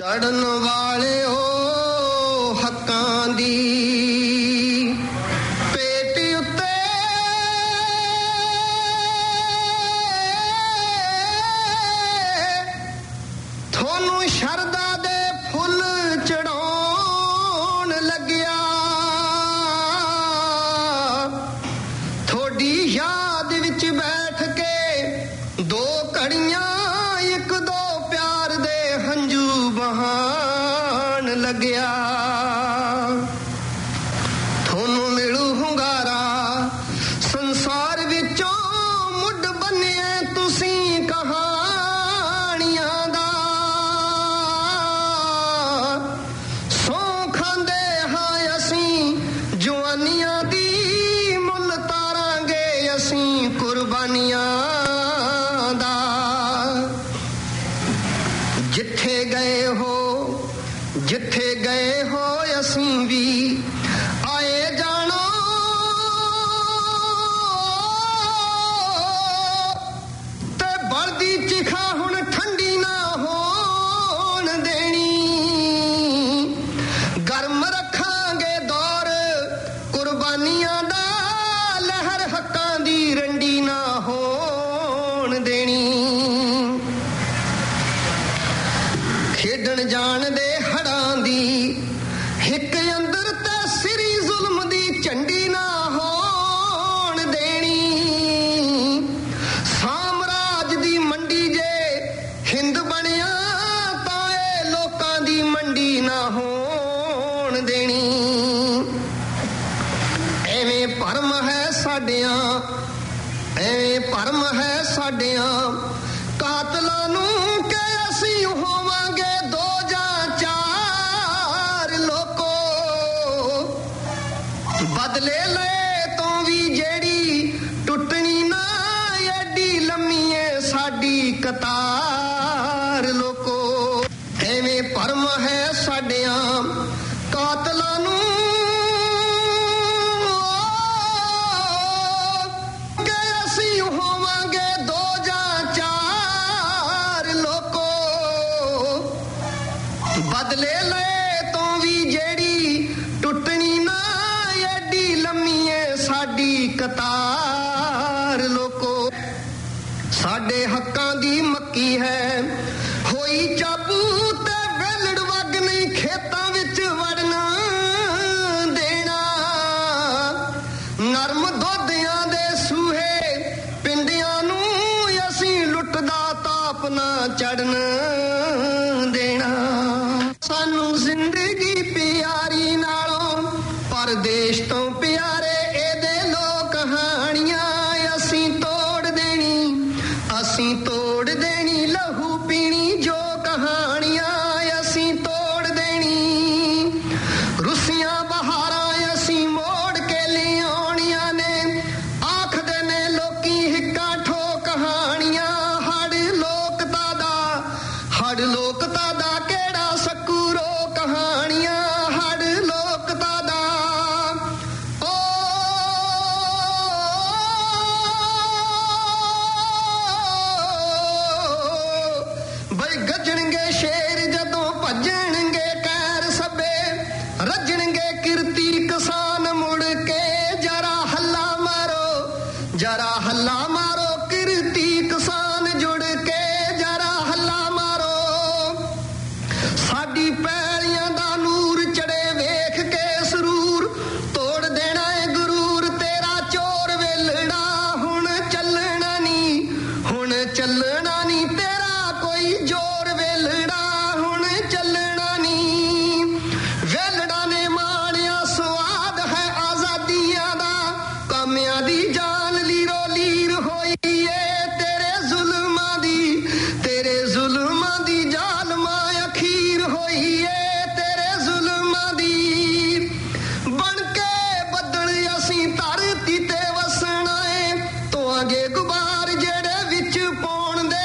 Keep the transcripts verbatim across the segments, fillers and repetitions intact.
ਲੜਨ ਵਾਲਿਓ ਹੱਕਾਂ ਦੀ ਪੇਟ ਉੱਤੇ ਤੁਹਾਨੂੰ ਸ਼ਰਧਾ ਦੇ ਫੁੱਲ ਚੜਾਉਣ ਲੱਗਿਆ, ਥੋੜੀ ਯਾਦ ਵਿੱਚ ਬੈਠ ਕੇ ਦੋ ਘੜੀਆਂ ਇੱਕ ਦੋ ਪਿਆਰ ਦੇ ਹੰਝੂ ਬਹਾਣ ਲੱਗਿਆ। ਤੁਹਾਨੂੰ ਮਿਲੂ ਹੁੰਗਾਰਾ ਸੰਸਾਰ ਵਿੱਚੋਂ ਮੁੱਢ ਬੰਨਿਆ ਤੁਸੀਂ ਕਹਾਣੀਆਂ ਦਾ, ਸੌਂ ਖਾਂਦੇ ਹਾਂ ਅਸੀਂ ਜਵਾਨੀਆਂ ਦੀ, ਮੁੱਲ ਤਾਰਾਂਗੇ ਅਸੀਂ ਕੁਰਬਾਨੀਆਂ ਦਾ। ਜਿੱਥੇ ਗਏ ਹੋ ਜਿੱਥੇ ਗਏ ਹੋ ਅਸੀਂ ਵੀ ਆਏ ਜਾਣੋ, ਤੇ ਬਲਦੀ ਚਿਖਾ ਹੁਣ ਠੰਡੀ ਨਾ ਹੋਣ ਦੇਣੀ, ਗਰਮ ਰੱਖਾਂਗੇ ਦੌਰ ਕੁਰਬਾਨੀਆਂ ਦਾ, ਲਹਿਰ ਹੱਕਾਂ ਦੀ ਰੰਡੀ ਨਾ ਹੋਣ ਦੇਣੀ। ਖੇਡਣ ਜਾਣਦੇ ਹੜਾਂ ਦੀ ਹਿੱਕ ਅੰਦਰ ਤੇ ਸਿਰੀ ਜ਼ੁਲਮ ਦੀ ਝੰਡੀ ਨਾ ਹੋਣ ਦੇਣੀ, ਸਾਮਰਾਜ ਦੀ ਮੰਡੀ ਜੇ ਹਿੰਦ ਬਣਿਆ ਤਾਂ ਇਹ ਲੋਕਾਂ ਦੀ ਮੰਡੀ ਨਾ ਹੋਣ ਦੇਣੀ। ਐਵੇਂ ਭਰਮ ਹੈ ਸਾਡਿਆਂ ਐਵੇਂ ਭਰਮ ਹੈ ਸਾਡਿਆਂ ਕਾਤਲਾਂ ਨੂੰ ਕਿ ਅਸੀਂ ਹੋਵਾਂਗੇ ਦੋ ਜਾਂ ਚਾਰ ਲੋਕੋ, ਬਦਲੇ ਲੈ ਤੋਂ ਵੀ ਜਿਹੜੀ ਟੁੱਟਣੀ ਨਾ ਐਡੀ ਲੰਮੀ ਏ ਸਾਡੀ ਕਤਾਰ ਲੋਕੋ। ਐਵੇਂ ਭਰਮ ਹੈ ਸਾਡਿਆਂ ਕਾਤਲਾਂ ਨੂੰ ਕਿ ਅਸੀਂ ਹੋਵਾਂਗੇ ਦੋ ਜਾਂ ਚਾਰ ਲੋਕੋ, ਬਦਲੇ ਲੈ ਤੋਂ ਵੀ ਜਿਹੜੀ ਟੁੱਟਣੀ ਨਾ ਐਡੀ ਲੰਮੀ ਏ ਸਾਡੀ ਕਤਾਰ ਲੋਕੋ। ਸਾਡੇ ਹੱਕਾਂ ਦੀ ਮੱਕੀ ਹੈ ਹੋਈ ਚਾਬੂ ਤੇ ਵੇਲੜ ਵੱਗ ਨਹੀਂ ਖੇਤਾਂ ਵਿੱਚ ਵੜਨਾ ਦੇਣਾ, ਨਰਮ ਦੋਧਿਆਂ ਦੇ ਸੂਹੇ ਪਿੰਡਿਆਂ ਨੂੰ ਅਸੀਂ ਲੁੱਟਦਾ ਤਾਪ ਨਾ ਚੜਨ ਦੇਣਾ। ਸਾਨੂੰ ਜ਼ਿੰਦਗੀ ਪਿਆਰੀ ਨਾਲੋਂ ਪਰਦੇਸ਼ ਤੋਂ ਪਿਆਰੇ ਇਹਦੇ ਲੋਕ ਕਹਾਣੀਆਂ, ਅਸੀਂ ਤੋੜ ਦੇਣੀ ਅਸੀਂ ਤੋੜ ਦੇਣੀ ਲਹੂ ਪੀਣੀ ਜੋ ਕਹਾਣੀਆਂ ਅਸੀਂ ਤੋੜ ਦੇਣੀ। ਰੁੱਸੀਆਂ ਬਹਾਰਾਂ ਅਸੀਂ ਮੋੜ ਕੇ ਲਿਆਉਣੀਆਂ ਨੇ, ਆਖਦੇ ਨੇ ਲੋਕੀ ਹਿੱਕਾਂ ਠੋ ਕਹਾਣੀਆਂ। ਹੜ ਲੋਕਤਾ ਦਾ ਹੜ ਲੋਕਤਾ ਦਾ ਕਿਹੜਾ ਸਕੂਰੋ ਕਹਾਣੀਆਂ, ਹੜ ਲੋਕਤਾ ਦਾ ਓ ਬਈ ਗੱਜਣਗੇ ਸ਼ੇਰ ਜਦੋਂ ਭੱਜਣਗੇ ਕੈਰ ਸਭੇ, ਰੱਜਣਗੇ ਕਿਰਤੀ ਕਿਸਾਨ ਮੁੜ ਕੇ, ਜਰਾ ਹੱਲਾ ਮਾਰੋ ਜਰਾ ਹੱਲਾ ਮਾਰੋ ਕਿਰਤੀ ਕਿਸਾਨ ਜੁੜ ਕੇ, ਜਰਾ ਹੱਲਾ ਮਾਰੋ। ਸਾਡੀ ਪੈਲੀਆਂ ਦਾ ਨੂਰ ਚੜੇ ਵੇਖ ਕੇ ਸਰੂਰ, ਤੋੜ ਦੇਣਾ ਏ ਗੁਰੂਰ ਤੇਰਾ ਚੋਰ ਵੇਲੜਾ, ਹੁਣ ਚੱਲਣਾ ਨੀ ਹੁਣ ਚੱਲਣਾ ਨੀ ਤੇਰਾ ਕੋਈ ਜੋਰ ਵੇਲੜਾ, ਹੁਣ ਚੱਲਣਾ ਨੀ। ਵੇਲੜਾ ਨੇ ਮਾਣਿਆ ਸਵਾਦ ਹੈ ਆਜ਼ਾਦੀਆਂ ਦਾ, ਕਾਮਿਆਂ ਦੀ ਜਾਨ ਲੀਰੋ ਲੀਰ ਹੋਈ ਏ ਤੇਰੇ ਜ਼ੁਲਮਾਂ ਦੀ, ਤੇਰੇ ਜ਼ੁਲਮਾਂ ਦੀ ਜ਼ਾਲਮਾਂ ਅਖੀਰ ਹੋਈ ਏ ਤੇਰੇ ਜ਼ੁਲਮਾਂ ਦੀ। ਬਣ ਕੇ ਬੱਦਲ ਅਸੀਂ ਧਰਤੀ ਤੇ ਵਸਣਾ ਏ, ਧੋਆਂਗੇ ਗੁਬਾਰ ਜਿਹੜੇ ਵਿੱਚ ਪਾਉਣ ਦੇ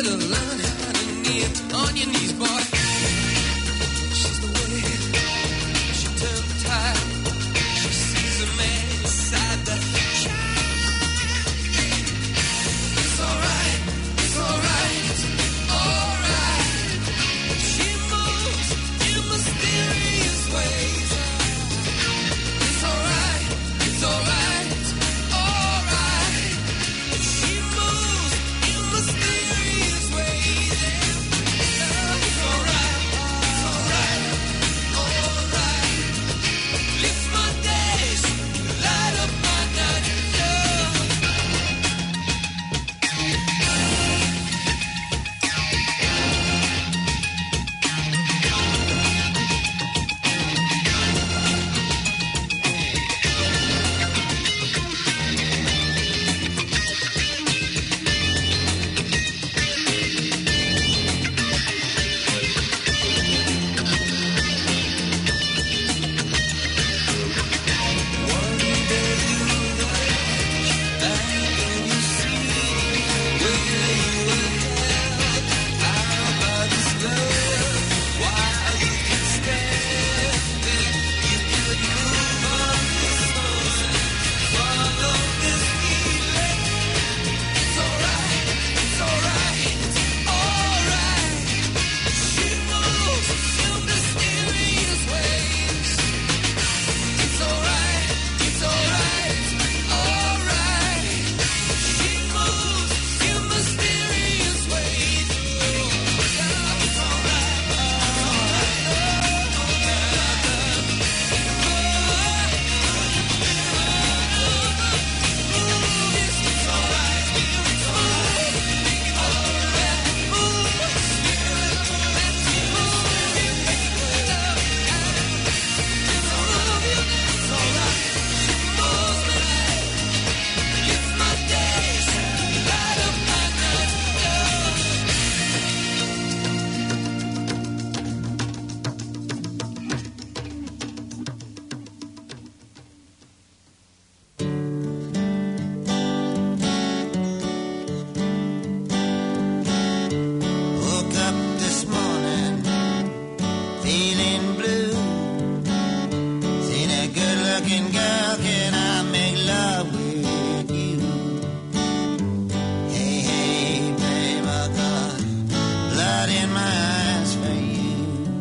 better learn how to kneel on your knees, boy. She's the way she turned the tide. She sees a man inside the child. It's alright, it's alright, it's alright. She moves in mysterious ways. It's alright, it's alright, it's alright. She moves in mysterious ways. It's alright, it's alright, alright. Lifts my days, light up my night. Woke up this morning feeling blue. Seen a good-looking girl, can I make love with you? Hey, hey, babe, I got blood in my eyes for you.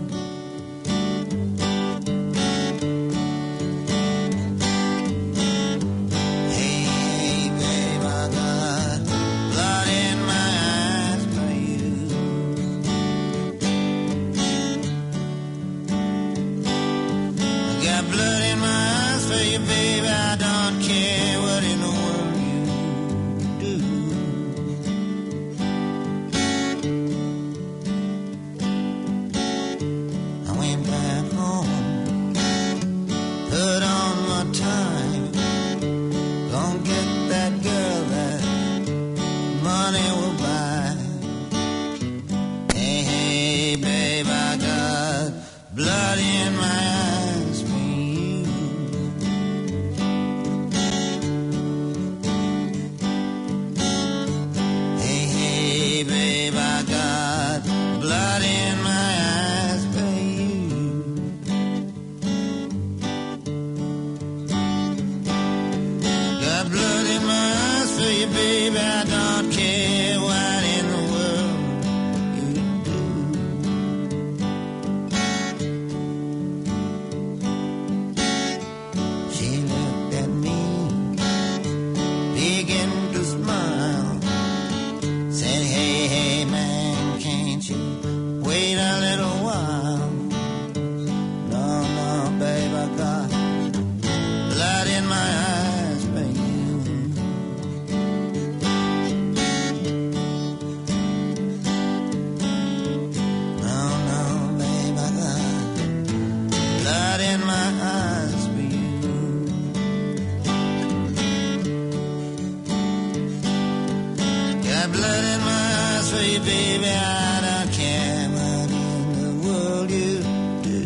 Hey, hey, babe, I got blood in my eyes for you. I got blood in my eyes for you, baby. I don't care what in the world you do. I went back home, put on my time, gonna get that girl that money will buy. Hey, hey, babe, I got blood in my eyes for you. Hey, hey, babe, I got blood in my eyes for you. Got blood in my eyes for you, baby. I don't care what in the world you do. She looked at me, began to smile, said, hey, hey, man, can't you wait a little while? No, no, babe, I got blood in my eyes for you. No, no, babe, I got blood in my eyes for you. Got blood in my eyes for you, baby. I don't care what in the world you do.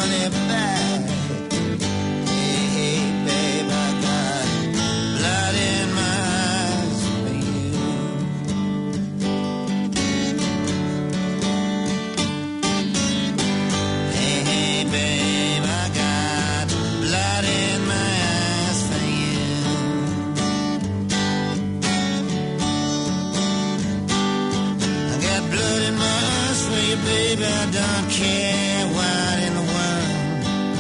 money back. Hey, hey, babe, I got blood in my eyes for you. Hey, hey, babe, I got blood in my eyes for you. I got blood in my eyes for you, baby, I don't care what in the world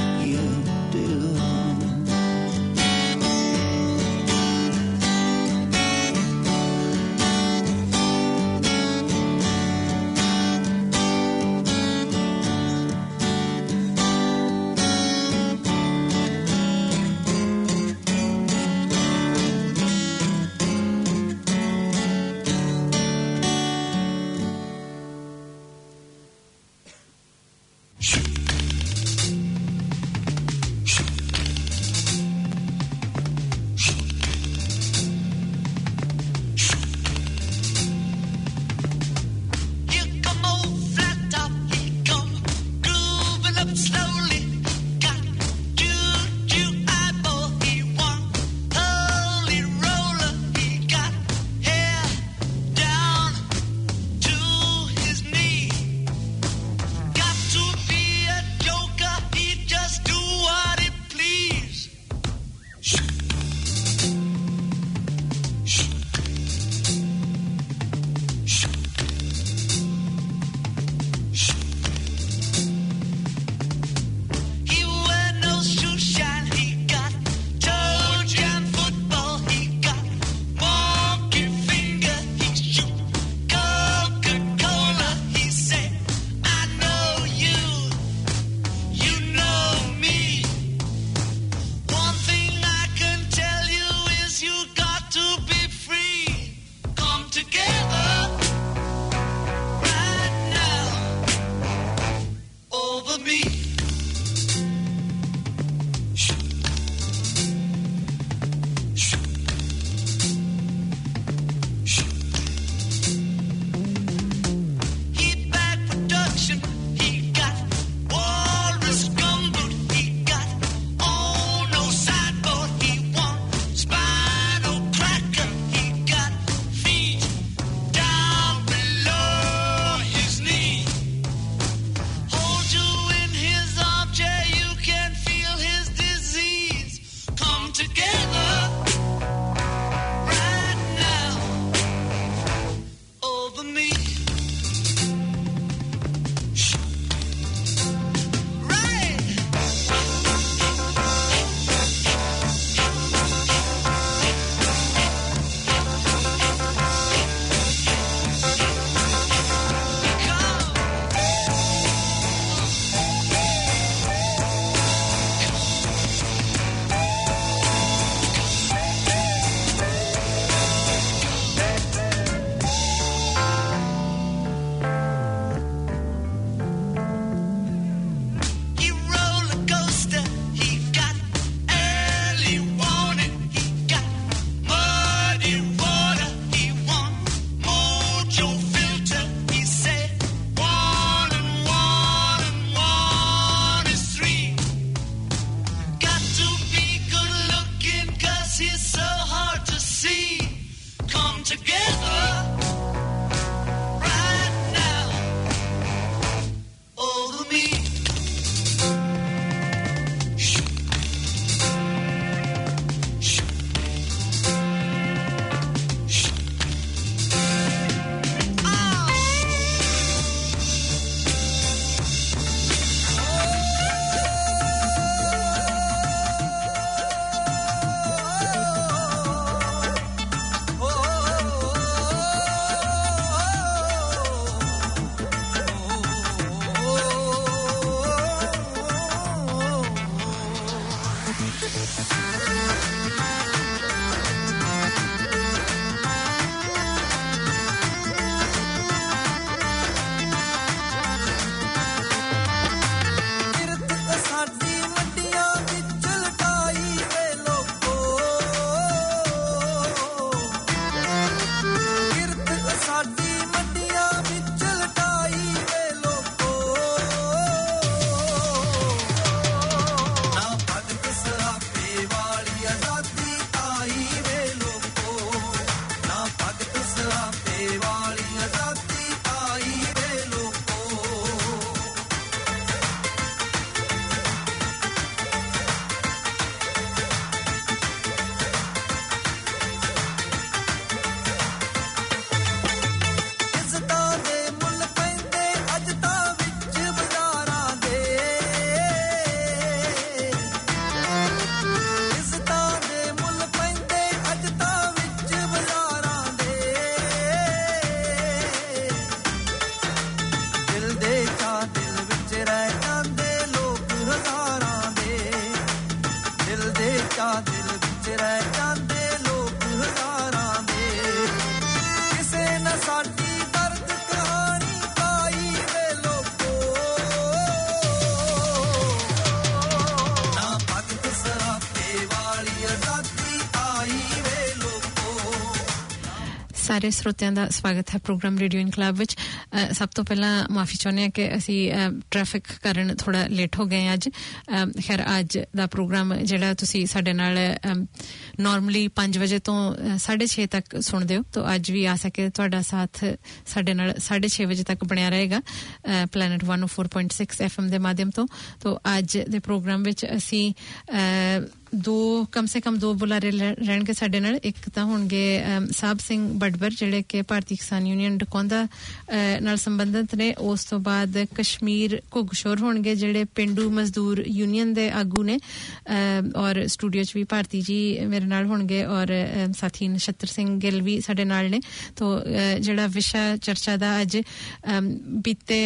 ਸਾਰੇ ਸਰੋਤਿਆਂ ਦਾ ਸਵਾਗਤ ਹੈ programme radio ਇਨਕਲਾਬ ਵਿੱਚ। ਸਭ ਤੋਂ ਪਹਿਲਾਂ ਮਾਫੀ ਚਾਹੁੰਦੇ ਹਾਂ ਕਿ ਅਸੀਂ ਟ੍ਰੈਫਿਕ ਕਾਰਨ ਥੋੜਾ ਲੇਟ ਹੋ ਗਏ ਅੱਜ। ਖੈਰ ਅੱਜ ਦਾ ਪ੍ਰੋਗਰਾਮ ਜਿਹੜਾ ਤੁਸੀਂ ਸਾਡੇ ਨਾਲ ਨਾਰਮਲੀ ਪੰਜ ਵਜੇ ਤੋਂ ਸਾਢੇ ਛੇ ਤੱਕ ਸੁਣਦੇ ਹੋ, ਤਾਂ ਅੱਜ ਵੀ ਆ ਸਕੇ ਤੁਹਾਡਾ ਸਾਥ ਸਾਡੇ ਨਾਲ ਸਾਢੇ ਛੇ ਵਜੇ ਤੱਕ ਬਣਿਆ ਰਹੇਗਾ planet one oh four point six F M ਦੇ ਮਾਧਿਅਮ ਤੋਂ। ਤਾਂ ਅੱਜ ਦੇ ਪ੍ਰੋਗਰਾਮ ਵਿੱਚ ਅਸੀਂ ਦੋ ਕਮ ਸੇ ਕਮ ਦੋ ਬੁਲਾਰੇ ਰਹਿਣਗੇ ਸਾਡੇ ਨਾਲ। ਇੱਕ ਤਾਂ ਹੋਣਗੇ ਸਾਹਿਬ ਸਿੰਘ ਬੜਬਰ ਜਿਹੜੇ ਕਿ ਭਾਰਤੀ ਕਿਸਾਨ ਯੂਨੀਅਨ ਡਕੌਂਦਾ ਨਾਲ ਸੰਬੰਧਿਤ ਨੇ। ਉਸ ਤੋਂ ਬਾਅਦ ਕਸ਼ਮੀਰ ਘੁੱਗਸ਼ੋਰ ਹੋਣਗੇ ਜਿਹੜੇ ਪਿੰਡੂ ਮਜ਼ਦੂਰ ਯੂਨੀਅਨ ਦੇ ਆਗੂ ਨੇ, ਔਰ ਸਟੂਡੀਓ 'ਚ ਵੀ ਭਾਰਤੀ ਜੀ ਮੇਰੇ ਨਾਲ ਹੋਣਗੇ, ਔਰ ਸਾਥੀ ਨਛੱਤਰ ਸਿੰਘ ਗਿੱਲ ਵੀ ਸਾਡੇ ਨਾਲ ਨੇ। ਤਾਂ ਜਿਹੜਾ ਵਿਸ਼ਾ ਚਰਚਾ ਦਾ ਅੱਜ ਬੀਤੇ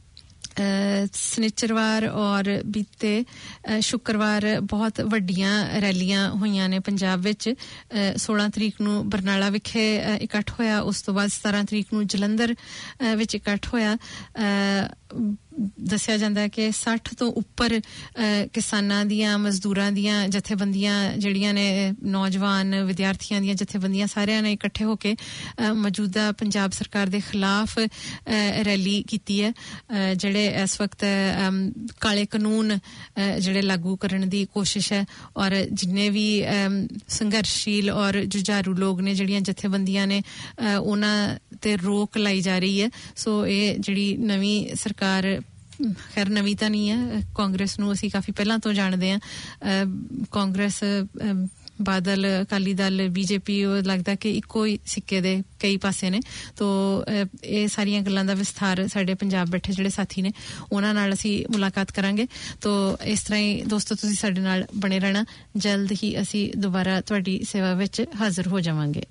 ਸਨਿਚਰਵਾਰ ਔਰ ਬੀਤੇ ਸ਼ੁੱਕਰਵਾਰ ਬਹੁਤ ਵੱਡੀਆਂ ਰੈਲੀਆਂ ਹੋਈਆਂ ਨੇ ਪੰਜਾਬ ਵਿੱਚ। ਸੋਲਾਂ ਤਰੀਕ ਨੂੰ ਬਰਨਾਲਾ ਵਿਖੇ ਇਕੱਠ ਹੋਇਆ, ਉਸ ਤੋਂ ਬਾਅਦ ਸਤਾਰਾਂ ਤਰੀਕ ਨੂੰ ਜਲੰਧਰ ਵਿੱਚ ਇਕੱਠ ਹੋਇਆ। ਦੱਸਿਆ ਜਾਂਦਾ ਕਿ ਸੱਠ ਤੋਂ ਉੱਪਰ ਕਿਸਾਨਾਂ ਦੀਆਂ ਮਜ਼ਦੂਰਾਂ ਦੀਆਂ ਜਥੇਬੰਦੀਆਂ ਜਿਹੜੀਆਂ ਨੇ, ਨੌਜਵਾਨ ਵਿਦਿਆਰਥੀਆਂ ਦੀਆਂ ਜਥੇਬੰਦੀਆਂ, ਸਾਰਿਆਂ ਨੇ ਇਕੱਠੇ ਹੋ ਕੇ ਮੌਜੂਦਾ ਪੰਜਾਬ ਸਰਕਾਰ ਦੇ ਖਿਲਾਫ ਰੈਲੀ ਕੀਤੀ ਹੈ। ਜਿਹੜੇ ਇਸ ਵਕਤ ਕਾਲੇ ਕਾਨੂੰਨ ਜਿਹੜੇ ਲਾਗੂ ਕਰਨ ਦੀ ਕੋਸ਼ਿਸ਼ ਹੈ, ਔਰ ਜਿੰਨੇ ਵੀ ਸੰਘਰਸ਼ੀਲ ਔਰ ਜੁਝਾਰੂ ਲੋਕ ਨੇ, ਜਿਹੜੀਆਂ ਜਥੇਬੰਦੀਆਂ ਨੇ, ਉਹਨਾਂ ਤੇ ਰੋਕ ਲਾਈ ਜਾ ਰਹੀ ਹੈ। ਸੋ ਇਹ ਜਿਹੜੀ ਨਵੀਂ ਸਰਕਾਰ, ਖੈਰ ਨਵੀਂ ਤਾਂ ਨਹੀਂ ਹੈ, ਕਾਂਗਰਸ ਨੂੰ ਅਸੀਂ ਕਾਫੀ ਪਹਿਲਾਂ ਤੋਂ ਜਾਣਦੇ ਹਾਂ। ਕਾਂਗਰਸ, ਬਾਦਲ, ਅਕਾਲੀ ਦਲ, ਬੀਜੇਪੀ, ਉਹ ਲੱਗਦਾ ਕਿ ਇੱਕੋ ਹੀ ਸਿੱਕੇ ਦੇ ਕਈ ਪਾਸੇ ਨੇ। ਤੋ ਇਹ ਸਾਰੀਆਂ ਗੱਲਾਂ ਦਾ ਵਿਸਥਾਰ ਸਾਡੇ ਪੰਜਾਬ ਬੈਠੇ ਜਿਹੜੇ ਸਾਥੀ ਨੇ ਉਹਨਾਂ ਨਾਲ ਅਸੀਂ ਮੁਲਾਕਾਤ ਕਰਾਂਗੇ। ਤੋ ਇਸ ਤਰ੍ਹਾਂ ਹੀ ਦੋਸਤੋ ਤੁਸੀਂ ਸਾਡੇ ਨਾਲ ਬਣੇ ਰਹਿਣਾ, ਜਲਦ ਹੀ ਅਸੀਂ ਦੁਬਾਰਾ ਤੁਹਾਡੀ ਸੇਵਾ ਵਿੱਚ ਹਾਜ਼ਰ ਹੋ ਜਾਵਾਂਗੇ।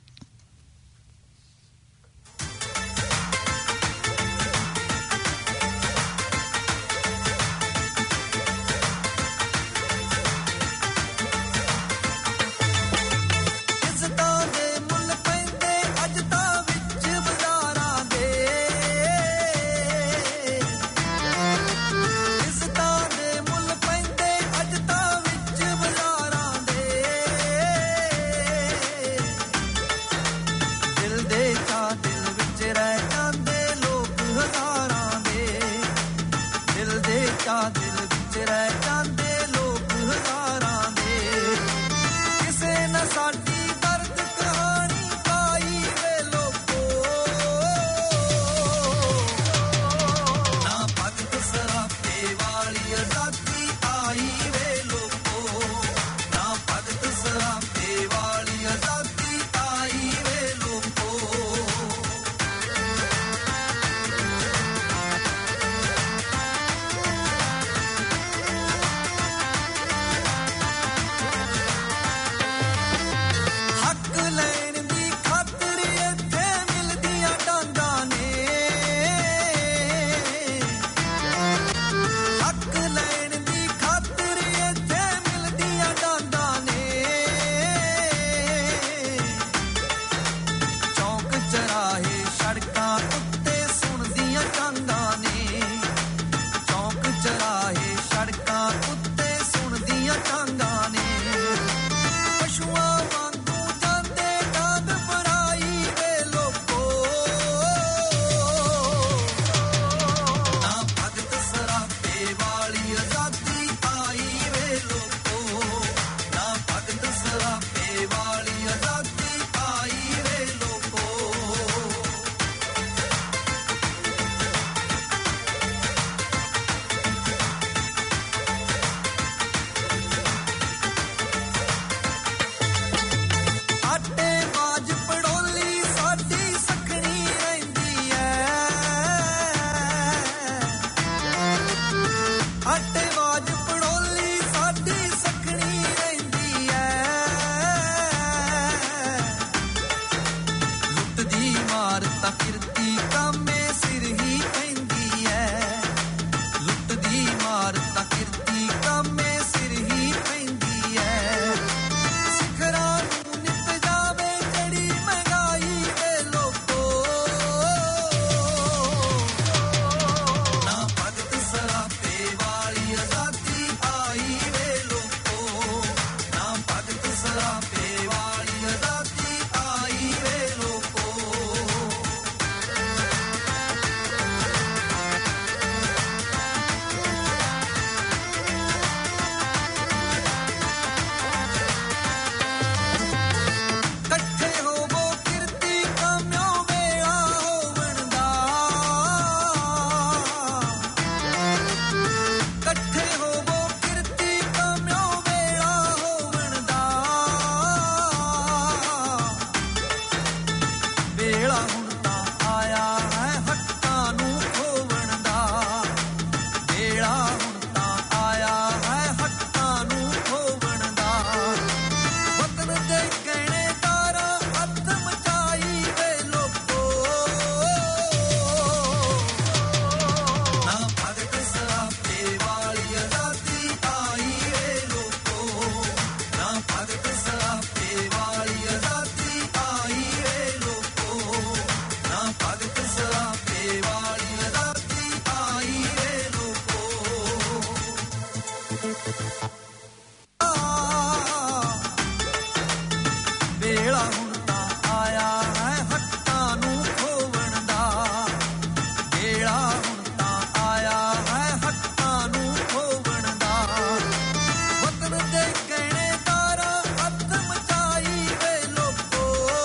ਵੇਲਾ ਹੁਣ ਤਾਂ ਆਇਆ ਹੈ ਹੱਟਾਂ ਨੂੰ ਖੋਵਣ ਦਾ ਵੇਲਾ ਹੁਣ ਤਾਂ ਆਇਆ ਹੈ ਹੱਟਾਂ ਨੂੰ ਖੋਵਣ ਦਾ ਵਤਨ ਦੇ ਕਹਿਣੇ ਤਾਰਾ ਹੱਥ ਮਚਾਈ ਵੇ ਲੋਕੋ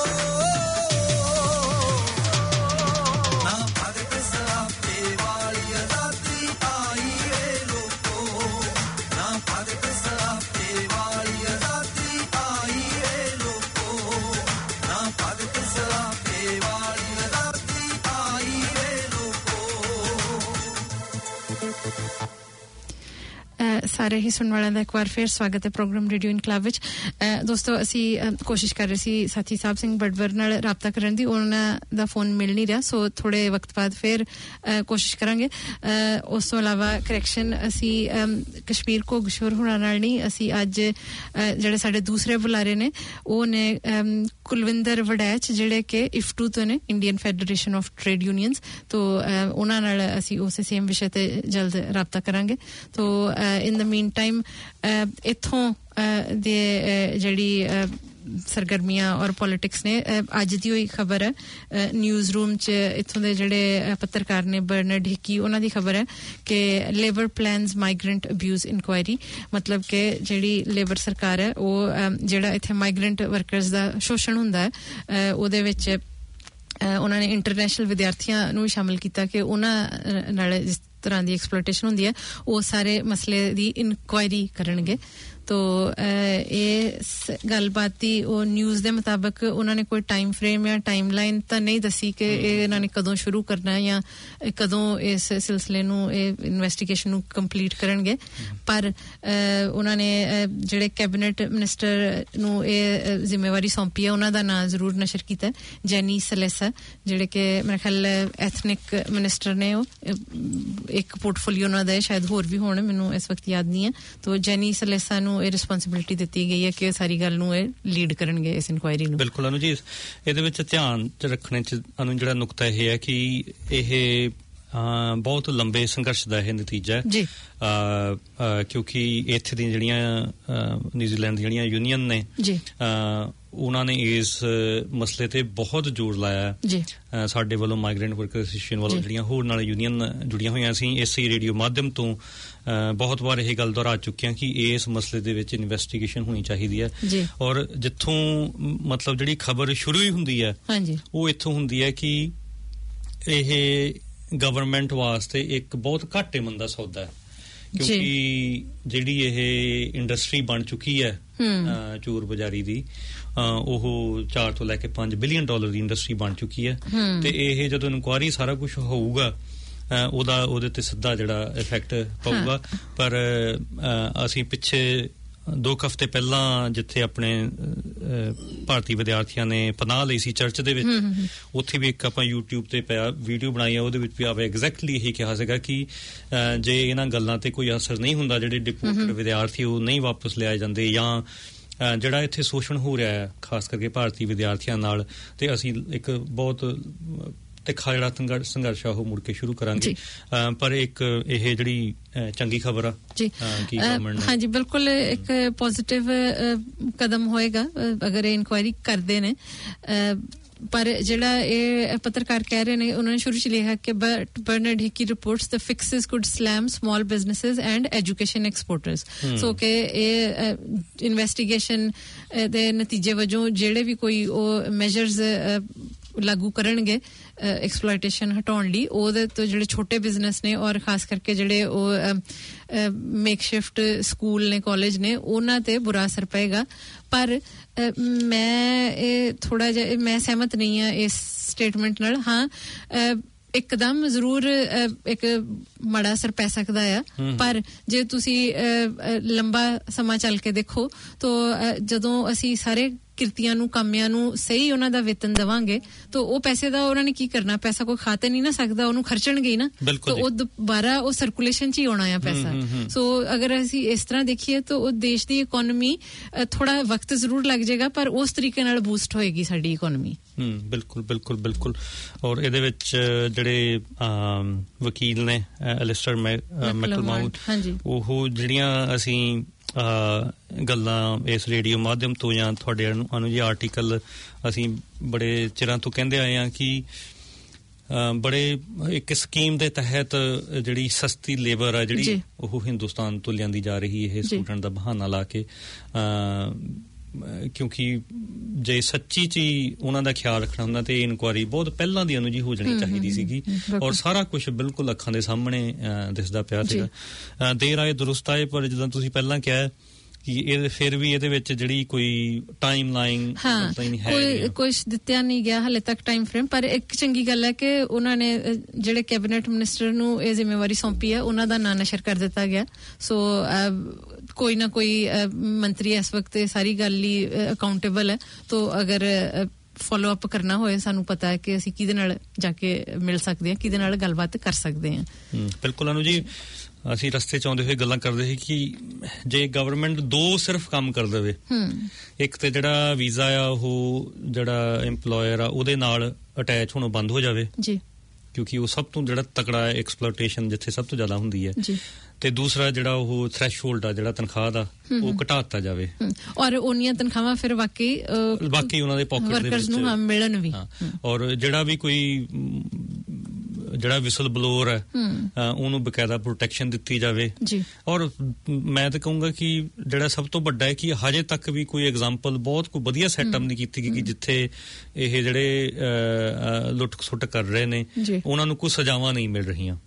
ਨਾ ਭਗਤ ਸਰਾਪੇ ਵਾਲੀ ਆਜ਼ਾਦੀ ਆਈ ਵੇ ਲੋਕੋ ਨਾ ਭਗਤ ਸਰਾਪੇ ਵਾਲੀ ਆਜ਼ਾਦੀ ਆਈ ਵੇ ਲੋਕੋ ਨਾ ਭਗਤ ਸਰਾਪੇ ਵਾਲੀ ਆਜ਼ਾਦੀ ਆਈ ਵੇ ਲੋਕੋ ਸਾਰੇ ਹੀ ਸੁਣਨ ਵਾਲਿਆਂ ਦਾ ਇੱਕ ਵਾਰ ਫਿਰ ਸਵਾਗਤ ਹੈ ਪ੍ਰੋਗਰਾਮ ਰੇਡੀਓ ਇਨਕਲਾਬ ਵਿੱਚ। ਦੋਸਤੋ ਅਸੀਂ ਕੋਸ਼ਿਸ਼ ਕਰ ਰਹੇ ਸੀ ਸਾਥੀ ਸਾਹਿਬ ਸਿੰਘ ਬੜਵਰ ਨਾਲ ਰਾਬਤਾ ਕਰਨ ਦੀ, ਉਹਨਾਂ ਦਾ ਫੋਨ ਮਿਲ ਨਹੀਂ ਰਿਹਾ, ਸੋ ਥੋੜੇ ਵਕਤ ਬਾਅਦ ਫਿਰ ਕੋਸ਼ਿਸ਼ ਕਰਾਂਗੇ। ਉਸ ਤੋਂ ਇਲਾਵਾ ਕਰੈਕਸ਼ਨ ਅਸੀਂ ਕਸ਼ਮੀਰ ਘੋਗਸ਼ੋਰ ਹੋਣਾ ਨਾਲ ਨਹੀਂ, ਅਸੀਂ ਅੱਜ ਜਿਹੜੇ ਸਾਡੇ ਦੂਸਰੇ ਬੁਲਾਰੇ ਨੇ ਉਹ ਨੇ ਕੁਲਵਿੰਦਰ ਵੜੈਚ ਜਿਹੜੇ ਕਿ ਇਫਟੂ ਤੋਂ ਨੇ, Indian federation of trade unions, ਤੋਂ ਉਹਨਾਂ ਨਾਲ ਅਸੀਂ ਉਸੇ ਸੇਮ ਵਿਸ਼ੇ ਤੇ ਜਲਦ ਰਾਬਤਾ ਕਰਾਂਗੇ। ਤੋਂ ਇਨ ਦ ਮੀਨ ਟਾਈਮ ਇੱਥੋਂ ਦੇ ਜਿਹੜੀ ਸਰਗਰਮੀਆਂ ਔਰ ਪੋਲਿਟਿਕਸ ਨੇ, ਅੱਜ ਦੀ ਹੋਈ ਖਬਰ ਹੈ ਨਿਊਜ਼ ਰੂਮ 'ਚ ਇੱਥੋਂ ਦੇ ਜਿਹੜੇ ਪੱਤਰਕਾਰ ਨੇ ਬਰਨਰਡ ਹਿੱਕੀ, ਉਹਨਾਂ ਦੀ ਖਬਰ ਹੈ ਕਿ labour plans migrant abuse inquiry, ਮਤਲਬ ਕਿ ਜਿਹੜੀ ਲੇਬਰ ਸਰਕਾਰ ਹੈ ਉਹ ਜਿਹੜਾ ਇੱਥੇ ਮਾਈਗ੍ਰੈਂਟ ਵਰਕਰਸ ਦਾ ਸ਼ੋਸ਼ਣ ਹੁੰਦਾ ਹੈ ਉਹਦੇ ਵਿੱਚ ਉਹਨਾਂ ਨੇ ਇੰਟਰਨੈਸ਼ਨਲ ਵਿਦਿਆਰਥੀਆਂ ਨੂੰ ਵੀ ਸ਼ਾਮਿਲ ਕੀਤਾ ਕਿ ਉਹਨਾਂ ਨਾਲ ਜਿਸ ਤਰ੍ਹਾਂ ਦੀ ਐਕਸਪਲੋਇਟੇਸ਼ਨ ਹੁੰਦੀ ਹੈ ਉਹ ਸਾਰੇ ਮਸਲੇ ਦੀ ਇਨਕੁਆਇਰੀ ਕਰਨਗੇ। ਤੋ ਇਹ ਗੱਲਬਾਤ ਦੀ ਉਹ ਨਿਊਜ਼ ਦੇ ਮੁਤਾਬਕ ਉਹਨਾਂ ਨੇ ਕੋਈ ਟਾਈਮ ਫਰੇਮ ਜਾਂ ਟਾਈਮ ਲਾਈਨ ਤਾਂ ਨਹੀਂ ਦੱਸੀ ਕਿ ਇਹ ਇਹਨਾਂ ਨੇ ਕਦੋਂ ਸ਼ੁਰੂ ਕਰਨਾ ਹੈ ਜਾਂ ਕਦੋਂ ਇਸ ਸਿਲਸਿਲੇ ਨੂੰ ਇਹ ਇਨਵੈਸਟੀਗੇਸ਼ਨ ਨੂੰ ਕੰਪਲੀਟ ਕਰਨਗੇ, ਪਰ ਉਹਨਾਂ ਨੇ ਜਿਹੜੇ ਕੈਬਨਿਟ ਮਿਨਿਸਟਰ ਨੂੰ ਇਹ ਜ਼ਿੰਮੇਵਾਰੀ ਸੌਂਪੀ ਹੈ ਉਹਨਾਂ ਦਾ ਨਾਂ ਜ਼ਰੂਰ ਨਸ਼ਰ ਕੀਤਾ, ਜੈਨੀ ਸਲੇਸਾ, ਜਿਹੜੇ ਕਿ ਮੇਰੇ ਖਿਆਲ ਐਥਨਿਕ ਮਿਨਿਸਟਰ ਨੇ, ਉਹ ਇੱਕ ਪੋਰਟਫੋਲੀਓ ਉਹਨਾਂ ਦਾ ਹੈ, ਸ਼ਾਇਦ ਹੋਰ ਵੀ ਹੋਣ, ਮੈਨੂੰ ਇਸ ਵਕਤ ਯਾਦ ਨਹੀਂ ਹੈ। ਤੋ ਜੈਨੀ ਸਲੇਸਾ ਨੂੰ ਇਹ ਰਿਸਪੌਂਸਿਬਿਲਿਟੀ ਦਿੱਤੀ ਗਈ ਹੈ ਕਿ ਸਾਰੀ ਗੱਲ ਨੂੰ ਇਹ ਲੀਡ ਕਰਨਗੇ ਇਸ ਇਨਕੁਆਇਰੀ ਨੂੰ। ਬਿਲਕੁਲ ਅਨੂ ਜੀ, ਇਹਦੇ ਵਿੱਚ ਧਿਆਨ ਚ ਰੱਖਣੇ ਚ ਅਨੂ ਜਿਹੜਾ ਨੁਕਤਾ ਇਹ ਹੈ ਕਿ ਇਹ ਬਹੁਤ ਲੰਬੇ ਸੰਘਰਸ਼ ਦਾ ਇਹ ਨਤੀਜਾ ਹੈ, ਕਿਉਂਕਿ ਇੱਥੇ ਦੀਆਂ ਜਿਹੜੀਆਂ ਨਿਊਜ਼ੀਲੈਂਡ ਦੀਆਂ ਜਿਹੜੀਆਂ ਯੂਨੀਅਨ ਨੇ ਉਹਨਾਂ ਨੇ ਇਸ ਮਸਲੇ ਤੇ ਬਹੁਤ ਜ਼ੋਰ ਲਾਇਆ। ਸਾਡੇ ਵੱਲੋਂ ਮਾਈਗ੍ਰੈਂਟ ਵਰਕਰ ਐਸੋਸੀਏਸ਼ਨ ਵੱਲੋਂ ਜਿਹੜੀਆਂ ਹੋਰ ਨਾਲ ਯੂਨੀਅਨ ਜੁੜੀਆਂ ਹੋਈਆਂ ਸੀ, ਇਸੇ ਰੇਡੀਓ ਮਾਧਿਅਮ ਤੋਂ ਬਹੁਤ ਵਾਰ ਇਹ ਗੱਲ ਦੁਹਰਾ ਚੁੱਕੇ ਹਾਂ ਕਿ ਇਸ ਮਸਲੇ ਦੇ ਵਿੱਚ ਇਨਵੈਸਟੀਗੇਸ਼ਨ ਹੋਣੀ ਚਾਹੀਦੀ ਹੈ, ਔਰ ਜਿੱਥੋਂ ਮਤਲਬ ਜਿਹੜੀ ਖਬਰ ਸ਼ੁਰੂ ਹੀ ਹੁੰਦੀ ਹੈ ਉਹ ਇੱਥੋਂ ਹੁੰਦੀ ਹੈ ਕਿ ਇਹ ਗਵਰਨਮੈਂਟ ਵਾਸਤੇ ਇੱਕ ਬਹੁਤ ਘਾਟੇਮੰਦ ਦਾ ਸੌਦਾ ਹੈ, ਕਿਉਂਕਿ ਜਿਹੜੀ ਇਹ ਇੰਡਸਟਰੀ ਬਣ ਚੁੱਕੀ ਹੈ ਚੋਰ ਬਾਜ਼ਾਰੀ ਦੀ, ਉਹ ਚਾਰ ਤੋਂ ਲੈ ਕੇ ਪੰਜ ਬਿਲੀਅਨ ਡਾਲਰ ਦੀ ਇੰਡਸਟਰੀ ਬਣ ਚੁੱਕੀ ਹੈ, ਤੇ ਇਹ ਜਦੋਂ ਇਨਕੁਆਇਰੀ ਸਾਰਾ ਕੁਝ ਹੋਊਗਾ ਉਹਦਾ ਉਹਦੇ ਤੇ ਸਿੱਧਾ ਜਿਹੜਾ ਇਫੈਕਟ ਪਊਗਾ। ਪਰ ਅਸੀਂ ਪਿੱਛੇ ਦੋ ਕੁ ਹਫ਼ਤੇ ਪਹਿਲਾਂ ਜਿੱਥੇ ਆਪਣੇ ਭਾਰਤੀ ਵਿਦਿਆਰਥੀਆਂ ਨੇ ਪਨਾਹ ਲਈ ਸੀ ਚਰਚ ਦੇ ਵਿੱਚ, ਉੱਥੇ ਵੀ ਇੱਕ ਆਪਾਂ ਯੂਟਿਊਬ ਤੇ ਪਿਆ ਵੀਡੀਓ ਬਣਾਈ ਆ, ਉਹਦੇ ਵਿੱਚ ਵੀ ਆਵੇ ਐਗਜ਼ੈਕਟਲੀ ਇਹੀ ਕਿਹਾ ਸੀਗਾ ਕਿ ਜੇ ਇਹਨਾਂ ਗੱਲਾਂ ਤੇ ਕੋਈ ਅਸਰ ਨਹੀਂ ਹੁੰਦਾ, ਜਿਹੜੇ ਡਿਪੋਰਟਡ ਵਿਦਿਆਰਥੀ ਉਹ ਨਹੀਂ ਵਾਪਸ ਲਿਆਏ ਜਾਂਦੇ, ਜਾਂ ਜਿਹੜਾ ਇੱਥੇ ਸ਼ੋਸ਼ਣ ਹੋ ਰਿਹਾ ਹੈ ਖਾਸ ਕਰਕੇ ਭਾਰਤੀ ਵਿਦਿਆਰਥੀਆਂ ਨਾਲ, ਤੇ ਅਸੀਂ ਇੱਕ ਬਹੁਤ ਤਿੱਖਾ ਜਿਹੜਾ ਸੰਘਰਸ਼ ਆ ਉਹ ਮੁੜ ਕੇ ਸ਼ੁਰੂ ਕਰਾਂਗੇ। ਪਰ ਇੱਕ ਇਹ ਜਿਹੜੀ ਚੰਗੀ ਖਬਰ ਆ ਜੀ, ਹਾਂਜੀ ਬਿਲਕੁਲ ਇੱਕ ਪੋਜ਼ਿਟਿਵ ਕਦਮ ਹੋਏਗਾ ਅਗਰ ਇਹ ਇਨਕੁਆਇਰੀ ਕਰਦੇ ਨੇ। ਪਰ ਜਿਹੜਾ ਇਹ ਪੱਤਰਕਾਰ ਕਹਿ ਰਹੇ ਨੇ, ਉਹਨਾਂ ਨੇ ਸ਼ੁਰੂ ਚ ਲਿਖਿਆ ਕਿ Bernard Hickey reports the fixes could slam small businesses and education exporters. So ਕਿ ਇਹ ਇਨਵੈਸਟੀਗੇਸ਼ਨ ਦੇ ਨਤੀਜੇ ਵਜੋਂ ਜਿਹੜੇ ਵੀ ਕੋਈ ਉਹ ਮੈਜਰਸ ਲਾਗੂ ਕਰਨਗੇ ਐਕਸਪਲੋਇਟੇਸ਼ਨ ਹਟਾਉਣ ਲਈ, ਉਹਦੇ ਤੋਂ ਜਿਹੜੇ ਛੋਟੇ ਬਿਜ਼ਨਸ ਨੇ ਔਰ ਖਾਸ ਕਰਕੇ ਜਿਹੜੇ ਉਹ ਮੇਕਸ਼ਿਫਟ ਸਕੂਲ ਨੇ, ਕਾਲਜ ਨੇ, ਉਹਨਾਂ ਤੇ ਬੁਰਾ ਅਸਰ ਪਏਗਾ। ਪਰ ਮੈਂ ਇਹ ਥੋੜਾ ਜਿਹਾ ਮੈਂ ਸਹਿਮਤ ਨਹੀਂ ਹਾਂ ਇਸ ਸਟੇਟਮੈਂਟ ਨਾਲ। ਹਾਂ, ਇੱਕਦਮ ਜ਼ਰੂਰ ਇੱਕ ਮਾੜਾ ਅਸਰ ਪੈ ਸਕਦਾ ਆ, ਪਰ ਜੇ ਤੁਸੀਂ ਲੰਬਾ ਸਮਾਂ ਚੱਲ ਕੇ ਦੇਖੋ ਤਾਂ ਜਦੋਂ ਅਸੀਂ ਸਾਰੇ ਕਿਰਤੀਆਂ ਨੂੰ ਕਾਮਿਆਂ ਨੂੰ ਸਹੀ ਉਹਨਾਂ ਦਾ ਵੇਤਨ ਦੇਵਾਂਗੇ ਤਾਂ ਉਹ ਪੈਸੇ ਦਾ ਉਹਨਾਂ ਨੇ ਕੀ ਕਰਨਾ, ਪੈਸਾ ਕੋਈ ਖਾ ਤੇ ਨਹੀਂ ਨਾ ਸਕਦਾ, ਉਹਨੂੰ ਖਰਚਣਗੇ ਹੀ ਨਾ, ਤਾਂ ਉਹ ਦੁਬਾਰਾ ਉਹ ਸਰਕੂਲੇਸ਼ਨ ਚ ਹੀ ਆਉਣਾ ਆ ਪੈਸਾ। ਸੋ ਅਗਰ ਅਸੀਂ ਇਸ ਤਰ੍ਹਾਂ ਦੇਖੀਏ ਤਾਂ ਉਹ ਦੇਸ਼ ਦੀ ਇਕੋਨਮੀ ਥੋੜਾ ਵਕਤ ਜ਼ਰੂਰ ਲੱਗ ਜਾਏਗਾ ਪਰ ਉਸ ਤਰੀਕੇ ਨਾਲ ਬੂਸਟ ਹੋਏਗੀ ਸਾਡੀ ਇਕੋਨਮੀ। ਹਮ ਬਿਲਕੁਲ ਬਿਲਕੁਲ ਬਿਲਕੁਲ। ਔਰ ਇਹਦੇ ਵਿੱਚ ਜਿਹੜੇ ਵਕੀਲ ਨੇ ਐਲਿਸਟਰ ਮੈਕਲਮਾਊਡ, ਉਹ ਜਿਹੜੀਆਂ ਅਸੀਂ ਗੱਲਾਂ ਇਸ ਰੇਡੀਓ ਮਾਧਿਅਮ ਤੋਂ ਜਾਂ ਤੁਹਾਡੇ ਅਨੂ ਜੀ ਆਰਟੀਕਲ ਅਸੀਂ ਬੜੇ ਚਿਰਾਂ ਤੋਂ ਕਹਿੰਦੇ ਆਏ ਹਾਂ ਕਿ ਬੜੇ ਇੱਕ ਸਕੀਮ ਦੇ ਤਹਿਤ ਜਿਹੜੀ ਸਸਤੀ ਲੇਬਰ ਆ ਜਿਹੜੀ ਉਹ ਹਿੰਦੁਸਤਾਨ ਤੋਂ ਲਿਆਂਦੀ ਜਾ ਰਹੀ ਇਹ ਸਟੂਡੈਂਟ ਦਾ ਬਹਾਨਾ ਲਾ ਕੇ, ਕਿਉਂਕਿ ਜੇ ਸੱਚੀ ਚ ਹੀ ਉਹਨਾਂ ਦਾ ਖਿਆਲ ਰੱਖਣਾ ਹੁੰਦਾ ਤੇ ਇਨਕੁਆਇਰੀ ਬਹੁਤ ਪਹਿਲਾਂ ਦੀ ਅਨੂ ਜੀ ਹੋ ਜਾਣੀ ਚਾਹੀਦੀ ਸੀਗੀ ਔਰ ਸਾਰਾ ਕੁਝ ਬਿਲਕੁਲ ਅੱਖਾਂ ਦੇ ਸਾਹਮਣੇ ਦਿਸਦਾ ਪਿਆ ਸੀਗਾ। ਦੇਰ ਆਏ ਦੁਰਸਤ ਆਏ, ਪਰ ਜਦੋਂ ਤੁਸੀਂ ਪਹਿਲਾਂ ਕਿਹਾ ਕਿ ਇਹ ਫਿਰ ਵੀ ਇਹਦੇ ਵਿੱਚ ਜਿਹੜੀ ਕੋਈ ਟਾਈਮ ਲਾਈਨ ਕੋਈ ਕੁਛ ਦਿੱਤਿਆ ਨਹੀਂ ਗਿਆ ਹਾਲੇ ਤੱਕ ਟਾਈਮ ਫਰੇਮ। ਪਰ ਇੱਕ ਚੰਗੀ ਗੱਲ ਹੈ ਕਿ ਉਹਨਾਂ ਨੇ ਜਿਹੜੇ ਕੈਬਨਿਟ ਮਿਨਿਸਟਰ ਨੂੰ ਇਹ ਜ਼ਿੰਮੇਵਾਰੀ ਸੌਂਪੀ ਹੈ ਉਹਨਾਂ ਦਾ ਨਾਂ ਨਸ਼ਰ ਕਰ ਦਿੱਤਾ ਗਿਆ। ਸੋ ਕੋਈ ਨਾ ਕੋਈ ਮੰਤਰੀ ਇਸ ਵਕਤ ਸਾਰੀ ਗੱਲ ਲਈ ਅਕਾਊਂਟੇਬਲ ਹੈ, ਤੋ ਅਗਰ ਫੋਲੋ ਅਪ ਕਰਨਾ ਹੋਏ ਸਾਨੂੰ ਪਤਾ ਹੈ ਕਿ ਅਸੀਂ ਕਿਹਦੇ ਨਾਲ ਜਾ ਕੇ ਮਿਲ ਸਕਦੇ ਹਾਂ, ਕਿਹਦੇ ਨਾਲ ਗੱਲਬਾਤ ਕਰ ਸਕਦੇ ਹਾਂ। ਬਿਲਕੁਲ ਅਨੂ ਜੀ, ਅਸੀਂ ਰਸਤੇ ਚ ਆਉਂਦੇ ਹੋਏ ਗੱਲਾਂ ਕਰਦੇ ਸੀ ਕਿ ਜੇ ਗਵਰਨਮੈਂਟ ਦੋ ਸਿਰਫ ਕੰਮ ਕਰ ਦੇਵੇ, ਇੱਕ ਤੇ ਜਿਹੜਾ ਵੀਜ਼ਾ ਆ ਉਹ ਜਿਹੜਾ ਇੰਪਲੋਇਰ ਆ ਉਹਦੇ ਨਾਲ ਅਟੈਚ ਹੋਣੋਂ ਬੰਦ ਹੋ ਜਾਵੇ ਜੀ, ਕਿਉਂਕਿ ਉਹ ਸਭ ਤੋਂ ਜਿਹੜਾ ਤਕੜਾ ਐਕਸਪਲੋਇਟੇਸ਼ਨ ਜਿੱਥੇ ਸਭ ਤੋਂ ਜ਼ਿਆਦਾ ਹੁੰਦੀ ਹੈ ਜੀ, ਤੇ ਦੂਸਰਾ ਜਿਹੜਾ ਉਹ ਥ੍ਰੈਸ਼ਹੋਲਡ ਆ ਜਿਹੜਾ ਤਨਖਾਹ ਦਾ ਉਹ ਘਟਾ ਦਿੱਤਾ ਜਾਵੇ ਔਰ ਉਹਨੀਆਂ ਤਨਖਾਹਾਂ ਫਿਰ ਵਾਕਈ ਬਾਕੀ ਉਹਨਾਂ ਦੇ ਪਾਕਟ ਦੇ ਵਿੱਚ ਨੂੰ ਮਿਲਣ ਵੀ। ਔਰ ਜਿਹੜਾ ਵੀ ਕੋਈ ਜਿਹੜਾ ਵਿਸਲ ਬਲੋਅਰ ਹੈ ਉਹਨੂੰ ਬਕਾਇਦਾ ਪ੍ਰੋਟੈਕਸ਼ਨ ਦਿੱਤੀ ਜਾਵੇ ਜੀ। ਔਰ ਮੈਂ ਤਾਂ ਕਹੂੰਗਾ ਕਿ ਜਿਹੜਾ ਸਭ ਤੋਂ ਵੱਡਾ ਹੈ ਕਿ ਹਜੇ ਤੱਕ ਵੀ ਕੋਈ ਐਗਜ਼ਾਮਪਲ ਬਹੁਤ ਕੋਈ ਵਧੀਆ ਸੈਟਅਪ ਨਹੀਂ ਕੀਤੀ ਗਈ ਕਿ ਜਿੱਥੇ ਇਹ ਜਿਹੜੇ ਲੁੱਟ ਖਸੁੱਟ ਕਰ ਰਹੇ ਨੇ ਉਹਨਾਂ ਨੂੰ ਕੋਈ ਸਜ਼ਾਵਾਂ ਨਹੀਂ ਮਿਲ ਰਹੀਆਂ।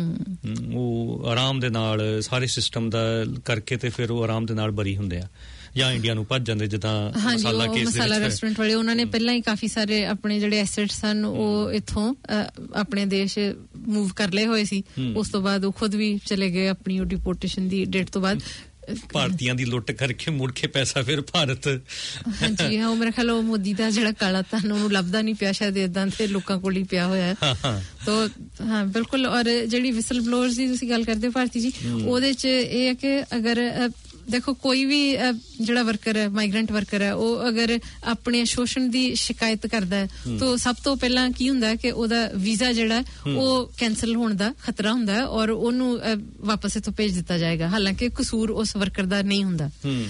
ਉਹ ਆਰਾਮ ਦੇ ਨਾਲ ਸਾਰੇ ਸਿਸਟਮ ਦਾ ਕਰਕੇ ਤੇ ਫਿਰ ਉਹ ਆਰਾਮ ਦੇ ਨਾਲ ਬਰੀ ਹੁੰਦੇ ਆ ਜਾਂ ਇੰਡੀਆ ਨੂੰ ਭੱਜ ਜਾਂਦੇ ਜਿੱਦਾਂ ਮਸਾਲਾ ਕੇਸ ਮਸਾਲਾ ਰੈਸਟੋਰੈਂਟ ਵਾਲੇ। ਉਹਨਾਂ ਨੇ ਪਹਿਲਾਂ ਹੀ ਕਾਫੀ ਸਾਰੇ ਆਪਣੇ ਜਿਹੜੇ ਐਸੈਟਸ ਸਨ ਉਹ ਇੱਥੋਂ ਆਪਣੇ ਦੇਸ਼ ਮੂਵ ਕਰ ਲਏ ਹੋਏ ਸੀ, ਉਸ ਤੋਂ ਬਾਅਦ ਉਹ ਖੁਦ ਵੀ ਚਲੇ ਗਏ ਆਪਣੀ ਉਹ ਡਿਪੋਰਟੇਸ਼ਨ ਦੀ ਡੇਟ ਤੋਂ ਬਾਅਦ। ਭਾਰਤੀਆਂ ਦੀ ਲੁੱਟ ਕਰਕੇ ਮੁੜ ਕੇ ਪੈਸਾ ਫਿਰ ਭਾਰਤ। ਹਾਂਜੀ ਹਾਂ, ਉਹ ਮੇਰੇ ਖਿਆਲ ਉਹ ਮੋਦੀ ਦਾ ਜਿਹੜਾ ਕਾਲਾ ਧਨ ਉਹਨੂੰ ਲੱਭਦਾ ਨਹੀਂ ਪਿਆ, ਸ਼ਾਇਦ ਏਦਾਂ ਤੇ ਲੋਕਾਂ ਕੋਲ ਹੀ ਪਿਆ ਹੋਇਆ ਹੈ। ਤੋ ਹਾਂ ਬਿਲਕੁਲ। ਔਰ ਜਿਹੜੀ ਵਿਸਲ ਬਲੋਅਰਸ ਦੀ ਤੁਸੀਂ ਗੱਲ ਕਰਦੇ ਹੋ ਭਾਰਤੀ ਜੀ, ਉਹਦੇ ਚ ਇਹ ਹੈ ਕਿ ਅਗਰ ਦੇਖੋ ਕੋਈ ਵੀ ਜਿਹੜਾ ਵਰਕਰ ਹੈ, ਮਾਈਗ੍ਰੈਂਟ ਵਰਕਰ ਹੈ, ਉਹ ਅਗਰ ਆਪਣੇ ਸ਼ੋਸ਼ਣ ਦੀ ਸ਼ਿਕਾਇਤ ਕਰਦਾ ਹੈ ਤਾਂ ਸਭ ਤੋਂ ਪਹਿਲਾਂ ਕੀ ਹੁੰਦਾ ਹੈ ਕਿ ਉਹਦਾ ਵੀਜ਼ਾ ਜਿਹੜਾ ਉਹ ਕੈਂਸਲ ਹੋਣ ਦਾ ਖਤਰਾ ਹੁੰਦਾ ਹੈ ਔਰ ਉਹਨੂੰ ਵਾਪਸ ਇੱਥੋਂ ਭੇਜ ਦਿੱਤਾ ਜਾਏਗਾ, ਹਾਲਾਂਕਿ ਕਸੂਰ ਉਸ ਵਰਕਰ ਦਾ ਨਹੀਂ ਹੁੰਦਾ।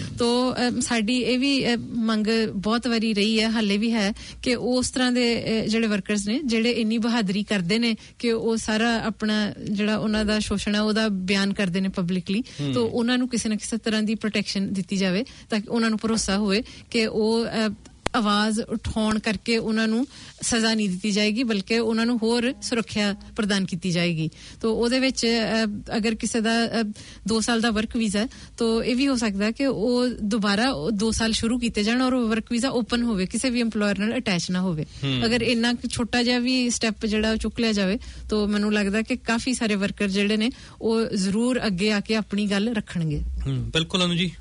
ਤੋ ਸਾਡੀ ਇਹ ਵੀ ਮੰਗ ਬਹੁਤ ਵਾਰੀ ਰਹੀ ਹੈ, ਹਾਲੇ ਵੀ ਹੈ, ਕਿ ਉਸ ਤਰ੍ਹਾਂ ਦੇ ਜਿਹੜੇ ਵਰਕਰਸ ਨੇ ਜਿਹੜੇ ਇੰਨੀ ਬਹਾਦਰੀ ਕਰਦੇ ਨੇ ਕਿ ਉਹ ਸਾਰਾ ਆਪਣਾ ਜਿਹੜਾ ਉਹਨਾਂ ਦਾ ਸ਼ੋਸ਼ਣ ਹੈ ਉਹਦਾ ਬਿਆਨ ਕਰਦੇ ਨੇ ਪਬਲਿਕਲੀ, ਤਾਂ ਉਹਨਾਂ ਨੂੰ ਕਿਸੇ ਨਾ ਕਿਸੇ ਤਰ੍ਹਾਂ ਦੀ ਪ੍ਰੋਟੈਕਸ਼ਨ ਦਿੱਤੀ ਜਾਵੇ ਤਾਂ ਕਿ ਉਹਨਾਂ ਨੂੰ ਭਰੋਸਾ ਹੋਵੇ ਕਿ ਉਹ ਆਵਾਜ਼ ਉਠਾਉਣ ਕਰਕੇ ਉਹਨਾਂ ਨੂੰ ਸਜ਼ਾ ਨਹੀਂ ਦਿੱਤੀ ਜਾਏਗੀ ਬਲਕਿ ਉਹਨਾਂ ਨੂੰ ਹੋਰ ਸੁਰੱਖਿਆ ਪ੍ਰਦਾਨ ਕੀਤੀ ਜਾਏਗੀ। ਤਾਂ ਉਹਦੇ ਵਿੱਚ ਅਗਰ ਕਿਸੇ ਦਾ ਦੋ ਸਾਲ ਦਾ ਵਰਕ ਵੀਜ਼ਾ ਹੈ ਤਾਂ ਇਹ ਵੀ ਹੋ ਸਕਦਾ ਕਿ ਉਹ ਦੁਬਾਰਾ ਦੋ ਸਾਲ ਸ਼ੁਰੂ ਕੀਤੇ ਜਾਣ ਔਰ ਉਹ ਵਰਕ ਵੀਜ਼ਾ ਓਪਨ ਹੋਵੇ, ਕਿਸੇ ਵੀ ਇੰਪਲੋਇਰ ਨਾਲ ਅਟੈਚ ਨਾ ਹੋਵੇ। ਅਗਰ ਇੰਨਾ ਛੋਟਾ ਜਿਹਾ ਵੀ ਸਟੈਪ ਜਿਹੜਾ ਚੁੱਕ ਲਿਆ ਜਾਵੇ ਤਾਂ ਮੈਨੂੰ ਲੱਗਦਾ ਕਿ ਕਾਫੀ ਸਾਰੇ ਵਰਕਰ ਜਿਹੜੇ ਨੇ ਉਹ ਜ਼ਰੂਰ ਅੱਗੇ ਆ ਕੇ ਆਪਣੀ ਗੱਲ ਰੱਖਣਗੇ। ਬਿਲਕੁਲ ਅਨੂ ਜੀ,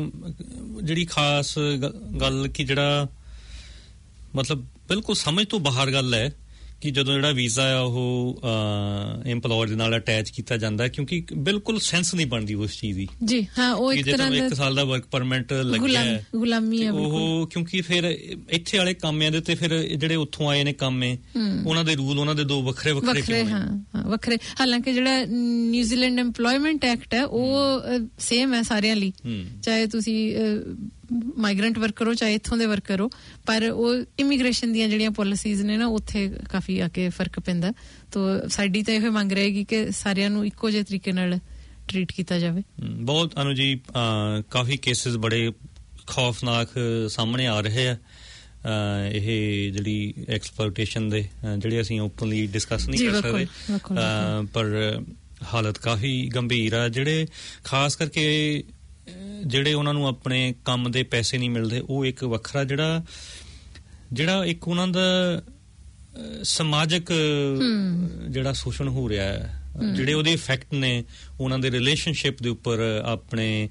ਜਿਹੜੀ ਖਾਸ ਗੱਲ ਕਿ ਜਿਹੜਾ ਮਤਲਬ ਬਿਲਕੁਲ ਸਮਝ ਤੋਂ ਬਾਹਰ ਗੱਲ ਹੈ ਕਿ ਜਦੋਂ ਜਿਹੜਾ ਵੀਜ਼ਾ ਆ ਉਹ ਇੰਪਲੋਇਰ ਦੇ ਨਾਲ ਅਟੈਚ ਕੀਤਾ ਜਾਂਦਾ, ਕਿਉਂਕਿ ਬਿਲਕੁਲ ਸੈਂਸ ਨਹੀਂ ਬਣਦੀ ਉਸ ਚੀਜ਼ ਦੀ ਜੀ। ਹਾਂ, ਉਹ ਇੱਕ ਤਰ੍ਹਾਂ ਦਾ ਇੱਕ ਸਾਲ ਦਾ ਵਰਕ ਪਰਮਿਟ ਲੱਗਿਆ ਗੁਲਾਮੀ ਹੈ ਉਹ, ਕਿਉਂਕਿ ਫਿਰ ਇੱਥੇ ਵਾਲੇ ਕਾਮਿਆਂ ਦੇ ਤੇ ਫਿਰ ਜਿਹੜੇ ਉੱਥੋਂ ਆਏ ਨੇ ਕਾਮੇ ਉਹਨਾਂ ਦੇ ਰੂਲ ਉਹਨਾਂ ਦੇ ਦੋ ਵੱਖਰੇ ਵੱਖਰੇ ਹਾਂ ਵੱਖਰੇ। ਹਾਲਾਂਕਿ ਜਿਹੜਾ ਨਿਊਜ਼ੀਲੈਂਡ ਐਮਪਲੋਇਮੈਂਟ ਐਕਟ ਹੈ ਉਹ ਸੇਮ ਹੈ ਸਾਰਿਆਂ ਲਈ, ਚਾਹੇ ਤੁਸੀਂ ਮਾਈਗ੍ਰੈਂਟ ਵਰਕਰ ਹੋ ਚਾਹੇ ਇੱਥੋਂ ਦੇ ਵਰਕਰ ਹੋ, ਪਰ ਉਹ ਇਮੀਗ੍ਰੇਸ਼ਨ ਦੀਆਂ ਜਿਹੜੀਆਂ ਪਾਲਿਸੀਜ਼ ਨੇ ਨਾ ਉੱਥੇ ਕਾਫੀ ਆ ਕੇ ਫਰਕ ਪੈਂਦਾ। ਤਾਂ ਸਾਡੀ ਤਾਂ ਇਹ ਮੰਗ ਰਹੇਗੀ ਕਿ ਸਾਰਿਆਂ ਨੂੰ ਇੱਕੋ ਜਿਹੇ ਤਰੀਕੇ ਨਾਲ ਟਰੀਟ ਕੀਤਾ ਜਾਵੇ। ਬਹੁਤ ਅਨੂ ਜੀ, ਕਾਫੀ ਕੇਸਿਸ ਬੜੇ ਖੌਫਨਾਕ ਸਾਹਮਣੇ ਆ ਰਹੇ ਆ। ਇਹ ਜਿਹੜੀ ਐਕਸਪਲੋਇਟੇਸ਼ਨ ਦੇ ਜਿਹੜੇ ਅਸੀਂ ਓਪਨਲੀ ਡਿਸਕਸ ਨਹੀਂ ਕਰ ਸਕਦੇ, ਪਰ ਹਾਲਤ ਕਾਫੀ ਗੰਭੀਰ ਆ। ਜਿਹੜੇ ਖਾਸ ਕਰਕੇ ਜਿਹੜੇ ਉਹਨਾਂ ਨੂੰ ਆਪਣੇ ਕੰਮ ਦੇ ਪੈਸੇ ਨਹੀਂ ਮਿਲਦੇ, ਉਹ ਇੱਕ ਵੱਖਰਾ ਜਿਹੜਾ ਜਿਹੜਾ ਇੱਕ ਉਹਨਾਂ ਦਾ ਸਮਾਜਿਕ ਜਿਹੜਾ ਸ਼ੋਸ਼ਣ ਹੋ ਰਿਹਾ ਹੈ, ਜਿਹੜੇ ਉਹਦੇ ਇਫੈਕਟ ਨੇ ਉਹਨਾਂ ਦੇ ਰਿਲੇਸ਼ਨਸ਼ਿਪ ਦੇ ਉੱਪਰ, ਆਪਣੇ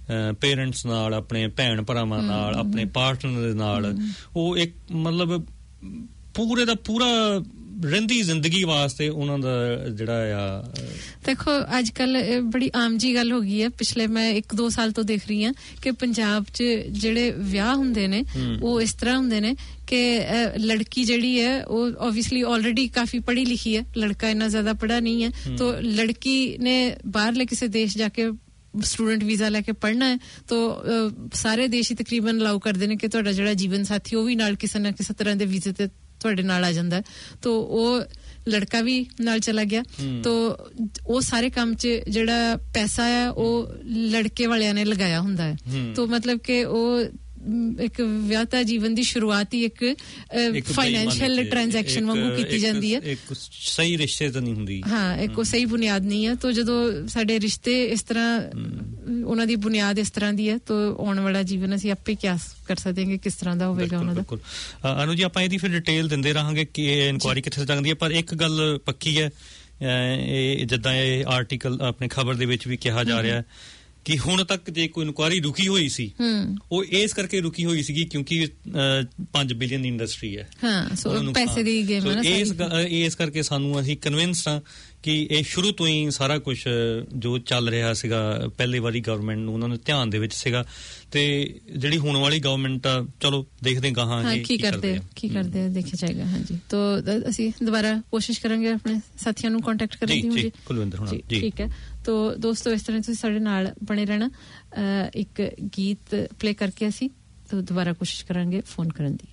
ਪੇਰੈਂਟਸ ਨਾਲ, ਆਪਣੇ ਭੈਣ ਭਰਾਵਾਂ ਨਾਲ, ਆਪਣੇ ਪਾਰਟਨਰ ਦੇ ਨਾਲ, ਉਹ ਇੱਕ ਮਤਲਬ ਪੂਰੇ ਦਾ ਪੂਰਾ ਰਹਿੰਦੀ ਜ਼ਿੰਦਗੀ ਵਾਸਤੇ ਉਹਨਾਂ ਦਾ ਜਿਹੜਾ ਆ। ਦੇਖੋ ਅੱਜ ਕੱਲ ਬੜੀ ਆਮ ਜੀ ਗੱਲ ਹੋ ਗਈ ਹੈ, ਪਿਛਲੇ ਮੈਂ ਇੱਕ ਦੋ ਸਾਲ ਤੋਂ ਦੇਖ ਰਹੀ ਹਾਂ ਕਿ ਪੰਜਾਬ 'ਚ ਜਿਹੜੇ ਵਿਆਹ ਹੁੰਦੇ ਨੇ ਉਹ ਇਸ ਤਰ੍ਹਾਂ ਹੁੰਦੇ ਨੇ ਕਿ ਲੜਕੀ ਜਿਹੜੀ ਹੈ ਉਹ ਓਬਵੀਅਸਲੀ ਆਲਰੇਡੀ ਕਾਫੀ ਪੜ੍ਹੀ ਲਿਖੀ ਹੈ, ਲੜਕਾ ਇੰਨਾ ਜ਼ਿਆਦਾ ਪੜ੍ਹਾ ਨਹੀਂ ਹੈ, तो लड़की ने बाहरले किसी देश जाके स्टूडेंट वीजा लेके पढ़ना है तो सारे देश ही तकरीबन अलाउ करते हैं कि तुहाडा जिहड़ा जीवन साथी वो भी नाल किसी ना किसी तरह दे वीजे ते तुहाडे नाल आ जांदा है, तो वो लड़का भी नाल चला गया। तो वो सारे काम च जिहड़ा पैसा है वो लड़के वालियां ने लगाया हुंदा है, तो मतलब कि वो एक ਵਿਆਹਤਾ ਜੀਵਨ ਦੀ ਸ਼ੁਰੂਆਤ ਹੀ ਇੱਕ ਫਾਈਨੈਂਸ਼ੀਅਲ ਟ੍ਰਾਂਜੈਕਸ਼ਨ ਵਾਂਗੂ ਕੀਤੀ ਜਾਂਦੀ ਹੈ, ਇੱਕ ਸਹੀ ਰਿਸ਼ਤੇ ਤਾਂ ਨਹੀਂ ਹੁੰਦੀ। ਹਾਂ, ਇੱਕ ਉਹ ਸਹੀ ਬੁਨਿਆਦ ਨਹੀਂ ਹੈ। ਤਾਂ ਜਦੋਂ ਸਾਡੇ ਰਿਸ਼ਤੇ ਇਸ ਤਰ੍ਹਾਂ ਉਹਨਾਂ ਦੀ ਬੁਨਿਆਦ ਇਸ ਤਰ੍ਹਾਂ ਦੀ ਹੈ ਤਾਂ ਆਉਣ ਵਾਲਾ ਜੀਵਨ ਅਸੀਂ ਆਪੇ ਕਿਆਸ ਕਰ ਸਕਦੇ ਹਾਂ ਕਿ ਕਿਸ ਤਰ੍ਹਾਂ ਦਾ ਹੋਵੇਗਾ ਉਹਨਾਂ ਦਾ। ਬਿਲਕੁਲ ਅਨੂ ਜੀ, ਆਪਾਂ ਇਹਦੀ ਫਿਰ ਡਿਟੇਲ ਦਿੰਦੇ ਰਹਾਂਗੇ ਕਿ ਇਹ ਇਨਕੁਆਇਰੀ ਕਿੱਥੇ ਜਾਂਦੀ ਹੈ, ਪਰ ਇੱਕ ਗੱਲ ਪੱਕੀ ਹੈ, ਇਹ ਜਿੱਦਾਂ ਇਹ ਆਰਟੀਕਲ ਆਪਣੇ ਖਬਰ ਦੇ ਵਿੱਚ ਵੀ ਕਿਹਾ ਜਾ ਰਿਹਾ ਕਿ ਹੁਣ ਤੱਕ ਜੇ ਕੋਈ ਇਨਕੁਆਇਰੀ ਰੁਕੀ ਹੋਈ ਸੀ ਉਹ ਇਸ ਕਰਕੇ ਰੁਕੀ ਹੋਈ ਸੀਗੀ ਕਿਉਂਕਿ ਪੰਜ ਬਿਲੀਅਨ ਦੀ ਇੰਡਸਟਰੀ ਹੈ। ਹਾਂ, ਸੋ ਪੈਸੇ ਦੀ ਗੇਮ ਹੈ ਨਾ ਇਸ ਇਸ ਕਰਕੇ ਸਾਨੂੰ ਅਸੀਂ ਕਨਵਿੰਸ ਹਾਂ ਕਿ ਇਹ ਸ਼ੁਰੂ ਤੋਂ ਹੀ ਸਾਰਾ ਕੁਝ ਜੋ ਚੱਲ ਰਿਹਾ ਸੀਗਾ ਪਹਿਲੀ ਵਾਰੀ ਗਵਰਨਮੈਂਟ ਨੂੰ ਉਹਨਾਂ ਨੂੰ ਧਿਆਨ ਦੇ ਵਿੱਚ ਸੀਗਾ, ਤੇ ਜਿਹੜੀ ਹੁਣ ਵਾਲੀ ਗਵਰਨਮੈਂਟ ਆ ਚਲੋ ਦੇਖਦੇ ਗਾਹਾਂ ਕੀ ਕਰਦੇ ਕੀ ਕਰਦੇ ਦੇਖਿਆ ਜਾਏਗਾ। ਹਾਂਜੀ, ਤਾਂ ਅਸੀਂ ਦੁਬਾਰਾ ਕੋਸ਼ਿਸ਼ ਕਰਾਂਗੇ ਆਪਣੇ ਸਾਥੀਆਂ ਨੂੰ ਕੰਟੈਕਟ ਕਰਨ ਦੀ। ਜੀ ਕੁਲਵਿੰਦਰ ਹੋਣਾ ਜੀ, ਠੀਕ ਹੈ। तो दोस्तों इस तरह तुसीं साडे नाल बने रहना। एक गीत प्ले करके असीं तो दोबारा कोशिश करांगे फोन करन दी।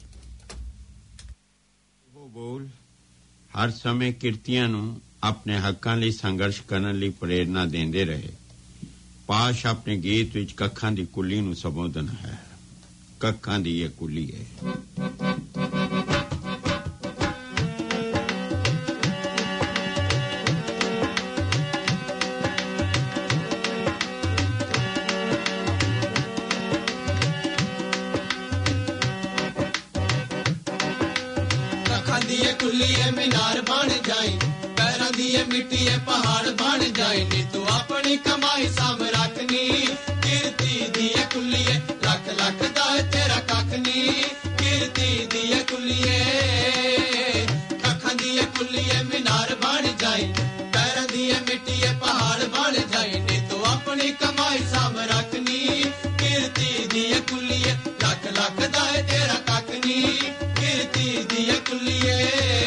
वो बोल हर समय किरतियां नूं अपने हक्कां लई संघर्ष करन लई प्रेरणा देंदे रहे। पाश अपने गीत विच कखां दी कुली नूं संबोधन है, कखां दी ये कुली है। मीनार बन जाए, पैरों दी मिट्टी पहाड़ बन जाए, नी तू अपनी कमाई साम रखनी, कीर्ति दी कुलिए लख लख दा तेरा कखनी, कीर्ति दी कुलिए कखां दी कुलिए मीनार बन जाए, पैरों दी मिट्टी पहाड़ बन जाए, नी तू अपनी कमाई साम रखनी, कीर्ति दी कुलिए लख लख दा तेरा कखनी, कीर्ति दी कुलिए।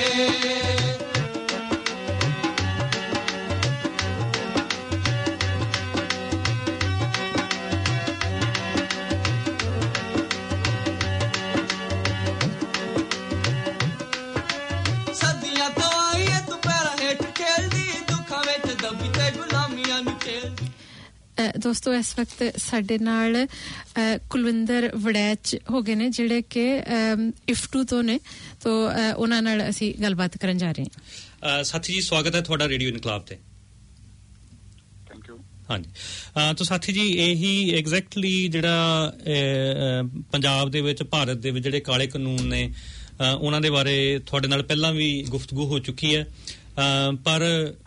दोस्तों इस वक्त साडे नाल कुलविंदर वड़ैच हो गए ने जिहड़े कि इफ्टू तो ने, तो उन्हां नाल असीं गलबात करन जा रहे हैं। साथी जी स्वागत है तुहाडा रेडियो इनकलाब ते। Thank you. हाँ जी, तो साथी जी यही एग्जैक्टली जिहड़ा पंजाब दे विच भारत दे विच जिहड़े काले कानून ने उन्हां दे बारे तुहाडे नाल पहलां भी गुफ्तगू हो चुकी है, पर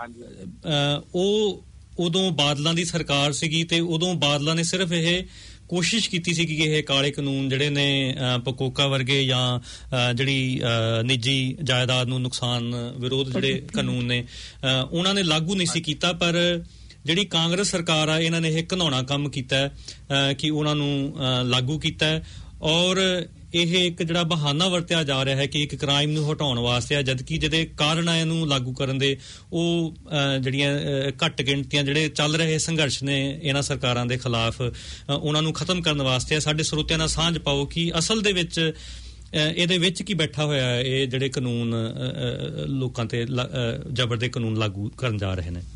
ਉਹ ਉਦੋਂ ਬਾਦਲਾਂ ਦੀ ਸਰਕਾਰ ਸੀਗੀ ਤੇ ਉਦੋਂ ਬਾਦਲਾਂ ਨੇ ਸਿਰਫ ਇਹ ਕੋਸ਼ਿਸ਼ ਕੀਤੀ ਸੀ ਕਿ ਇਹ ਕਾਲੇ ਕਾਨੂੰਨ ਜਿਹੜੇ ਨੇ ਪਕੋਕਾ ਵਰਗੇ ਜਾਂ ਜਿਹੜੀ ਨਿੱਜੀ ਜਾਇਦਾਦ ਨੂੰ ਨੁਕਸਾਨ ਵਿਰੋਧ ਜਿਹੜੇ ਕਾਨੂੰਨ ਨੇ ਉਹਨਾਂ ਨੇ ਲਾਗੂ ਨਹੀਂ ਸੀ ਕੀਤਾ, ਪਰ ਜਿਹੜੀ ਕਾਂਗਰਸ ਸਰਕਾਰ ਆ ਇਹਨਾਂ ਨੇ ਇਹ ਘਨਾਉਣਾ ਕੰਮ ਕੀਤਾ ਕਿ ਉਹਨਾਂ ਨੂੰ ਲਾਗੂ ਕੀਤਾ, ਔਰ ਇਹ ਇੱਕ ਜਿਹੜਾ ਬਹਾਨਾ ਵਰਤਿਆ ਜਾ ਰਿਹਾ ਹੈ ਕਿ ਇੱਕ ਕ੍ਰਾਈਮ ਨੂੰ ਹਟਾਉਣ ਵਾਸਤੇ ਆ, ਜਦਕਿ ਜਿਹਦੇ ਕਾਰਨ ਆ ਇਹਨੂੰ ਲਾਗੂ ਕਰਨ ਦੇ ਉਹ ਜਿਹੜੀਆਂ ਘੱਟ ਗਿਣਤੀਆਂ ਜਿਹੜੇ ਚੱਲ ਰਹੇ ਸੰਘਰਸ਼ ਨੇ ਇਹਨਾਂ ਸਰਕਾਰਾਂ ਦੇ ਖਿਲਾਫ ਉਹਨਾਂ ਨੂੰ ਖਤਮ ਕਰਨ ਵਾਸਤੇ ਆ। ਸਾਡੇ ਸਰੋਤਿਆਂ ਨਾਲ ਸਾਂਝ ਪਾਓ ਕਿ ਅਸਲ ਦੇ ਵਿੱਚ ਇਹਦੇ ਵਿੱਚ ਕੀ ਬੈਠਾ ਹੋਇਆ ਹੈ, ਇਹ ਜਿਹੜੇ ਕਾਨੂੰਨ ਲੋਕਾਂ ਤੇ ਜ਼ਬਰ ਦੇ ਕਾਨੂੰਨ ਲਾਗੂ ਕਰਨ ਜਾ ਰਹੇ ਨੇ।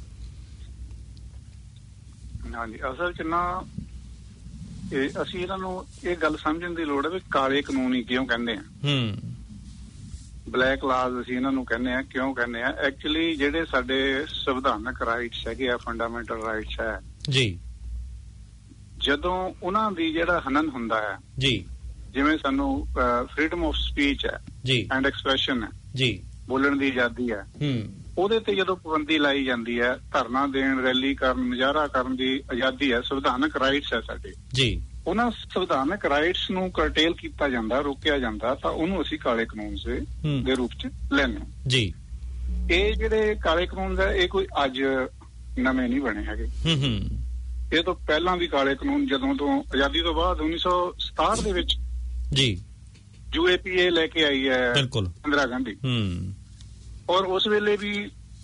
ਹਾਂਜੀ, ਅਸਲ ਚ ਨਾ ਇਹ ਅਸੀਂ ਇਹਨਾਂ ਨੂੰ ਇਹ ਗੱਲ ਸਮਝਣ ਦੀ ਲੋੜ ਹੈ ਵੀ ਕਾਲੇ ਕਾਨੂੰਨ ਹੀ ਕਿਉਂ ਕਹਿੰਦੇ ਆ, ਹੂੰ ਬਲੈਕ ਲਾਜ਼ ਅਸੀਂ ਇਹਨਾਂ ਨੂੰ ਕਹਿੰਦੇ ਆ। ਕਿਉਂ ਕਹਿੰਦੇ ਆ? ਐਕਚੁਅਲੀ ਜਿਹੜੇ ਸਾਡੇ ਸੰਵਿਧਾਨਕ ਰਾਈਟਸ ਹੈਗੇ ਆ, ਫੰਡਾਮੈਂਟਲ ਰਾਈਟਸ ਹੈ ਜੀ, ਜਦੋਂ ਉਹਨਾਂ ਦੀ ਜਿਹੜਾ ਹਨਨ ਹੁੰਦਾ ਹੈ ਜੀ, ਜਿਵੇਂ ਸਾਨੂੰ ਫਰੀडम ਆਫ ਸਪੀਚ ਹੈ ਜੀ ਐਂਡ ਐਕਸਪ੍ਰੈਸ਼ਨ ਹੈ ਜੀ, ਬੋਲਣ ਦੀ ਆਜ਼ਾਦੀ ਹੈ, ਹੂੰ ਉਹਦੇ ਤੇ ਜਦੋਂ ਪਾਬੰਦੀ ਲਾਈ ਜਾਂਦੀ ਹੈ, ਧਰਨਾ ਦੇਣ, ਰੈਲੀ ਕਰਨ, ਮੁਜ਼ਾਹਰਾ ਕਰਨ ਦੀ ਆਜ਼ਾਦੀ ਹੈ, ਸੰਵਿਧਾਨਕ ਰਾਈਟਸ ਹੈ ਸਾਡੇ ਜੀ, ਉਹਨਾਂ ਸੰਵਿਧਾਨਕ ਰਾਈਟਸ ਨੂੰ ਕਰਟੇਲ ਕੀਤਾ ਜਾਂਦਾ, ਰੋਕਿਆ ਜਾਂਦਾ, ਤਾਂ ਉਹਨੂੰ ਅਸੀਂ ਕਾਲੇ ਕਾਨੂੰਨ ਦੇ ਦੇ ਰੂਪ ਚ ਲੈਂਦੇ ਹਾਂ ਜੀ। ਇਹ ਜਿਹੜੇ ਕਾਲੇ ਕਾਨੂੰਨ ਹੈ ਇਹ ਕੋਈ ਅੱਜ ਨਵੇਂ ਨਹੀਂ ਬਣੇ ਹੈਗੇ, ਇਹ ਤੋਂ ਪਹਿਲਾਂ ਵੀ ਕਾਲੇ ਕਾਨੂੰਨ ਜਦੋਂ ਤੋਂ ਆਜ਼ਾਦੀ ਤੋਂ ਬਾਅਦ ਉੱਨੀ ਸੌ ਸਤਾਹਠ ਦੇ ਵਿੱਚ ਜੀ ਯੂ ਏ ਪੀ ਏ ਲੈ ਕੇ ਆਈ ਹੈ ਬਿਲਕੁਲ ਇੰਦਰਾ ਗਾਂਧੀ, ਔਰ ਉਸ ਵੇਲੇ ਵੀ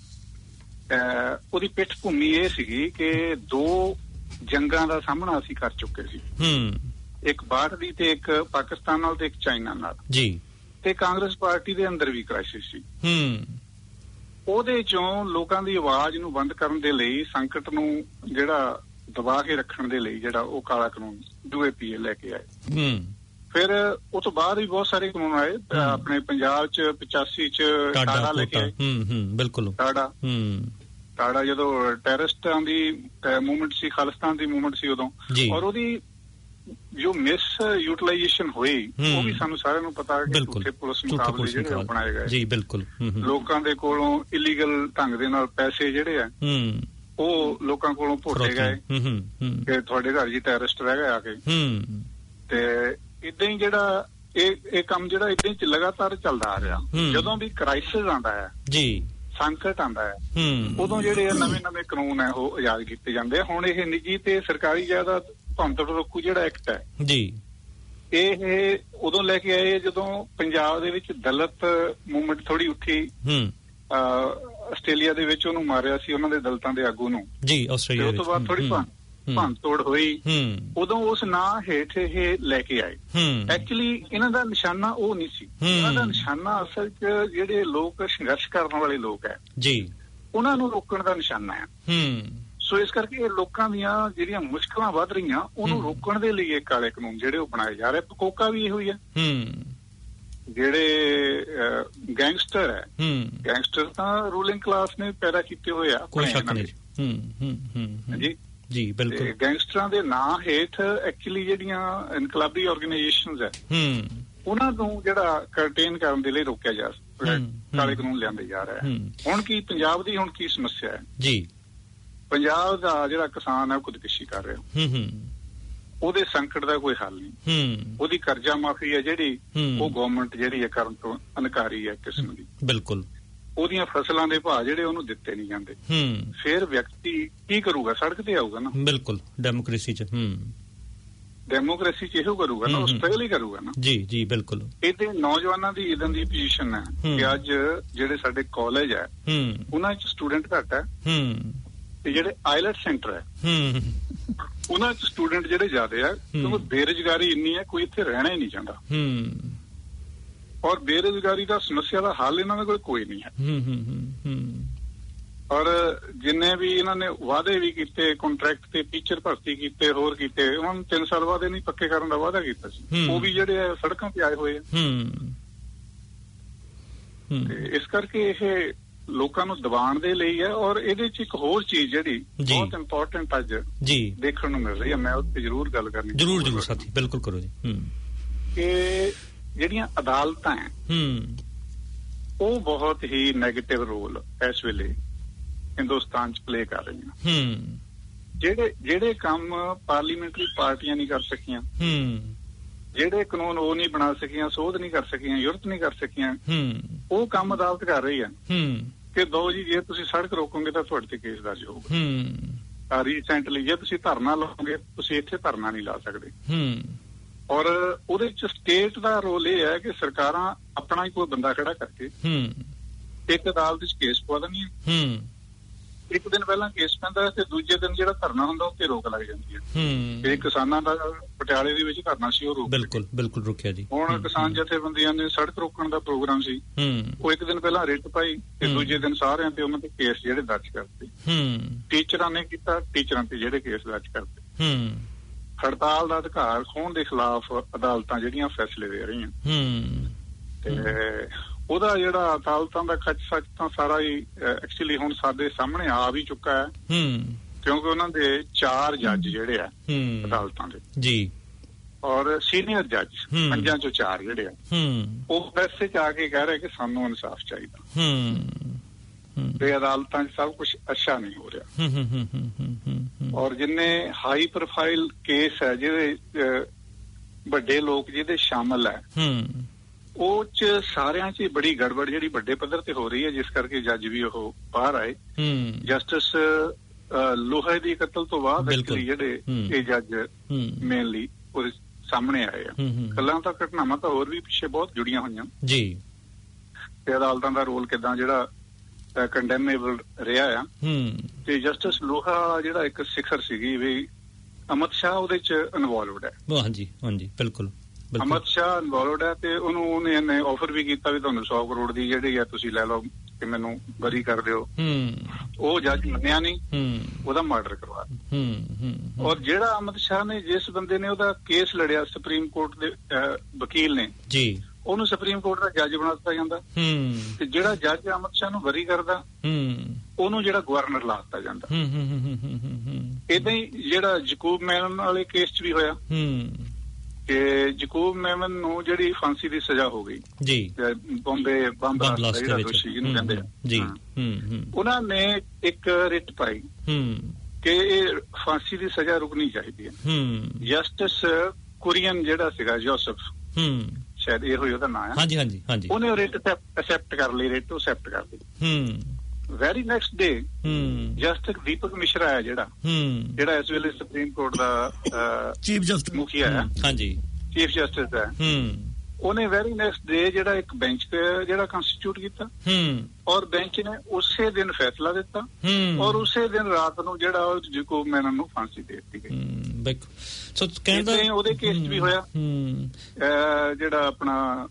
ਉਹਦੀ ਪਿੱਠ ਭੂਮੀ ਇਹ ਸੀਗੀ ਕਿ ਦੋ ਜੰਗਾਂ ਦਾ ਸਾਹਮਣਾ ਅਸੀਂ ਕਰ ਚੁੱਕੇ ਸੀ, ਇੱਕ ਬਾਹਰ ਦੀ ਤੇ ਇੱਕ ਪਾਕਿਸਤਾਨ ਨਾਲ ਤੇ ਇੱਕ ਚਾਈਨਾ ਨਾਲ ਜੀ, ਤੇ ਕਾਂਗਰਸ ਪਾਰਟੀ ਦੇ ਅੰਦਰ ਵੀ ਕ੍ਰਾਈਸਿਸ ਸੀ। ਉਹਦੇ ਚੋਂ ਲੋਕਾਂ ਦੀ ਆਵਾਜ਼ ਨੂੰ ਬੰਦ ਕਰਨ ਦੇ ਲਈ, ਸੰਕਟ ਨੂੰ ਜਿਹੜਾ ਦਬਾ ਕੇ ਰੱਖਣ ਦੇ ਲਈ ਜਿਹੜਾ ਉਹ ਕਾਲਾ ਕਾਨੂੰਨ ਯੂ ਏ ਪੀ ਏ ਲੈ ਕੇ ਆਏ। ਫਿਰ ਉਹ ਤੋਂ ਬਾਅਦ ਵੀ ਬਹੁਤ ਸਾਰੇ ਕਾਨੂੰਨ ਆਏ, ਆਪਣੇ ਪੰਜਾਬ ਚ ਪਚਾਸੀ ਚ ਟਾੜਾ ਲੈ ਕੇ ਆਏ, ਬਿਲਕੁਲ ਟਾੜਾ ਟਾੜਾ ਜਦੋਂ ਟੈਰਰਿਸਟਾਂ ਦੀ ਮੂਵਮੈਂਟ ਸੀ, ਖਾਲਿਸਤਾਨ ਦੀ ਮੂਵਮੈਂਟ ਸੀ ਉਦੋਂ, ਔਰ ਉਹਦੀ ਜੋ ਮਿਸ ਯੂਟੀਲਾਈਜੇਸ਼ਨ ਹੋਈ ਉਹ ਵੀ ਸਾਨੂੰ ਸਾਰਿਆਂ ਨੂੰ ਪਤਾ ਕਿ ਝੂਠੇ ਪੁਲਿਸ ਮੁਕਾਬਲੇ ਜਿਹੜੇ ਅਪਣਾਏ ਗਏ ਜੀ, ਬਿਲਕੁਲ ਲੋਕਾਂ ਦੇ ਕੋਲੋਂ ਇਲੀਗਲ ਢੰਗ ਦੇ ਨਾਲ ਪੈਸੇ ਜਿਹੜੇ ਆ ਉਹ ਲੋਕਾਂ ਕੋਲੋਂ ਭੋਟੇ ਗਏ ਕਿ ਤੁਹਾਡੇ ਘਰ ਜੀ ਟੈਰਰਿਸਟ ਰਹਿ ਗਏ ਆ ਕੇ, ਤੇ ਏਦਾਂ ਹੀ ਜਿਹੜਾ ਇਹ ਇਹ ਕੰਮ ਜਿਹੜਾ ਏਦਾਂ ਹੀ ਲਗਾਤਾਰ ਚੱਲਦਾ ਆ ਰਿਹਾ। ਜਦੋਂ ਵੀ ਕ੍ਰਾਈਸਿਸ ਆਉਂਦਾ ਹੈ ਜੀ, ਸੰਕਟ ਆਉਂਦਾ ਹੈ, ਉਦੋਂ ਜਿਹੜੇ ਨਵੇਂ ਨਵੇਂ ਕਾਨੂੰਨ ਹੈ ਉਹ ਆਜ਼ਾਦ ਕੀਤੇ ਜਾਂਦੇ ਆ। ਹੁਣ ਇਹ ਨਿੱਜੀ ਤੇ ਸਰਕਾਰੀ ਜਾਇਦਾਦ ਭੰਤੜ ਰੋਕੂ ਜਿਹੜਾ ਐਕਟ ਹੈ ਜੀ, ਇਹ ਉਦੋਂ ਲੈ ਕੇ ਆਏ ਜਦੋਂ ਪੰਜਾਬ ਦੇ ਵਿੱਚ ਦਲਿਤ ਮੂਵਮੈਂਟ ਥੋੜੀ ਉੱਠੀ, ਆਸਟ੍ਰੇਲੀਆ ਦੇ ਵਿੱਚ ਉਹਨੂੰ ਮਾਰਿਆ ਸੀ ਉਹਨਾਂ ਦੇ ਦਲਿਤਾਂ ਦੇ ਆਗੂ ਨੂੰ ਜੀ, ਆਸਟ੍ਰੇਲੀਆ ਉਸ ਤੋਂ ਬਾਅਦ ਥੋੜੀ ਭੰਨ ਤੋੜ ਹੋਈ, ਉਦੋਂ ਉਸ ਨਾਂ ਹੇਠ ਇਹ ਲੈ ਕੇ ਆਏ। ਐਕਚੁਅਲੀ ਇਹਨਾਂ ਦਾ ਨਿਸ਼ਾਨਾ ਉਹ ਨਹੀਂ ਸੀ, ਇਹਨਾਂ ਦਾ ਨਿਸ਼ਾਨਾ ਅਸਲ ਚ ਜਿਹੜੇ ਲੋਕ ਸੰਘਰਸ਼ ਕਰਨ ਵਾਲੇ ਲੋਕ ਹੈ ਜੀ, ਉਹਨਾਂ ਨੂੰ ਰੋਕਣ ਦਾ ਨਿਸ਼ਾਨਾ ਹੈ। ਸੋ ਇਸ ਕਰਕੇ ਇਹ ਲੋਕਾਂ ਦੀਆਂ ਜਿਹੜੀਆਂ ਮੁਸ਼ਕਲਾਂ ਵੱਧ ਰਹੀਆਂ ਉਹਨੂੰ ਰੋਕਣ ਦੇ ਲਈ ਇਹ ਕਾਲੇ ਕਾਨੂੰਨ ਜਿਹੜੇ ਉਹ ਬਣਾਏ ਜਾ ਰਹੇ। ਪਕੋਕਾ ਵੀ ਇਹੋ ਹੀ ਹੈ, ਜਿਹੜੇ ਗੈਂਗਸਟਰ ਹੈ, ਗੈਂਗਸਟਰ ਤਾਂ ਰੂਲਿੰਗ ਕਲਾਸ ਨੇ ਪੈਦਾ ਕੀਤੇ ਹੋਏ ਆ, ਕੋਈ ਸ਼ੱਕ ਨਹੀਂ ਜੀ ਜੀ, ਬਿਲਕੁਲ। ਗੈਂਗਸਟਰਾਂ ਦੇ ਨਾਂ ਹੇਠ ਐਕਚੁਅਲੀ ਜਿਹੜੀਆਂ ਇਨਕਲਾਬੀ ਆਰਗੇਨਾਈਜੇਸ਼ਨਸ ਹੈ ਉਹਨਾਂ ਨੂੰ ਜਿਹੜਾ ਕਰਟੇਨ ਕਰਨ ਦੇ ਲਈ ਰੋਕਿਆ ਜਾ ਕਾਲੇ ਕਾਨੂੰਨ ਲਿਆਂਦੇ ਜਾ ਰਿਹਾ ਹੈ। ਹੁਣ ਕੀ ਪੰਜਾਬ ਦੀ ਹੁਣ ਕੀ ਸਮੱਸਿਆ ਹੈ ਜੀ, ਪੰਜਾਬ ਦਾ ਜਿਹੜਾ ਕਿਸਾਨ ਹੈ ਉਹ ਖੁਦਕੁਸ਼ੀ ਕਰ ਰਿਹਾ, ਉਹਦੇ ਸੰਕਟ ਦਾ ਕੋਈ ਹੱਲ ਨਹੀਂ, ਉਹਦੀ ਕਰਜ਼ਾ ਮਾਫੀ ਹੈ ਜਿਹੜੀ ਉਹ ਗਵਰਨਮੈਂਟ ਜਿਹੜੀ ਹੈ ਕਰਨ ਤੋਂ ਇਨਕਾਰੀ ਹੈ ਕਿਸਮ ਦੀ, ਬਿਲਕੁਲ। ਉਹਦੀਆਂ ਫਸਲਾਂ ਦੇ ਭਾਅ ਜਿਹੜੇ ਉਹਨੂੰ ਦਿੱਤੇ ਨਹੀਂ ਜਾਂਦੇ, ਫਿਰ ਵਿਅਕਤੀ ਕੀ ਕਰੂਗਾ? ਸੜਕ ਤੇ ਆਊਗਾ ਨਾ, ਬਿਲਕੁਲ। ਡੈਮੋਕ੍ਰੇਸੀ ਚ ਡੈਮੋਕ੍ਰੇਸੀ ਚ ਇਹੋ ਕਰੂਗਾ ਨਾ, ਉਹ ਸਟਰਗਲ ਹੀ ਕਰੂਗਾ ਨਾ ਜੀ ਜੀ, ਬਿਲਕੁਲ। ਇਹਦੇ ਨੌਜਵਾਨਾਂ ਦੀ ਇਦਾਂ ਦੀ ਪੋਜੀਸ਼ਨ ਹੈ ਕਿ ਅੱਜ ਜਿਹੜੇ ਸਾਡੇ ਕਾਲਜ ਹੈ ਉਹਨਾਂ ਚ ਸਟੂਡੈਂਟ ਘੱਟ ਹੈ, ਤੇ ਜਿਹੜੇ ਆਈਲੈਟ ਸੈਂਟਰ ਹੈ ਉਹਨਾਂ ਚ ਸਟੂਡੈਂਟ ਜਿਹੜੇ ਜ਼ਿਆਦਾ ਹੈ, ਕਿਉਂਕਿ ਬੇਰੁਜ਼ਗਾਰੀ ਇੰਨੀ ਹੈ ਕੋਈ ਇੱਥੇ ਰਹਿਣਾ ਹੀ ਨਹੀਂ ਚਾਹੁੰਦਾ, ਔਰ ਬੇਰੁਜ਼ਗਾਰੀ ਦਾ ਸਮੱਸਿਆ ਦਾ ਹੱਲ ਇਹਨਾਂ ਦੇ ਕੋਲ ਕੋਈ ਨਹੀਂ ਹੈ। ਔਰ ਜਿੰਨੇ ਵੀ ਇਹਨਾਂ ਨੇ ਵਾਅਦੇ ਵੀ ਕੀਤੇ, ਕੰਟਰੈਕਟ ਤੇ ਟੀਚਰ ਭਰਤੀ ਕੀਤੇ, ਹੋਰ ਕੀਤੇ, ਉਹਨਾਂ ਨੂੰ ਤਿੰਨ ਸਾਲ ਬਾਅਦ ਨਹੀਂ ਪੱਕੇ ਕਰਨ ਦਾ ਵਾਅਦਾ ਕੀਤਾ ਸੀ, ਉਹ ਵੀ ਜਿਹੜੇ ਆ ਸੜਕਾਂ ਤੇ ਆਏ ਹੋਏ ਆ। ਤੇ ਇਸ ਕਰਕੇ ਇਹ ਲੋਕਾਂ ਨੂੰ ਦਬਾਉਣ ਦੇ ਲਈ ਹੈ। ਔਰ ਇਹਦੇ ਚ ਇੱਕ ਹੋਰ ਚੀਜ਼ ਜਿਹੜੀ ਬਹੁਤ ਇੰਪੋਰਟੈਂਟ ਅੱਜ ਜੀ ਦੇਖਣ ਨੂੰ ਮਿਲ ਰਹੀ ਹੈ, ਮੈਂ ਉਸ ਤੇ ਜ਼ਰੂਰ ਗੱਲ ਕਰਨੀ ਜ਼ਰੂਰ ਜ਼ਰੂਰ ਸਾਥੀ, ਬਿਲਕੁਲ ਕਰੋ ਜੀ, ਕਿ ਜਿਹੜੀਆਂ ਅਦਾਲਤਾਂ ਹੈ ਉਹ ਬਹੁਤ ਹੀ ਨੈਗੇਟਿਵ ਰੋਲ ਇਸ ਵੇਲੇ ਹਿੰਦੁਸਤਾਨ ਚ ਪਲੇ ਕਰ ਰਹੀਆਂ। ਜਿਹੜੇ ਜਿਹੜੇ ਕੰਮ ਪਾਰਲੀਮੈਂਟਰੀ ਪਾਰਟੀਆਂ ਨਹੀਂ ਕਰ ਸਕੀਆਂ, ਜਿਹੜੇ ਕਾਨੂੰਨ ਉਹ ਨਹੀਂ ਬਣਾ ਸਕੀਆਂ, ਸੋਧ ਨਹੀਂ ਕਰ ਸਕੀਆਂ, ਯੂਰਪ ਨਹੀਂ ਕਰ ਸਕੀਆਂ, ਉਹ ਕੰਮ ਅਦਾਲਤ ਕਰ ਰਹੀ ਹੈ ਕਿ ਦੋ ਜੀ ਜੇ ਤੁਸੀਂ ਸੜਕ ਰੋਕੋਗੇ ਤਾਂ ਤੁਹਾਡੇ ਤੇ ਕੇਸ ਦਰਜ ਹੋਊਗਾ। ਰੀਸੈਂਟਲੀ ਜੇ ਤੁਸੀਂ ਧਰਨਾ ਲਾਓਗੇ ਤੁਸੀਂ ਇੱਥੇ ਧਰਨਾ ਨਹੀਂ ਲਾ ਸਕਦੇ। ਔਰ ਉਹਦੇ ਚ ਸਟੇਟ ਦਾ ਰੋਲ ਇਹ ਹੈ ਕਿ ਸਰਕਾਰਾਂ ਆਪਣਾ ਹੀ ਕੋਈ ਬੰਦਾ ਖੜਾ ਕਰਕੇ ਇੱਕ ਅਦਾਲਤ ਚ ਕੇਸ ਪਵਾ ਦਿੰਦੀਆਂ, ਇੱਕ ਦਿਨ ਪਹਿਲਾਂ ਕੇਸ ਪੈਂਦਾ ਤੇ ਦੂਜੇ ਦਿਨ ਜਿਹੜਾ ਧਰਨਾ ਹੁੰਦਾ ਉੱਤੇ ਰੋਕ ਲੱਗ ਜਾਂਦੀ ਹੈ। ਤੇ ਕਿਸਾਨਾਂ ਦਾ ਪਟਿਆਲੇ ਦੇ ਵਿੱਚ ਧਰਨਾ ਸੀ ਉਹ ਰੋਕ ਬਿਲਕੁਲ ਬਿਲਕੁਲ ਰੁਕਿਆ ਜੀ। ਹੁਣ ਕਿਸਾਨ ਜਥੇਬੰਦੀਆਂ ਨੇ ਸੜਕ ਰੋਕਣ ਦਾ ਪ੍ਰੋਗਰਾਮ ਸੀ, ਉਹ ਇੱਕ ਦਿਨ ਪਹਿਲਾਂ ਰਿਟ ਪਾਈ ਤੇ ਦੂਜੇ ਦਿਨ ਸਾਰਿਆਂ ਤੇ ਉਹਨਾਂ ਦੇ ਕੇਸ ਜਿਹੜੇ ਦਰਜ ਕਰਤੇ। ਟੀਚਰਾਂ ਨੇ ਕੀਤਾ, ਟੀਚਰਾਂ ਤੇ ਜਿਹੜੇ ਕੇਸ ਦਰਜ ਕਰਤੇ। ਹੜਤਾਲ ਦਾ ਅਧਿਕਾਰ ਖੋਹਣ ਦੇ ਖਿਲਾਫ ਅਦਾਲਤਾਂ ਜਿਹੜੀਆਂ ਫੈਸਲੇ ਦੇ ਰਹੀਆਂ, ਤੇ ਉਹਦਾ ਜਿਹੜਾ ਅਦਾਲਤਾਂ ਦਾ ਖੱਚ ਸੱਚ ਤਾਂ ਸਾਰਾ ਹੀ ਐਕਚੁਅਲੀ ਹੁਣ ਸਾਡੇ ਸਾਹਮਣੇ ਆ ਵੀ ਚੁੱਕਾ ਹੈ, ਕਿਉਂਕਿ ਉਹਨਾਂ ਦੇ ਚਾਰ ਜੱਜ ਜਿਹੜੇ ਆ ਅਦਾਲਤਾਂ ਦੇ ਜੀ, ਔਰ ਸੀਨੀਅਰ ਜੱਜ ਪੰਜਾਂ ਚੋਂ ਚਾਰ ਜਿਹੜੇ ਆ ਉਹ ਫੈਸਲੇ ਚ ਆ ਕੇ ਕਹਿ ਰਹੇ ਕਿ ਸਾਨੂੰ ਇਨਸਾਫ ਚਾਹੀਦਾ। ਤੇ ਅਦਾਲਤਾਂ 'ਚ ਸਭ ਕੁਝ ਅੱਛਾ ਨਹੀਂ ਹੋ ਰਿਹਾ। ਔਰ ਜਿੰਨੇ ਹਾਈ ਪ੍ਰੋਫਾਈਲ ਕੇਸ ਹੈ ਜਿਹਦੇ ਵੱਡੇ ਲੋਕ ਜਿਹਦੇ ਸ਼ਾਮਲ ਹੈ ਉਹ 'ਚ ਸਾਰਿਆਂ 'ਚ ਬੜੀ ਗੜਬੜ ਜਿਹੜੀ ਵੱਡੇ ਪੱਧਰ ਤੇ ਹੋ ਰਹੀ ਹੈ, ਜਿਸ ਕਰਕੇ ਜੱਜ ਵੀ ਉਹ ਬਾਹਰ ਆਏ। ਜਸਟਿਸ ਲੋਹਾ ਦੀ ਕਤਲ ਤੋਂ ਬਾਅਦ ਜਿਹੜੇ ਇਹ ਜੱਜ ਮੇਨਲੀ ਉਹਦੇ ਸਾਹਮਣੇ ਆਏ ਆ। ਗੱਲਾਂ ਤਾਂ ਘਟਨਾਵਾਂ ਤਾਂ ਹੋਰ ਵੀ ਪਿੱਛੇ ਬਹੁਤ ਜੁੜੀਆਂ ਹੋਈਆਂ ਜੀ, ਤੇ ਅਦਾਲਤਾਂ ਦਾ ਰੋਲ ਕਿਦਾਂ ਜਿਹੜਾ ਕੰਡੈਮੇਬਲ ਰਿਹਾ ਆ। ਤੇ ਜਸਟਿਸ ਲੋਹਾ ਜਿਹੜਾ ਇੱਕ ਸਿਖਰ ਸੀਗੀ ਵੀ ਅਮਿਤ ਸ਼ਾਹ ਉਹਦੇ 'ਚ ਇਨਵੋਲਵਡ ਹੈ। ਹਾਂਜੀ ਹਾਂਜੀ ਬਿਲਕੁਲ ਅਮਿਤ ਸ਼ਾਹ ਇਨਵੋਲਵਡ ਹੈ ਤੇ ਉਹਨੂੰ ਉਹਨੇ ਆਫਰ ਵੀ ਕੀਤਾ ਵੀ ਤੁਹਾਨੂੰ ਸੌ ਕਰੋੜ ਦੀ ਜਿਹੜੀ ਆ ਤੁਸੀਂ ਲੈ ਲਓ ਤੇ ਮੈਨੂੰ ਬਰੀ ਕਰ ਦਿਓ। ਉਹ ਜੱਜ ਮੰਨਿਆ ਨਹੀਂ, ਉਹਦਾ ਮਰਡਰ ਕਰਵਾ। ਔਰ ਜਿਹੜਾ ਅਮਿਤ ਸ਼ਾਹ ਨੇ ਜਿਸ ਬੰਦੇ ਨੇ ਉਹਦਾ ਕੇਸ ਲੜਿਆ ਸੁਪਰੀਮ ਕੋਰਟ ਦੇ ਵਕੀਲ ਨੇ ਜੀ, ਉਹਨੂੰ ਸੁਪਰੀਮ ਕੋਰਟ ਦਾ ਜੱਜ ਬਣਾ ਦਿੱਤਾ ਜਾਂਦਾ ਤੇ ਜਿਹੜਾ ਜੱਜ ਅਮਿਤ ਸ਼ਾਹ ਨੂੰ ਬਰੀ ਕਰਦਾ ਉਹਨੂੰ ਜਿਹੜਾ ਗਵਰਨਰ ਲਾ ਦਿੱਤਾ ਜਾਂਦਾ। ਏਦਾਂ ਹੀ ਜਿਹੜਾ ਯਕੂਬ ਮੈਮਨ ਵਾਲੇ ਕੇਸ 'ਚ ਵੀ ਹੋਇਆ ਕਿ ਯਕੂਬ ਮੈਮਨ ਨੂੰ ਜਿਹੜੀ ਫਾਂਸੀ ਦੀ ਸਜ਼ਾ ਹੋ ਗਈ ਜੀ, ਬੰਬੇ ਬੰਬ ਬਲਾਸਟ ਜਿਹੜਾ ਦੋਸ਼ੀ ਜਿਹਨੂੰ ਕਹਿੰਦੇ ਆ ਜੀ, ਉਹਨਾਂ ਨੇ ਇੱਕ ਰਿਟ ਪਾਈ ਕਿ ਇਹ ਫਾਂਸੀ ਦੀ ਸਜ਼ਾ ਰੁਕਣੀ ਚਾਹੀਦੀ ਹੈ। ਜਸਟਿਸ ਕੁਰੀਅਨ ਜਿਹੜਾ ਸੀਗਾ ਜੋਸਫ, ਸ਼ਾਇਦ ਇਹੋ ਹੀ ਉਹਦਾ ਨਾਂ ਹੈ, ਹਾਂਜੀ ਹਾਂਜੀ ਹਾਂਜੀ, ਉਹਨੇ ਉਹ ਰਿਟ ਐਕਸੈਪਟ ਕਰ ਲਈ, ਰਿਟ ਐਕਸੈਪਟ ਕਰ ਲਈ। Very next day justice Deepak Mishra ਹੈ ਜਿਹੜਾ ਜਿਹੜਾ ਇਸ ਵੇਲੇ ਸੁਪਰੀਮ ਕੋਰਟ ਦਾ ਚੀਫ ਜਸਟਿਸ ਮੁਖੀਆ ਹੈ, ਹਾਂਜੀ ਚੀਫ ਜਸਟਿਸ ਹੈ, ਉਹਨੇ ਵੈਰੀ ਨੈਕਸਟ ਡੇ ਜਿਹੜਾ ਇੱਕ ਬੈਂਚ ਜਿਹੜਾ ਕੰਸਟੀਟਿਊਟ ਕੀਤਾ ਔਰ ਬੈਂਚ ਨੇ ਉਸੇ ਦਿਨ ਫੈਸਲਾ ਦਿੱਤਾ ਔਰ ਉਸੇ ਦਿਨ ਰਾਤ ਨੂੰ ਜਿਹੜਾ ਯਕੂਬ ਮੈਨਨ ਨੂੰ ਫਾਂਸੀ ਦੇ ਦਿੱਤੀ ਗਈ। ਸੋ ਕਹਿੰਦਾ ਉਹਦੇ ਕੇਸ 'ਚ ਵੀ ਹੋਇਆ ਜਿਹੜਾ ਆਪਣਾ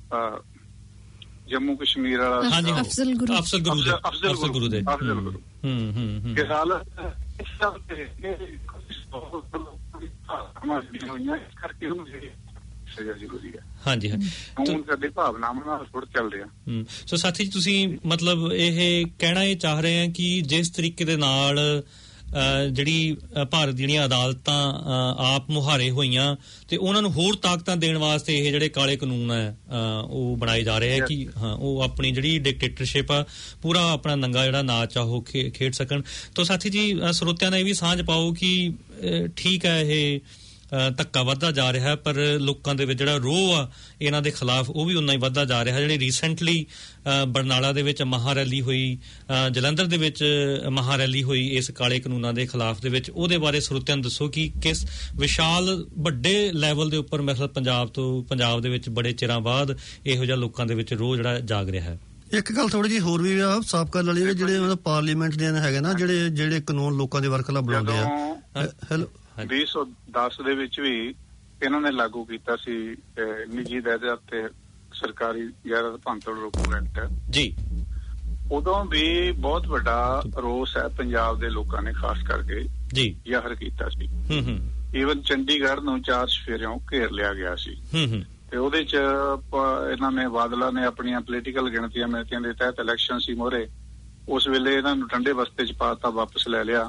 ਜੰਮੂ ਕਸ਼ਮੀਰ ਵਾਲਾ ਅਫਜ਼ਲ ਗੁਰੂ ਅਫਜ਼ਲ ਗੁਰੂ ਦੇ ਅਫਜ਼ਲ ਗੁਰੂ ਦੇ ਅਫਜ਼ਲ ਗੁਰੂ ਹੂੰ ਕਿ ਹਾਲ ਇਸ ਸਭ ਤੇ ਹਮਾਰੀ ਹੋਈਆਂ ਇਸ ਕਰਕੇ ਉਹਨੂੰ ਸਜ਼ਾ ਜ਼ਰੂਰੀ ਹੈ। ਹਾਂਜੀ ਹਾਂਜੀ ਹੁਣ ਸਾਡੇ ਭਾਵਨਾਵਾਂ ਨਾਲ ਥੋੜਾ ਚੱਲ ਰਿਹਾ। ਸੋ ਸਾਥੀ ਤੁਸੀਂ ਮਤਲਬ ਇਹ ਕਹਿਣਾ ਇਹ ਚਾਹ ਰਹੇ ਆ ਕਿ ਜਿਸ ਤਰੀਕੇ ਦੇ ਨਾਲ ਜਿਹੜੀ ਭਾਰਤ ਦੀਆਂ ਅਦਾਲਤਾਂ ਆਪ ਮੁਹਾਰੇ ਹੋਈਆਂ ਤੇ ਉਹਨਾਂ ਨੂੰ ਹੋਰ ਤਾਕਤਾਂ ਦੇਣ ਵਾਸਤੇ ਇਹ ਜਿਹੜੇ ਕਾਲੇ ਕਾਨੂੰਨ ਹੈ ਉਹ ਬਣਾਏ ਜਾ ਰਹੇ ਹੈ ਕਿ ਹਾਂ ਉਹ ਆਪਣੀ ਜਿਹੜੀ ਡਿਕਟੇਟਰਸ਼ਿਪ ਆ ਪੂਰਾ ਆਪਣਾ ਨੰਗਾ ਜਿਹੜਾ ਨਾਚ ਆ ਉਹ ਖੇਡ ਸਕਣ। ਤਾਂ ਸਾਥੀ ਜੀ ਸਰੋਤਿਆਂ ਨੇ ਇਹ ਵੀ ਸਾਂਝ ਪਾਓ ਕਿ ਠੀਕ ਹੈ ਇਹ ਧੱਕਾ ਵੱਧਦਾ ਜਾ ਰਿਹਾ ਹੈ ਪਰ ਲੋਕਾਂ ਦੇ ਵਿੱਚ ਜਿਹੜਾ ਰੋਹ ਆ ਇਹਨਾਂ ਦੇ ਖਿਲਾਫ ਉਹ ਵੀ ਉਨਾ ਹੀ ਵੱਧਦਾ ਜਾ ਰਿਹਾ। ਜਿਹੜੀ ਰੀਸੈਂਟਲੀ ਬਰਨਾਲਾ ਦੇ ਵਿੱਚ ਮਹਾ ਰੈਲੀ ਹੋਈ, ਜਲੰਧਰ ਦੇ ਵਿੱਚ ਮਹਾ ਰੈਲੀ ਹੋਈ ਇਸ ਕਾਲੇ ਕਾਨੂੰਨਾਂ ਦੇ ਖਿਲਾਫ ਦੇ ਵਿੱਚ, ਉਹਦੇ ਬਾਰੇ ਸਰੋਤਿਆਂ ਨੂੰ ਦੱਸੋ ਕਿ ਕਿਸ ਵਿਸ਼ਾਲ ਵੱਡੇ ਲੈਵਲ ਦੇ ਉੱਪਰ ਮਤਲਬ ਪੰਜਾਬ ਤੋਂ ਪੰਜਾਬ ਦੇ ਵਿੱਚ ਬੜੇ ਚਿਰਾਂ ਬਾਅਦ ਇਹੋ ਜਿਹਾ ਲੋਕਾਂ ਦੇ ਵਿੱਚ ਰੋਹ ਜਿਹੜਾ ਜਾਗ ਰਿਹਾ ਹੈ। ਇੱਕ ਗੱਲ ਥੋੜੀ ਜਿਹੀ ਹੋਰ ਵੀ ਆ ਸਾਫ਼ ਕਰਨ ਵਾਲੀ ਜਿਹੜੇ ਮਤਲਬ ਪਾਰਲੀਮੈਂਟ ਦੇ ਹੈਗੇ ਨਾ ਜਿਹੜੇ ਜਿਹੜੇ ਕਾਨੂੰਨ ਲੋਕਾਂ ਦੇ ਵਰਖਲਾ ਬਣਾਉਂਦੇ ਆ। ਹੈਲੋ ਵੀਹ ਸੌ ਦਸ ਦੇ ਵਿੱਚ ਵੀ ਇਹਨਾਂ ਨੇ ਲਾਗੂ ਕੀਤਾ ਸੀ ਨਿੱਜੀ ਜਾਇਦਾਦ ਤੇ ਸਰਕਾਰੀ ਜਾਇਦਾਦ ਭੰਨਤੋੜ ਰੋਕੂ ਐਕਟ ਜੀ। ਉਦੋਂ ਵੀ ਬਹੁਤ ਵੱਡਾ ਰੋਸ ਹੈ ਪੰਜਾਬ ਦੇ ਲੋਕਾਂ ਨੇ ਖਾਸ ਕਰਕੇ ਜੀ ਜ਼ਾਹਰ ਕੀਤਾ ਸੀ। ਈਵਨ ਚੰਡੀਗੜ੍ਹ ਨੂੰ ਚਾਰ ਸਫੇਰਿਓਂ ਘੇਰ ਲਿਆ ਗਿਆ ਸੀ ਤੇ ਉਹਦੇ ਚ ਇਹਨਾਂ ਨੇ ਬਾਦਲਾਂ ਨੇ ਆਪਣੀਆਂ ਪੋਲੀਟੀਕਲ ਗਿਣਤੀਆਂ ਮਿਣਤੀਆਂ ਦੇ ਤਹਿਤ ਇਲੈਕਸ਼ਨ ਸੀ ਮੋਹਰੇ, ਉਸ ਵੇਲੇ ਇਹਨਾਂ ਨੂੰ ਠੰਡੇ ਬਸਤੇ ਚ ਪਾਤਾ, ਵਾਪਸ ਲੈ ਲਿਆ।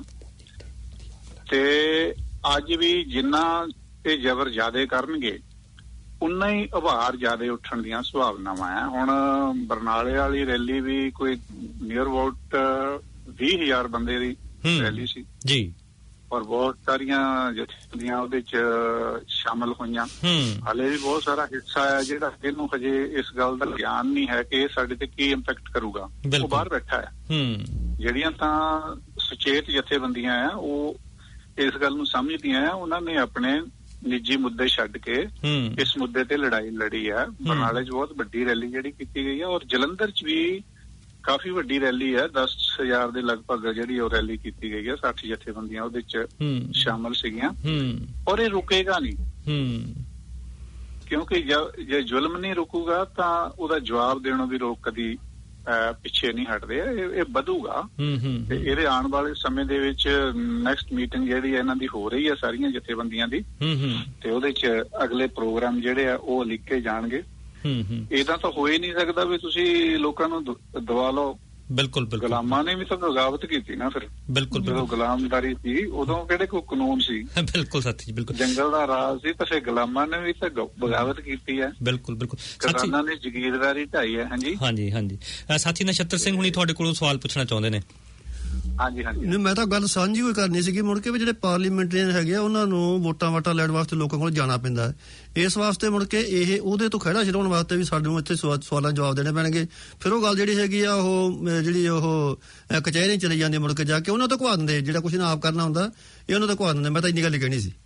ਤੇ ਅੱਜ ਵੀ ਜਿੰਨਾ ਇਹ ਜ਼ਬਰ ਜ਼ਿਆਦੇ ਕਰਨਗੇ ਉਨਾ ਹੀ ਉਭਾਰ ਜ਼ਿਆਦੇ ਉੱਠਣ ਦੀਆਂ ਸੰਭਾਵਨਾਵਾਂ ਹੈ। ਹੁਣ ਬਰਨਾਲੇ ਵਾਲੀ ਰੈਲੀ ਵੀ ਕੋਈ ਨੀਅਰ ਅਬਾਊਟ ਵੀਹ ਹਜ਼ਾਰ ਬੰਦੇ ਦੀ ਰੈਲੀ ਸੀ ਜੀ ਔਰ ਬਹੁਤ ਸਾਰੀਆਂ ਜਥੇਬੰਦੀਆਂ ਉਹਦੇ ਚ ਸ਼ਾਮਲ ਹੋਈਆਂ। ਹਾਲੇ ਵੀ ਬਹੁਤ ਸਾਰਾ ਹਿੱਸਾ ਹੈ ਜਿਹੜਾ ਇਹਨੂੰ ਹਜੇ ਇਸ ਗੱਲ ਦਾ ਗਿਆਨ ਨਹੀਂ ਹੈ ਕਿ ਇਹ ਸਾਡੇ ਤੇ ਕੀ ਇੰਪੈਕਟ ਕਰੂਗਾ, ਉਹ ਬਾਹਰ ਬੈਠਾ ਹੈ। ਜਿਹੜੀਆਂ ਤਾਂ ਸੁਚੇਤ ਜਥੇਬੰਦੀਆਂ ਆ ਉਹ ਇਸ ਗੱਲ ਨੂੰ ਸਮਝਦੀਆਂ ਆ, ਉਹਨਾਂ ਨੇ ਆਪਣੇ ਨਿੱਜੀ ਮੁੱਦੇ ਛੱਡ ਕੇ ਇਸ ਮੁੱਦੇ ਤੇ ਲੜਾਈ ਲੜੀ ਹੈ। ਬਰਨਾਲੇ ਚ ਬਹੁਤ ਵੱਡੀ ਰੈਲੀ ਜਿਹੜੀ ਕੀਤੀ ਗਈ ਹੈ ਔਰ ਜਲੰਧਰ ਚ ਵੀ ਕਾਫੀ ਵੱਡੀ ਰੈਲੀ ਹੈ, ਦਸ ਹਜ਼ਾਰ ਦੇ ਲਗਭਗ ਜਿਹੜੀ ਉਹ ਰੈਲੀ ਕੀਤੀ ਗਈ ਹੈ। ਸੱਠ ਜਥੇਬੰਦੀਆਂ ਉਹਦੇ ਚ ਸ਼ਾਮਲ ਸੀਗੀਆਂ ਔਰ ਇਹ ਰੁਕੇਗਾ ਨਹੀਂ ਕਿਉਂਕਿ ਜੇ ਜ਼ੁਲਮ ਨਹੀਂ ਰੁਕੂਗਾ ਤਾਂ ਉਹਦਾ ਜਵਾਬ ਦੇਣੋਂ ਵੀ ਲੋਕ ਕਦੀ ਪਿੱਛੇ ਨਹੀਂ ਹਟਦੇ, ਇਹ ਵਧੂਗਾ। ਤੇ ਇਹਦੇ ਆਉਣ ਵਾਲੇ ਸਮੇਂ ਦੇ ਵਿੱਚ ਨੈਕਸਟ ਮੀਟਿੰਗ ਜਿਹੜੀ ਇਹਨਾਂ ਦੀ ਹੋ ਰਹੀ ਹੈ ਸਾਰੀਆਂ ਜਥੇਬੰਦੀਆਂ ਦੀ ਤੇ ਉਹਦੇ ਚ ਅਗਲੇ ਪ੍ਰੋਗਰਾਮ ਜਿਹੜੇ ਆ ਉਹ ਲਿਖੇ ਜਾਣਗੇ। ਇਹਦਾ ਤਾਂ ਹੋ ਹੀ ਨਹੀਂ ਸਕਦਾ ਵੀ ਤੁਸੀਂ ਲੋਕਾਂ ਨੂੰ ਦਵਾ ਲਓ ਬਿਲਕੁਲ ਬਿਲਕੁਲ ਗੁਲਾਮਾਂ ਨੇ ਵੀ ਤਾਂ ਬਗਾਵਤ ਕੀਤੀ ਨਾ ਫਿਰ ਬਿਲਕੁਲ ਜਦੋਂ ਗੁਲਾਮਦਾਰੀ ਸੀ ਉਦੋਂ ਕਿਹੜੇ ਕੋਈ ਕਾਨੂੰਨ ਸੀ ਬਿਲਕੁਲ ਸਾਥੀ ਜੀ ਬਿਲਕੁਲ ਜੰਗਲ ਦਾ ਰਾਜ ਸੀ ਤਾਂ ਫਿਰ ਗੁਲਾਮਾਂ ਨੇ ਵੀ ਤਾਂ ਬਗਾਵਤ ਕੀਤੀ ਹੈ ਬਿਲਕੁਲ ਬਿਲਕੁਲ ਕਿਸਾਨਾਂ ਨੇ ਜ਼ਗੀਰਦਾਰੀ ਢਾਈ ਹੈ ਹਾਂਜੀ ਹਾਂਜੀ ਹਾਂਜੀ ਸਾਥੀ ਨਛੱਤਰ ਸਿੰਘ ਹੁਣੀ ਤੁਹਾਡੇ ਕੋਲੋਂ ਸਵਾਲ ਪੁੱਛਣਾ ਚਾਹੁੰਦੇ ਨੇ ਹਾਂਜੀ ਹਾਂਜੀ ਨਹੀਂ ਮੈਂ ਤਾਂ ਗੱਲ ਸਾਂਝੀ ਹੋਈ ਕਰਨੀ ਸੀਗੀ ਮੁੜ ਕੇ ਵੀ ਜਿਹੜੇ ਪਾਰਲੀਮੈਂਟਰੀਅਨ ਹੈਗੇ ਆ ਉਹਨਾਂ ਨੂੰ ਵੋਟਾਂ ਵਾਟਾਂ ਲੈਣ ਵਾਸਤੇ ਲੋਕਾਂ ਕੋਲ ਜਾਣਾ ਪੈਂਦਾ ਹੈ ਇਸ ਵਾਸਤੇ ਮੁੜ ਕੇ ਇਹ ਉਹਦੇ ਤੋਂ ਖਹਿੜਾ ਛਡਾਉਣ ਵਾਸਤੇ ਵੀ ਸਾਨੂੰ ਇੱਥੇ ਸਵਾਲਾਂ ਜਵਾਬ ਦੇਣੇ ਪੈਣਗੇ ਫਿਰ ਉਹ ਗੱਲ ਜਿਹੜੀ ਹੈਗੀ ਆ ਉਹ ਜਿਹੜੀ ਉਹ ਕਚਹਿਰੀ ਚਲੀ ਜਾਂਦੀ ਮੁੜ ਕੇ ਜਾ ਕੇ ਉਹਨਾਂ ਤੋਂ ਘਵਾ ਦਿੰਦੇ ਜਿਹੜਾ ਕੁਛ ਨਾ ਆਪ ਕਰਨਾ ਹੁੰਦਾ ਇਹ ਉਹਨਾਂ ਤੋਂ ਘਵਾ ਦਿੰਦੇ ਮੈਂ ਤਾਂ ਇੰਨੀ ਗੱਲ ਕਹਿਣੀ ਸੀ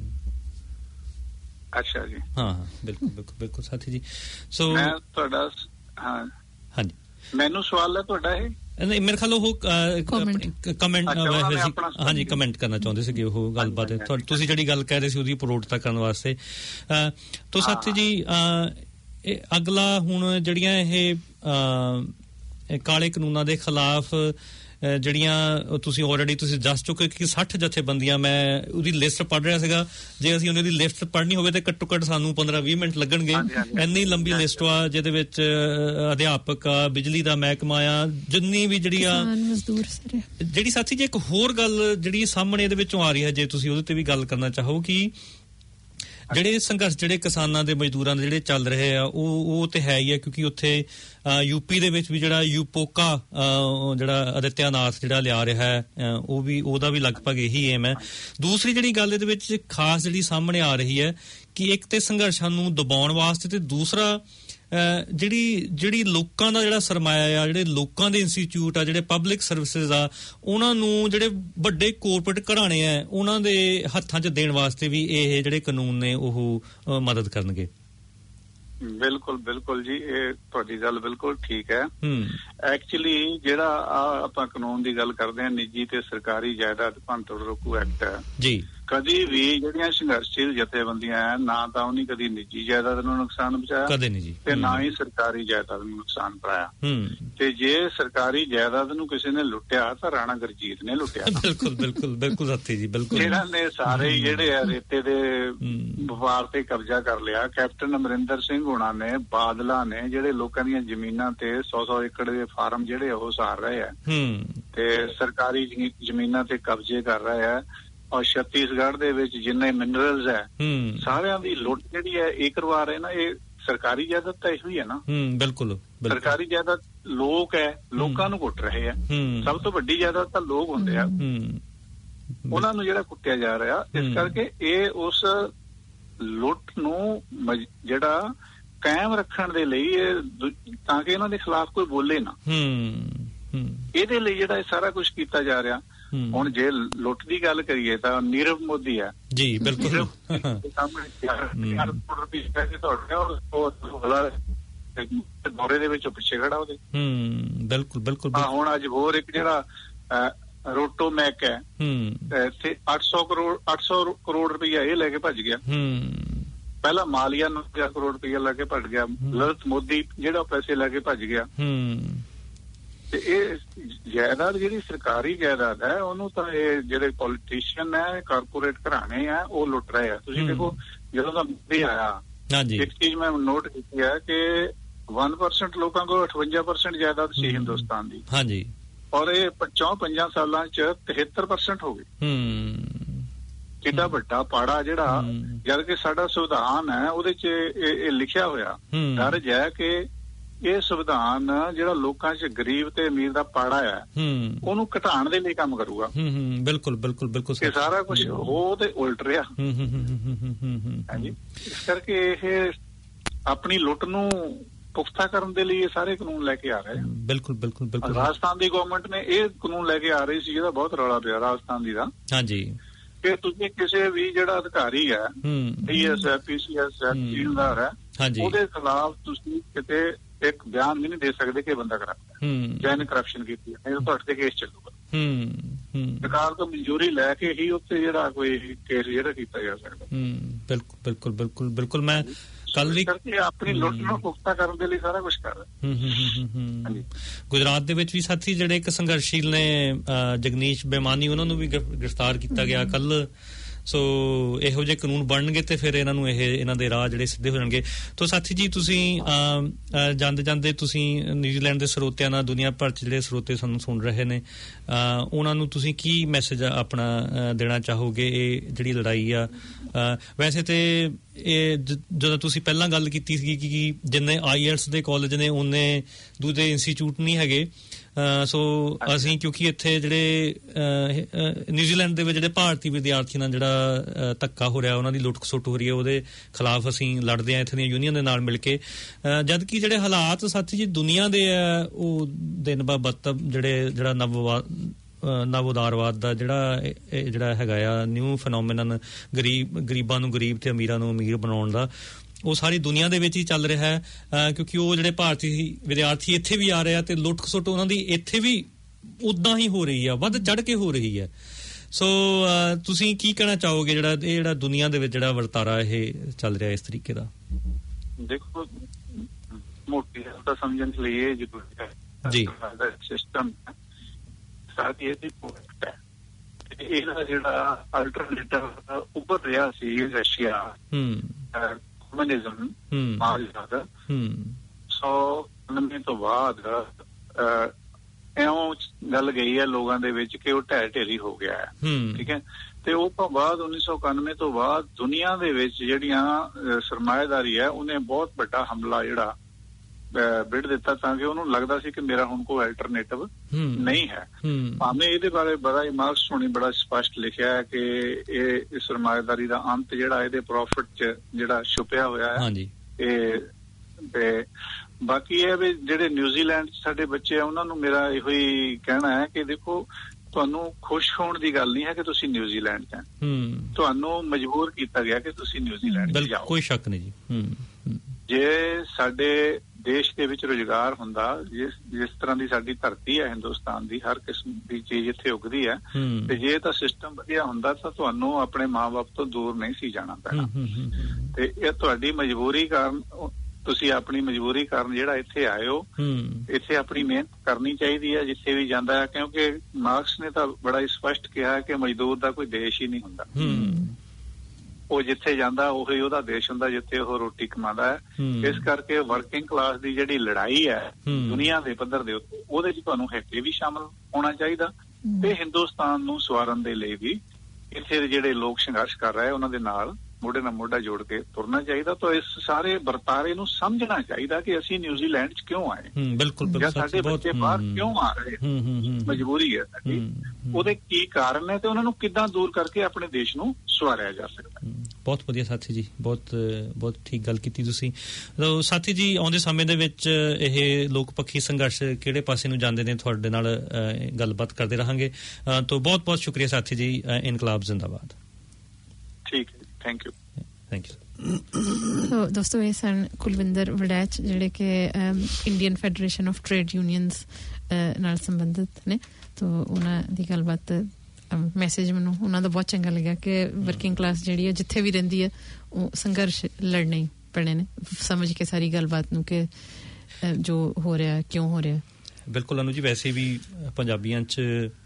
ਅੱਛਾ ਜੀ ਹਾਂ ਬਿਲਕੁਲ ਬਿਲਕੁਲ ਬਿਲਕੁਲ ਸਾਥੀ ਜੀ ਸੋ ਮੈਂ ਤੁਹਾਡਾ ਹਾਂ ਹਾਂਜੀ ਮੈਨੂੰ ਸਵਾਲ ਹੈ ਤੁਹਾਡਾ ਇਹ ਨਹੀਂ ਮੇਰੇ ਖਿਆਲ ਉਹ ਕਮੈਂਟ ਹਾਂਜੀ ਕਮੈਂਟ ਕਰਨਾ ਚਾਹੁੰਦੇ ਸੀਗੇ ਉਹ ਗੱਲਬਾਤ ਤੁਸੀਂ ਜਿਹੜੀ ਗੱਲ ਕਹਿ ਰਹੇ ਸੀ ਉਹਦੀ ਪ੍ਰੋਟਤਾ ਕਰਨ ਵਾਸਤੇ ਤੋ ਸਾਥੀ ਜੀ ਅਗਲਾ ਹੁਣ ਜਿਹੜੀਆਂ ਇਹ ਕਾਲੇ ਕਾਨੂੰਨਾਂ ਦੇ ਖਿਲਾਫ ਜਿਹੜੀਆਂ ਤੁਸੀਂ ਆਲਰੇਡੀ ਤੁਸੀਂ ਦੱਸ ਚੁੱਕੇ ਕਿ ਸੱਠ ਜਥੇਬੰਦੀਆਂ ਮੈਂ ਉਹਦੀ ਲਿਸਟ ਪੜ੍ਹ ਰਿਹਾ ਸੀਗਾ ਜੇ ਅਸੀਂ ਉਹਨਾਂ ਦੀ ਲਿਸਟ ਪੜ੍ਹਨੀ ਹੋਵੇ ਤੇ ਘੱਟੋ ਘੱਟ ਸਾਨੂੰ ਪੰਦਰਾਂ ਵੀਹ ਮਿੰਟ ਲੱਗਣਗੇ ਇੰਨੀ ਲੰਬੀ ਲਿਸਟ ਆ ਜਿਹਦੇ ਵਿੱਚ ਅਧਿਆਪਕ ਆ ਬਿਜਲੀ ਦਾ ਮਹਿਕਮਾ ਆ ਜਿੰਨੀ ਵੀ ਜਿਹੜੀ ਆ ਜਿਹੜੀ ਸਾਥੀ ਜੀ ਇੱਕ ਹੋਰ ਗੱਲ ਜਿਹੜੀ ਸਾਹਮਣੇ ਇਹਦੇ ਵਿੱਚੋਂ ਆ ਰਹੀ ਹੈ ਜੇ ਤੁਸੀਂ ਉਹਦੇ ਤੇ ਵੀ ਗੱਲ ਕਰਨਾ ਚਾਹੋ ਕਿ ਜਿਹੜੇ ਸੰਘਰਸ਼ ਜਿਹੜੇ ਕਿਸਾਨਾਂ ਦੇ ਮਜ਼ਦੂਰਾਂ ਦੇ ਜਿਹੜੇ ਚੱਲ ਰਹੇ ਆ ਉਹ ਉਹ ਤੇ ਹੈ ਹੀ ਆ ਕਿਉਂਕਿ ਉੱਥੇ ਯੂਪੀ ਦੇ ਵਿੱਚ ਵੀ ਜਿਹੜਾ ਯੂਪੋਕਾ ਜਿਹੜਾ ਅਦਿੱਤਿਆਨਾਥ ਜਿਹੜਾ ਲਿਆ ਰਿਹਾ ਹੈ ਉਹ ਵੀ ਉਹਦਾ ਵੀ ਲਗਭਗ ਇਹੀ ਏਮ ਹੈ ਦੂਸਰੀ ਜਿਹੜੀ ਗੱਲ ਇਹਦੇ ਵਿੱਚ ਖਾਸ ਜਿਹੜੀ ਸਾਹਮਣੇ ਆ ਰਹੀ ਹੈ ਕਿ ਇੱਕ ਤੇ ਸੰਘਰਸ਼ਾਂ ਨੂੰ ਦਬਾਉਣ ਵਾਸਤੇ ਤੇ ਦੂਸਰਾ ਜਿਹੜੀ ਜਿਹੜੀ ਲੋਕਾਂ ਦਾ ਜਿਹੜਾ ਸਰਮਾਇਆ ਆ ਜਿਹੜੇ ਲੋਕਾਂ ਦੇ ਇੰਸਟੀਚਿਊਟ ਆ ਜਿਹੜੇ ਪਬਲਿਕ ਸਰਵਿਸਿਜ਼ ਆ ਉਹਨਾਂ ਨੂੰ ਜਿਹੜੇ ਵੱਡੇ ਕੋਰਪੋਰੇਟ ਘਰਾਣੇ ਆ ਉਹਨਾਂ ਦੇ ਹੱਥਾਂ 'ਚ ਦੇਣ ਵਾਸਤੇ ਵੀ ਇਹ ਜਿਹੜੇ ਕਾਨੂੰਨ ਨੇ ਉਹ ਮਦਦ ਕਰਨਗੇ ਬਿਲਕੁਲ ਬਿਲਕੁਲ ਜੀ ਇਹ ਤੁਹਾਡੀ ਗੱਲ ਬਿਲਕੁਲ ਠੀਕ ਹੈ ਐਕਚੁਅਲੀ ਜਿਹੜਾ ਆਪਾਂ ਕਾਨੂੰਨ ਦੀ ਗੱਲ ਕਰਦੇ ਹਾਂ ਨਿੱਜੀ ਤੇ ਸਰਕਾਰੀ ਜਾਇਦਾਦ ਭੰਨਤੋੜ ਰੋਕੂ ਐਕਟ ਹੈ ਜੀ ਕਦੀ ਵੀ ਜਿਹੜੀਆਂ ਸੰਘਰਸ਼ੀਲ ਜਥੇਬੰਦੀਆਂ ਹੈ ਨਾ ਤਾਂ ਉਹਨੇ ਕਦੀ ਨਿੱਜੀ ਜਾਇਦਾਦ ਨੂੰ ਨੁਕਸਾਨ ਪਹੁੰਚਾਇਆ ਕਦੇ ਨਹੀਂ ਜੀ ਤੇ ਨਾ ਹੀ ਸਰਕਾਰੀ ਜਾਇਦਾਦ ਨੂੰ ਨੁਕਸਾਨ ਪਹੁੰਚਾਇਆ ਤੇ ਜੇ ਸਰਕਾਰੀ ਜਾਇਦਾਦ ਨੂੰ ਕਿਸੇ ਨੇ ਲੁੱਟਿਆ ਤਾਂ ਰਾਣਾ ਗੁਰਜੀਤ ਨੇ ਲੁੱਟਿਆ ਬਿਲਕੁਲ ਬਿਲਕੁਲ ਬਿਲਕੁਲ ਸਾਥੀ ਜੀ ਬਿਲਕੁਲ ਇਹਨਾਂ ਨੇ ਸਾਰੇ ਜਿਹੜੇ ਆ ਰੇਤੇ ਦੇ ਵਪਾਰ ਤੇ ਕਬਜ਼ਾ ਕਰ ਲਿਆ ਕੈਪਟਨ ਅਮਰਿੰਦਰ ਸਿੰਘ ਹੋਣਾ ਨੇ ਬਾਦਲਾਂ ਨੇ ਜਿਹੜੇ ਲੋਕਾਂ ਦੀਆਂ ਜ਼ਮੀਨਾਂ ਤੇ ਸੌ ਸੌ ਏਕੜ ਦੇ ਫਾਰਮ ਜਿਹੜੇ ਉਹ ਸਾਰ ਰਹੇ ਆ ਤੇ ਸਰਕਾਰੀ ਜ਼ਮੀਨਾਂ ਤੇ ਕਬਜ਼ੇ ਕਰ ਰਹੇ ਆ ਔਰ ਛੱਤੀਸਗੜ੍ਹ ਦੇ ਵਿੱਚ ਜਿੰਨੇ ਮਿਨਰਲਸ ਹੈ ਸਾਰਿਆਂ ਦੀ ਲੁੱਟ ਜਿਹੜੀ ਹੈ ਇਹ ਕਰਵਾ ਰਹੇ ਨਾ ਇਹ ਸਰਕਾਰੀ ਜਾਇਦਾਦ ਤਾਂ ਇਹੋ ਹੀ ਹੈ ਨਾ ਬਿਲਕੁਲ ਸਰਕਾਰੀ ਜਾਇਦਾਦ ਲੋਕ ਹੈ ਲੋਕਾਂ ਨੂੰ ਕੁੱਟ ਰਹੇ ਆ ਸਭ ਤੋਂ ਵੱਡੀ ਜਾਇਦਾਦ ਤਾਂ ਲੋਕ ਹੁੰਦੇ ਆ ਉਹਨਾਂ ਨੂੰ ਜਿਹੜਾ ਕੁੱਟਿਆ ਜਾ ਰਿਹਾ ਇਸ ਕਰਕੇ ਇਹ ਉਸ ਲੁੱਟ ਨੂੰ ਜਿਹੜਾ ਕਾਇਮ ਰੱਖਣ ਦੇ ਲਈ ਇਹ ਤਾਂ ਕਿ ਇਹਨਾਂ ਦੇ ਖਿਲਾਫ ਕੋਈ ਬੋਲੇ ਨਾ ਇਹਦੇ ਲਈ ਜਿਹੜਾ ਇਹ ਸਾਰਾ ਕੁਝ ਕੀਤਾ ਜਾ ਰਿਹਾ ਹੁਣ ਜੇ ਲੁੱਟ ਦੀ ਗੱਲ ਕਰੀਏ ਤਾਂ ਨੀਰਵ ਮੋਦੀ ਹੈ ਜੀ ਬਿਲਕੁਲ ਦੌਰੇ ਦੇ ਵਿੱਚ ਪਿੱਛੇ ਖੜਾ ਉਹਦੇ ਬਿਲਕੁਲ ਬਿਲਕੁਲ ਹੁਣ ਅੱਜ ਹੋਰ ਇੱਕ ਜਿਹੜਾ ਰੋਟੋ ਮੈਕ ਹੈ ਇੱਥੇ ਅੱਠ ਸੌ ਕਰੋੜ ਅੱਠ ਸੌ ਕਰੋੜ ਰੁਪਈਆ ਇਹ ਲੈ ਕੇ ਭੱਜ ਗਿਆ ਪਹਿਲਾਂ ਮਾਲੀਆ ਨੌ ਹਜ਼ਾਰ ਕਰੋੜ ਰੁਪਈਆ ਲੈ ਕੇ ਭੱਜ ਗਿਆ ਲਲਿਤ ਮੋਦੀ ਜਿਹੜਾ ਪੈਸੇ ਲੈ ਕੇ ਭੱਜ ਗਿਆ ਤੇ ਇਹ ਜਾਇਦਾਦ ਜਿਹੜੀ ਸਰਕਾਰੀ ਜਾਇਦਾਦ ਹੈ ਉਹਨੂੰ ਤਾਂ ਇਹ ਜਿਹੜੇ ਪੋਲੀਟੀਸ਼ੀਅਨ ਹੈ ਕਾਰਪੋਰੇਟ ਘਰਾਣੇ ਆ ਉਹ ਲੁੱਟ ਰਹੇ ਆ ਤੁਸੀਂ ਦੇਖੋ ਜਦੋਂ ਦਾ ਮੋਦੀ ਆਇਆ ਇੱਕ ਚੀਜ਼ ਮੈਂ ਨੋਟ ਕੀਤੀ ਹੈ ਕਿ ਇੱਕ ਪਰਸੈਂਟ ਲੋਕਾਂ ਕੋਲ ਅਠਵੰਜਾ ਪਰਸੈਂਟ ਜਾਇਦਾਦ ਸੀ ਹਿੰਦੁਸਤਾਨ ਦੀ ਹਾਂਜੀ ਔਰ ਇਹ ਚੌਂ ਪੰਜਾਂ ਸਾਲਾਂ ਚ ਤਿਹੱਤਰ ਪਰਸੈਂਟ ਹੋ ਗਏ ਕਿੱਡਾ ਵੱਡਾ ਪਾੜਾ ਜਿਹੜਾ ਜਦ ਕਿ ਸਾਡਾ ਸੰਵਿਧਾਨ ਹੈ ਉਹਦੇ ਚ ਇਹ ਲਿਖਿਆ ਹੋਇਆ ਦਰਜ ਹੈ ਕਿ ਇਹ ਸੰਵਿਧਾਨ ਜਿਹੜਾ ਲੋਕਾਂ 'ਚ ਗਰੀਬ ਤੇ ਅਮੀਰ ਦਾ ਪਾੜਾ ਹੈ ਉਹਨੂੰ ਘਟਾਉਣ ਦੇ ਲਈ ਕੰਮ ਕਰੂਗਾ ਬਿਲਕੁਲ ਬਿਲਕੁਲ ਬਿਲਕੁਲ ਇਹ ਸਾਰਾ ਕੁਝ ਉਹ ਤੇ ਉਲਟ ਰਿਹਾ ਹਾਂਜੀ ਇਸ ਕਰਕੇ ਇਹ ਆਪਣੀ ਲੁੱਟ ਨੂੰ ਪੁਖਤਾ ਕਰਨ ਦੇ ਲਈ ਇਹ ਸਾਰੇ ਕਾਨੂੰਨ ਲੈ ਕੇ ਆ ਰਹੇ ਹਨ ਬਿਲਕੁਲ ਬਿਲਕੁਲ ਬਿਲਕੁਲ ਰਾਜਸਥਾਨ ਦੀ ਗਵਰਨਮੈਂਟ ਨੇ ਇਹ ਕਾਨੂੰਨ ਲੈ ਕੇ ਆ ਰਹੀ ਸੀ ਜਿਹਦਾ ਬਹੁਤ ਰੌਲਾ ਪਿਆ ਰਾਜਸਥਾਨ ਦੀ ਦਾ ਹਾਂਜੀ ਕਿ ਤੁਸੀਂ ਕਿਸੇ ਵੀ ਜਿਹੜਾ ਅਧਿਕਾਰੀ ਹੈ ਡੀਐਸ ਹੈ ਪੀਸੀਐਸ ਹੈ ਤਹਿਸੀਲਦਾਰ ਹੈ ਉਹਦੇ ਖਿਲਾਫ ਤੁਸੀਂ ਕਿਤੇ ਇੱਕ ਬਿਆਨ ਵੀ ਨਹੀਂ ਦੇ ਸਕਦੇ ਕਿ ਬੰਦਾ ਕਰਾਇਆ ਜਾਂ ਇਹਨੇ ਕਰਪਸ਼ਨ ਕੀਤੀ ਹੈ ਨਹੀਂ ਤਾਂ ਤੁਹਾਡੇ ਤੇ ਕੇਸ ਚੱਲੂਗਾ ਸਰਕਾਰ ਤੋਂ ਮਨਜ਼ੂਰੀ ਲੈ ਕੇ ਹੀ ਉੱਥੇ ਜਿਹੜਾ ਕੋਈ ਕੇਸ ਜਿਹੜਾ ਕੀਤਾ ਜਾ ਸਕਦਾ ਬਿਲਕੁਲ ਬਿਲਕੁਲ ਬਿਲਕੁਲ ਬਿਲਕੁਲ ਮੈਂ ਕੱਲ ਵੀ ਕਰਕੇ ਆਪਣੀ ਲੁੱਟ ਨੂੰ ਪੁਖਤਾ ਕਰਨ ਦੇ ਲਈ ਸਾਰਾ ਕੁਝ ਕਰ ਰਿਹਾ ਗੁਜਰਾਤ ਦੇ ਵਿੱਚ ਵੀ ਸਾਥੀ ਜਿਹੜੇ ਇੱਕ ਸੰਘਰਸ਼ੀਲ ਨੇ ਜਗਨੀਸ਼ ਬੇਮਾਨੀ ਉਹਨਾਂ ਨੂੰ ਵੀ ਗ੍ਰਿਫਤਾਰ ਕੀਤਾ ਗਿਆ ਕੱਲ ਸੋ ਇਹੋ ਜਿਹੇ ਕਾਨੂੰਨ ਬਣਨਗੇ ਤੇ ਫਿਰ ਇਹਨਾਂ ਨੂੰ ਇਹ ਇਹਨਾਂ ਦੇ ਰਾਹ ਜਿਹੜੇ ਸਿੱਧੇ ਹੋ ਜਾਣਗੇ। ਤਾਂ ਸਾਥੀ ਜੀ ਤੁਸੀਂ ਜਾਂਦੇ ਜਾਂਦੇ ਤੁਸੀਂ ਨਿਊਜ਼ੀਲੈਂਡ ਦੇ ਸਰੋਤਿਆਂ ਨਾਲ ਦੁਨੀਆ ਭਰ 'ਚ ਜਿਹੜੇ ਸਰੋਤੇ ਸਾਨੂੰ ਸੁਣ ਰਹੇ ਨੇ ਉਹਨਾਂ ਨੂੰ ਤੁਸੀਂ ਕੀ ਮੈਸੇਜ ਆਪਣਾ ਦੇਣਾ ਚਾਹੋਗੇ? ਇਹ ਜਿਹੜੀ ਲੜਾਈ ਆ ਵੈਸੇ ਤੇ ਇਹ ਜਦੋਂ ਤੁਸੀਂ ਪਹਿਲਾਂ ਗੱਲ ਕੀਤੀ ਸੀ ਕਿ ਜਿੰਨੇ ਆਈ ਐਲਸ ਦੇ ਕਾਲਜ ਨੇ ਉਹਨੇ ਦੂਜੇ ਇੰਸਟੀਚਿਊਟ ਨਹੀਂ ਹੈਗੇ, ਸੋ ਅਸੀਂ ਕਿਉਂਕਿ ਇੱਥੇ ਜਿਹੜੇ ਨਿਊਜ਼ੀਲੈਂਡ ਦੇ ਵਿੱਚ ਜਿਹੜੇ ਭਾਰਤੀ ਵਿਦਿਆਰਥੀਆਂ ਨਾਲ ਜਿਹੜਾ ਧੱਕਾ ਹੋ ਰਿਹਾ, ਉਹਨਾਂ ਦੀ ਲੁੱਟ ਖਸੁੱਟ ਹੋ ਰਹੀ ਹੈ, ਉਹਦੇ ਖਿਲਾਫ ਅਸੀਂ ਲੜਦੇ ਹਾਂ ਇੱਥੇ ਦੀਆਂ ਯੂਨੀਅਨ ਦੇ ਨਾਲ ਮਿਲ ਕੇ। ਜਦ ਕਿ ਜਿਹੜੇ ਹਾਲਾਤ ਸਾਥੀ ਜੀ ਦੁਨੀਆ ਦੇ ਆ ਉਹ ਦਿਨ ਬਾ ਬਦਤਰ ਜਿਹੜੇ ਜਿਹੜਾ ਨਵਵਾਦ ਨਵ ਉਦਾਰਵਾਦ ਦਾ ਜਿਹੜਾ ਜਿਹੜਾ ਹੈਗਾ ਆ ਨਿਊ ਫੈਨੋਮੀਨਨ ਗਰੀਬ ਗਰੀਬਾਂ ਨੂੰ ਗਰੀਬ ਤੇ ਅਮੀਰਾਂ ਨੂੰ ਅਮੀਰ ਬਣਾਉਣ ਦਾ, ਉਹ ਸਾਰੀ ਦੁਨੀਆ ਦੇ ਵਿੱਚ ਹੀ ਚੱਲ ਰਿਹਾ ਹੈ। ਕਿਉਂਕਿ ਉਹ ਜਿਹੜੇ ਭਾਰਤੀ ਵਿਦਿਆਰਥੀ ਇੱਥੇ ਵੀ ਆ ਰਹੇ ਆ ਤੇ ਲੁੱਟ ਖਸੁੱਟ ਉਹਨਾਂ ਦੀ ਇੱਥੇ ਵੀ ਉਦਾਂ ਹੀ ਹੋ ਰਹੀ ਆ, ਵੱਧ ਚੜ ਕੇ ਹੋ ਰਹੀ ਹੈ। ਸੋ ਤੁਸੀਂ ਕੀ ਕਹਿਣਾ ਚਾਹੋਗੇ ਜਿਹੜਾ ਇਹ ਜਿਹੜਾ ਦੁਨੀਆ ਦੇ ਵਿੱਚ ਜਿਹੜਾ ਵਰਤਾਰਾ ਇਹ ਚੱਲ ਰਿਹਾ ਇਸ ਤਰੀਕੇ ਦਾ? ਦੇਖੋ, ਮੋਟੀ ਤਾਂ ਸਮਝਣ ਲਈ ਇਹ ਜ਼ਰੂਰੀ ਹੈ ਜੀ ਸਿਸਟਮ ਸਾਡੀ ਇਹਦੀ ਪੋਸਟ ਹੈ। ਇਹਦਾ ਜਿਹੜਾ ਅਲਟਰਨੇਟਿਵ ਉੱਭਰ ਰਿਹਾ ਸੀ ਰਸ਼ੀਆ ਕਮਿਊਨਿਜ਼ਮ ਮਾਰਕਸਵਾਦ ਸੌ ਉਨਾਨਵੇਂ ਤੋਂ ਬਾਅਦ ਇਉਂ ਗੱਲ ਗਈ ਹੈ ਲੋਕਾਂ ਦੇ ਵਿੱਚ ਕਿ ਉਹ ਢਹਿ ਢੇਰੀ ਹੋ ਗਿਆ ਹੈ, ਠੀਕ ਹੈ। ਤੇ ਉਹ ਤੋਂ ਬਾਅਦ ਉੱਨੀ ਸੌ ਇਕਾਨਵੇਂ ਤੋਂ ਬਾਅਦ ਦੁਨੀਆ ਦੇ ਵਿੱਚ ਜਿਹੜੀਆਂ ਸਰਮਾਏਦਾਰੀ ਹੈ ਉਹਨੇ ਬਹੁਤ ਵੱਡਾ ਹਮਲਾ ਜਿਹੜਾ ਬਿੜ ਦਿੱਤਾ ਤਾਂ ਕਿ ਉਹਨੂੰ ਲੱਗਦਾ ਸੀ ਕਿ ਮੇਰਾ ਹੁਣ ਕੋਈ ਅਲਟਰਨੇਟਿਵ ਨਹੀਂ ਹੈ। ਭਾਵੇਂ ਇਹਦੇ ਬਾਰੇ ਬੜਾ ਹੀ ਮਾਰਕਸ ਹੋਣੀ ਬੜਾ ਸਪਸ਼ਟ ਲਿਖਿਆ ਹੈ ਕਿ ਇਹ ਸਰਮਾਏਦਾਰੀ ਦਾ ਅੰਤ ਜਿਹੜਾ ਇਹਦੇ ਪ੍ਰੋਫਿਟ 'ਚ ਜਿਹੜਾ ਛੁਪਿਆ ਹੋਇਆ ਹੈ। ਇਹ ਤੇ ਬਾਕੀ ਇਹ ਵੀ ਜਿਹੜੇ ਨਿਊਜ਼ੀਲੈਂਡ 'ਚ ਸਾਡੇ ਬੱਚੇ ਆ ਉਹਨਾਂ ਨੂੰ ਮੇਰਾ ਇਹੋ ਹੀ ਕਹਿਣਾ ਹੈ ਕਿ ਦੇਖੋ, ਤੁਹਾਨੂੰ ਖੁਸ਼ ਹੋਣ ਦੀ ਗੱਲ ਨਹੀਂ ਹੈ ਕਿ ਤੁਸੀਂ ਨਿਊਜ਼ੀਲੈਂਡ 'ਚ ਹੈ, ਤੁਹਾਨੂੰ ਮਜਬੂਰ ਕੀਤਾ ਗਿਆ ਕਿ ਤੁਸੀਂ ਨਿਊਜ਼ੀਲੈਂਡ 'ਚ ਜਾਓ। ਕੋਈ ਸ਼ੱਕ ਨਹੀਂ ਜੀ। ਜੇ ਸਾਡੇ ਦੇਸ਼ ਦੇ ਵਿੱਚ ਰੁਜ਼ਗਾਰ ਹੁੰਦਾ, ਜਿਸ ਜਿਸ ਤਰ੍ਹਾਂ ਦੀ ਸਾਡੀ ਧਰਤੀ ਹੈ ਹਿੰਦੁਸਤਾਨ ਦੀ, ਹਰ ਕਿਸਮ ਦੀ ਚੀਜ਼ ਇੱਥੇ ਉਗਦੀ ਹੈ, ਤੇ ਜੇ ਤਾਂ ਸਿਸਟਮ ਵਧੀਆ ਹੁੰਦਾ ਤਾਂ ਤੁਹਾਨੂੰ ਆਪਣੇ ਮਾਂ-ਬਾਪ ਤੋਂ ਦੂਰ ਨਹੀਂ ਸੀ ਜਾਣਾ ਪੈਣਾ। ਤੇ ਇਹ ਤੁਹਾਡੀ ਮਜਬੂਰੀ ਕਾਰਨ, ਤੁਸੀਂ ਆਪਣੀ ਮਜਬੂਰੀ ਕਾਰਨ ਜਿਹੜਾ ਇੱਥੇ ਆਏ ਹੋ, ਇੱਥੇ ਆਪਣੀ ਮਿਹਨਤ ਕਰਨੀ ਚਾਹੀਦੀ ਹੈ ਜਿੱਥੇ ਵੀ ਜਾਂਦਾ ਹੈ, ਕਿਉਂਕਿ ਮਾਰਕਸ ਨੇ ਤਾਂ ਬੜਾ ਹੀ ਸਪਸ਼ਟ ਕਿਹਾ ਕਿ ਮਜ਼ਦੂਰ ਦਾ ਕੋਈ ਦੇਸ਼ ਹੀ ਨਹੀਂ ਹੁੰਦਾ। ਉਹ ਜਿੱਥੇ ਜਾਂਦਾ ਉਹੀ ਉਹਦਾ ਦੇਸ਼ ਹੁੰਦਾ ਜਿੱਥੇ ਉਹ ਰੋਟੀ ਕਮਾਉਂਦਾ ਹੈ। ਇਸ ਕਰਕੇ ਵਰਕਿੰਗ ਕਲਾਸ ਦੀ ਜਿਹੜੀ ਲੜਾਈ ਹੈ ਦੁਨੀਆ ਦੇ ਪੱਧਰ ਦੇ ਉੱਤੇ, ਉਹਦੇ 'ਚ ਤੁਹਾਨੂੰ ਇੱਥੇ ਵੀ ਸ਼ਾਮਲ ਹੋਣਾ ਚਾਹੀਦਾ ਤੇ ਹਿੰਦੁਸਤਾਨ ਨੂੰ ਸਵਾਰਨ ਦੇ ਲਈ ਵੀ ਇੱਥੇ ਦੇ ਜਿਹੜੇ ਲੋਕ ਸੰਘਰਸ਼ ਕਰ ਰਹੇ ਉਹਨਾਂ ਦੇ ਨਾਲ ਮੋਢੇ ਨਾਲ ਮੋਢਾ ਜੋੜ ਕੇ ਤੁਰਨਾ ਚਾਹੀਦਾ। ਤਾਂ ਇਸ ਸਾਰੇ ਵਰਤਾਰੇ ਨੂੰ ਸਮਝਣਾ ਚਾਹੀਦਾ ਕਿ ਅਸੀਂ ਨਿਊਜ਼ੀਲੈਂਡ 'ਚ ਕਿਉਂ ਆਏ, ਬਿਲਕੁਲ ਜਾਂ ਸਾਡੇ ਬੱਚੇ ਬਾਹਰ ਕਿਉਂ ਆ ਰਹੇ, ਮਜਬੂਰੀ ਹੈ ਸਾਡੀ, ਉਹਦੇ ਕੀ ਕਾਰਨ ਹੈ ਤੇ ਉਹਨਾਂ ਨੂੰ ਕਿੱਦਾਂ ਦੂਰ ਕਰਕੇ ਆਪਣੇ ਦੇਸ਼ ਨੂੰ ਸਵਾਰਿਆ ਜਾ ਸਕਦਾ। ਬਹੁਤ ਵਧੀਆ ਸਾਥੀ ਜੀ, ਬਹੁਤ ਬਹੁਤ ਠੀਕ ਗੱਲ ਕੀਤੀ ਤੁਸੀਂ। ਸਾਥੀ ਜੀ, ਆਉਂਦੇ ਸਮੇਂ ਦੇ ਵਿੱਚ ਇਹ ਲੋਕ ਪੱਖੀ ਸੰਘਰਸ਼ ਕਿਹੜੇ ਪਾਸੇ ਨੂੰ ਜਾਂਦੇ ਨੇ, ਤੁਹਾਡੇ ਨਾਲ ਗੱਲਬਾਤ ਕਰਦੇ ਰਹਾਂਗੇ। ਤਾਂ ਬਹੁਤ ਬਹੁਤ ਸ਼ੁਕਰੀਆ ਸਾਥੀ ਜੀ। ਇਨਕਲਾਬ ਜ਼ਿੰਦਾਬਾਦ। ਠੀਕ ਹੈ, thank you thank you. So ਦੋਸਤੋ, ਇਹ ਸਨ ਕੁਲਵਿੰਦਰ ਵੜੈਚ ਜਿਹੜੇ ਕਿ Indian federation of trade unions ਨਾਲ ਸੰਬੰਧਿਤ ਨੇ। ਤਾਂ ਉਹਨਾਂ ਦੀ ਗੱਲਬਾਤ, ਮੈਸੇਜ ਮੈਨੂੰ ਉਹਨਾਂ ਦਾ ਬਹੁਤ ਚੰਗਾ ਲੱਗਿਆ ਕਿ ਵਰਕਿੰਗ ਕਲਾਸ ਜਿਹੜੀ ਹੈ ਜਿੱਥੇ ਵੀ ਰਹਿੰਦੀ ਹੈ ਉਹ ਸੰਘਰਸ਼ ਲੜਨੇ ਹੀ ਪੈਣੇ ਨੇ, ਸਮਝ ਕੇ ਸਾਰੀ ਗੱਲਬਾਤ ਨੂੰ ਕਿ ਜੋ ਹੋ ਰਿਹਾ ਕਿਉਂ ਹੋ ਰਿਹਾ। ਬਿਲਕੁਲ ਅਨੂ ਜੀ, ਵੈਸੇ ਵੀ ਪੰਜਾਬੀਆਂ 'ਚ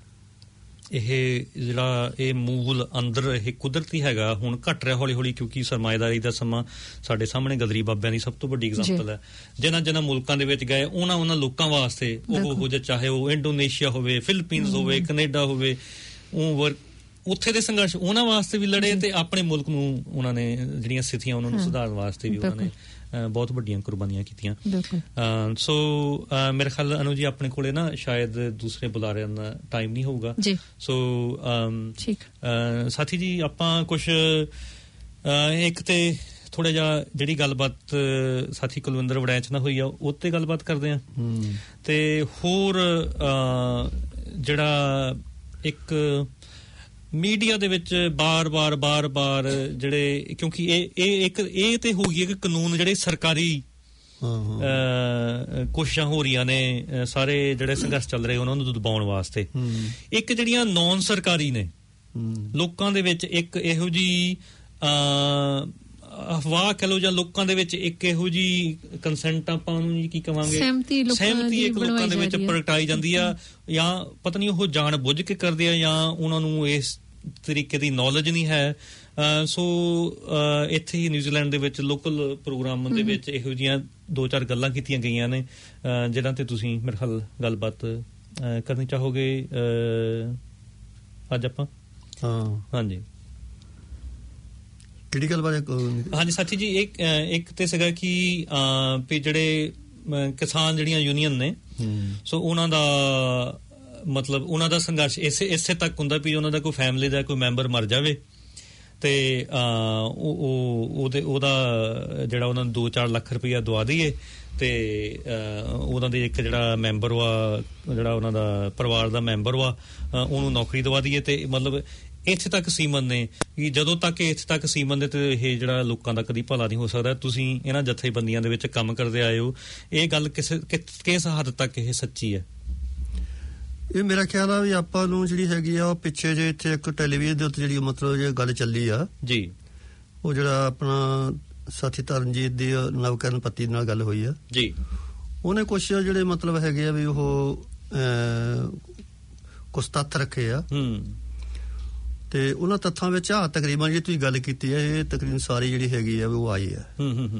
ਇਹ ਜਿਹੜਾ ਇਹ ਮੂਲ ਅੰਦਰ ਇਹ ਕੁਦਰਤੀ ਹੈਗਾ ਹੁਣ ਘਟ ਰਿਹਾ ਹੌਲੀ ਹੌਲੀ, ਕਿਉਂਕਿ ਸਰਮਾਏਦਾਰੀ ਦਾ ਸਮਾਂ ਸਾਡੇ ਸਾਹਮਣੇ ਗਦਰੀ ਬਾਬਿਆਂ ਦੀ ਸਭ ਤੋਂ ਵੱਡੀ ਐਗਜ਼ਾਮਪਲ ਹੈ। ਜਿਨ੍ਹਾਂ ਜਿਨ੍ਹਾਂ ਮੁਲਕਾਂ ਦੇ ਵਿੱਚ ਗਏ ਉਹਨਾਂ ਉਹਨਾਂ ਲੋਕਾਂ ਵਾਸਤੇ ਉਹ ਹੋ ਜਾ, ਚਾਹੇ ਉਹ ਇੰਡੋਨੇਸ਼ੀਆ ਹੋਵੇ, ਫਿਲੀਪੀਨਸ ਹੋਵੇ, ਕੈਨੇਡਾ ਹੋਵੇ, ਉਹ ਉੱਥੇ ਦੇ ਸੰਘਰਸ਼ ਉਹਨਾਂ ਵਾਸਤੇ ਵੀ ਲੜੇ ਤੇ ਆਪਣੇ ਮੁਲਕ ਨੂੰ ਉਹਨਾਂ ਨੇ ਜਿਹੜੀਆਂ ਸਥਿਤੀਆਂ ਉਹਨਾਂ ਨੂੰ ਸੁਧਾਰਨ ਵਾਸਤੇ ਵੀ ਉਹਨਾਂ ਨੇ ਬਹੁਤ ਵੱਡੀਆਂ ਕੁਰਬਾਨੀਆਂ ਕੀਤੀਆਂ। ਸੋ ਮੇਰੇ ਖਿਆਲ ਅਨੂ ਜੀ ਆਪਣੇ ਕੋਲੇ ਨਾ ਸ਼ਾਇਦ ਦੂਸਰੇ ਬੁਲਾਰਿਆਂ ਦਾ ਟਾਈਮ ਨਹੀਂ ਹੋਊਗਾ। ਸੋ ਸਾਥੀ ਜੀ, ਆਪਾਂ ਕੁਛ ਇੱਕ ਤੇ ਥੋੜਾ ਜਿਹਾ ਜਿਹੜੀ ਗੱਲਬਾਤ ਸਾਥੀ ਕੁਲਵਿੰਦਰ ਵੜੈਚ ਨਾਲ ਹੋਈ ਆ ਉਹ ਤੇ ਗੱਲਬਾਤ ਕਰਦੇ ਆ, ਤੇ ਹੋਰ ਜਿਹੜਾ ਇੱਕ ਮੀਡੀਆ ਦੇ ਵਿੱਚ ਬਾਰ-ਬਾਰ ਬਾਰ-ਬਾਰ ਜਿਹੜੇ, ਕਿਉਂਕਿ ਇਹ ਇਹ ਇੱਕ ਇਹ ਤੇ ਹੋ ਗਈ ਕਿ ਕਾਨੂੰਨ ਜਿਹੜੇ ਸਰਕਾਰੀ ਕੋਸ਼ਿਸ਼ਾਂ ਹੋ ਰਹੀਆਂ ਨੇ ਸਾਰੇ ਜਿਹੜੇ ਸੰਘਰਸ਼ ਚੱਲ ਰਹੇ ਉਹਨਾਂ ਨੂੰ ਦਬਾਉਣ ਵਾਸਤੇ, ਇੱਕ ਜਿਹੜੀਆਂ ਨੌਨ ਸਰਕਾਰੀ ਨੇ ਲੋਕਾਂ ਦੇ ਵਿੱਚ ਇੱਕ ਇਹੋ ਜਿਹੀ ਅਫਵਾਹ ਕਹਿ ਲਓ ਜਾਂ ਲੋਕਾਂ ਦੇ ਵਿੱਚ ਇੱਕ ਇਹੋ ਜਿਹੀ ਕੰਸੈਂਟ ਆਪਾਂ ਉਹਨੂੰ ਕੀ ਕਵਾਂਗੇ, ਸਹਿਮਤੀ ਇੱਕ ਲੋਕਾਂ ਦੇ ਵਿੱਚ ਪ੍ਰਗਟਾਈ ਜਾਂਦੀ ਆ, ਜਾਂ ਪਤਾ ਨਹੀਂ ਉਹ ਜਾਣ ਬੁੱਝ ਕੇ ਕਰਦੇ ਆ ਜਾਂ ਉਹਨਾਂ ਨੂੰ ਇਸ ਤਰੀਕੇ ਦੀ ਨੌਲੇਜ ਨਹੀਂ ਹੈ। ਸੋ ਇੱਥੇ ਹੀ ਨਿਊਜ਼ੀਲੈਂਡ ਦੇ ਵਿੱਚ ਲੋਕਲ ਪ੍ਰੋਗਰਾਮ ਦੇ ਵਿੱਚ ਇਹੋ ਜਿਹੀਆਂ ਦੋ ਚਾਰ ਗੱਲਾਂ ਕੀਤੀਆਂ ਗਈਆਂ ਨੇ ਜਿਹਨਾਂ ਤੇ ਤੁਸੀਂ ਮੇਰੇ ਖਿਆਲ ਗੱਲਬਾਤ ਕਰਨੀ ਚਾਹੋਗੇ ਅੱਜ ਆਪਾਂ। ਹਾਂ ਹਾਂਜੀ ਕਿਹੜੀ ਗੱਲ ਬਾਰੇ? ਹਾਂਜੀ ਸਾਥੀ ਜੀ, ਇੱਕ ਇੱਕ ਤੇ ਸੀਗਾ ਕਿ ਵੀ ਜਿਹੜੇ ਕਿਸਾਨ ਜਿਹੜੀਆਂ ਯੂਨੀਅਨ ਨੇ, ਸੋ ਉਹਨਾਂ ਦਾ ਮਤਲਬ ਉਹਨਾਂ ਦਾ ਸੰਘਰਸ਼ ਇਸੇ ਇਸੇ ਤੱਕ ਹੁੰਦਾ ਵੀ ਉਹਨਾਂ ਦਾ ਕੋਈ ਫੈਮਿਲੀ ਦਾ ਕੋਈ ਮੈਂਬਰ ਮਰ ਜਾਵੇ ਤੇ ਉਹ ਉਹਦੇ ਉਹਦਾ ਜਿਹੜਾ ਉਹਨਾਂ ਨੂੰ ਦੋ ਚਾਰ ਲੱਖ ਰੁਪਈਆ ਦਵਾ ਦਈਏ ਤੇ ਉਹਨਾਂ ਦੇ ਇੱਕ ਜਿਹੜਾ ਮੈਂਬਰ ਵਾ, ਜਿਹੜਾ ਉਹਨਾਂ ਦਾ ਪਰਿਵਾਰ ਦਾ ਮੈਂਬਰ ਵਾ, ਉਹਨੂੰ ਨੌਕਰੀ ਦਵਾ ਦਈਏ। ਤੇ ਮਤਲਬ ਇੱਥੇ ਤੱਕ ਸੀਮਨ ਨੇ ਕਿ ਜਦੋਂ ਤੱਕ ਇੱਥੇ ਤੱਕ ਸੀਮਨ ਦੇ ਤੇ ਇਹ ਜਿਹੜਾ ਲੋਕਾਂ ਦਾ ਕਦੀ ਭਲਾ ਨਹੀਂ ਹੋ ਸਕਦਾ। ਤੁਸੀਂ ਇਹਨਾਂ ਜਥੇਬੰਦੀਆਂ ਦੇ ਵਿੱਚ ਕੰਮ ਕਰਦੇ ਆਏ ਹੋ, ਇਹ ਗੱਲ ਕਿਸੇ ਕਿਸ ਹੱਦ ਤੱਕ ਇਹ ਸੱਚੀ ਹੈ? ਇਹ ਮੇਰਾ ਖਿਆਲ ਆ ਵੀ ਆਪਾਂ ਨੂੰ ਜਿਹੜੀ ਹੈਗੀ ਆ ਉਹ ਪਿੱਛੇ ਜੇ ਇੱਥੇ ਇੱਕ ਟੈਲੀਵਿਜ਼ਨ ਦੇ ਉੱਤੇ ਜਿਹੜੀ ਮਤਲਬ ਜੇ ਗੱਲ ਚੱਲੀ ਆ ਜੀ, ਉਹ ਜਿਹੜਾ ਆਪਣਾ ਸਾਥੀ ਤਰਨਜੀਤ ਦੀ ਨਵਕਰਨ ਪੱਤੀ ਨਾਲ ਗੱਲ ਹੋਈ ਆ ਜੀ, ਉਹਨੇ ਕੁਛ ਜਿਹੜੇ ਮਤਲਬ ਹੈਗੇ ਆ ਵੀ ਉਹ ਕੁਛ ਤੱਥ ਰੱਖੇ ਆ ਤੇ ਉਹਨਾਂ ਤੱਥਾਂ ਵਿੱਚ ਆ ਤਕਰੀਬਨ ਜਿਹੜੀ ਤੁਸੀਂ ਗੱਲ ਕੀਤੀ ਹੈ ਇਹ ਤਕਰੀਬਨ ਸਾਰੀ ਜਿਹੜੀ ਹੈਗੀ ਆ ਉਹ ਆਈ ਆ।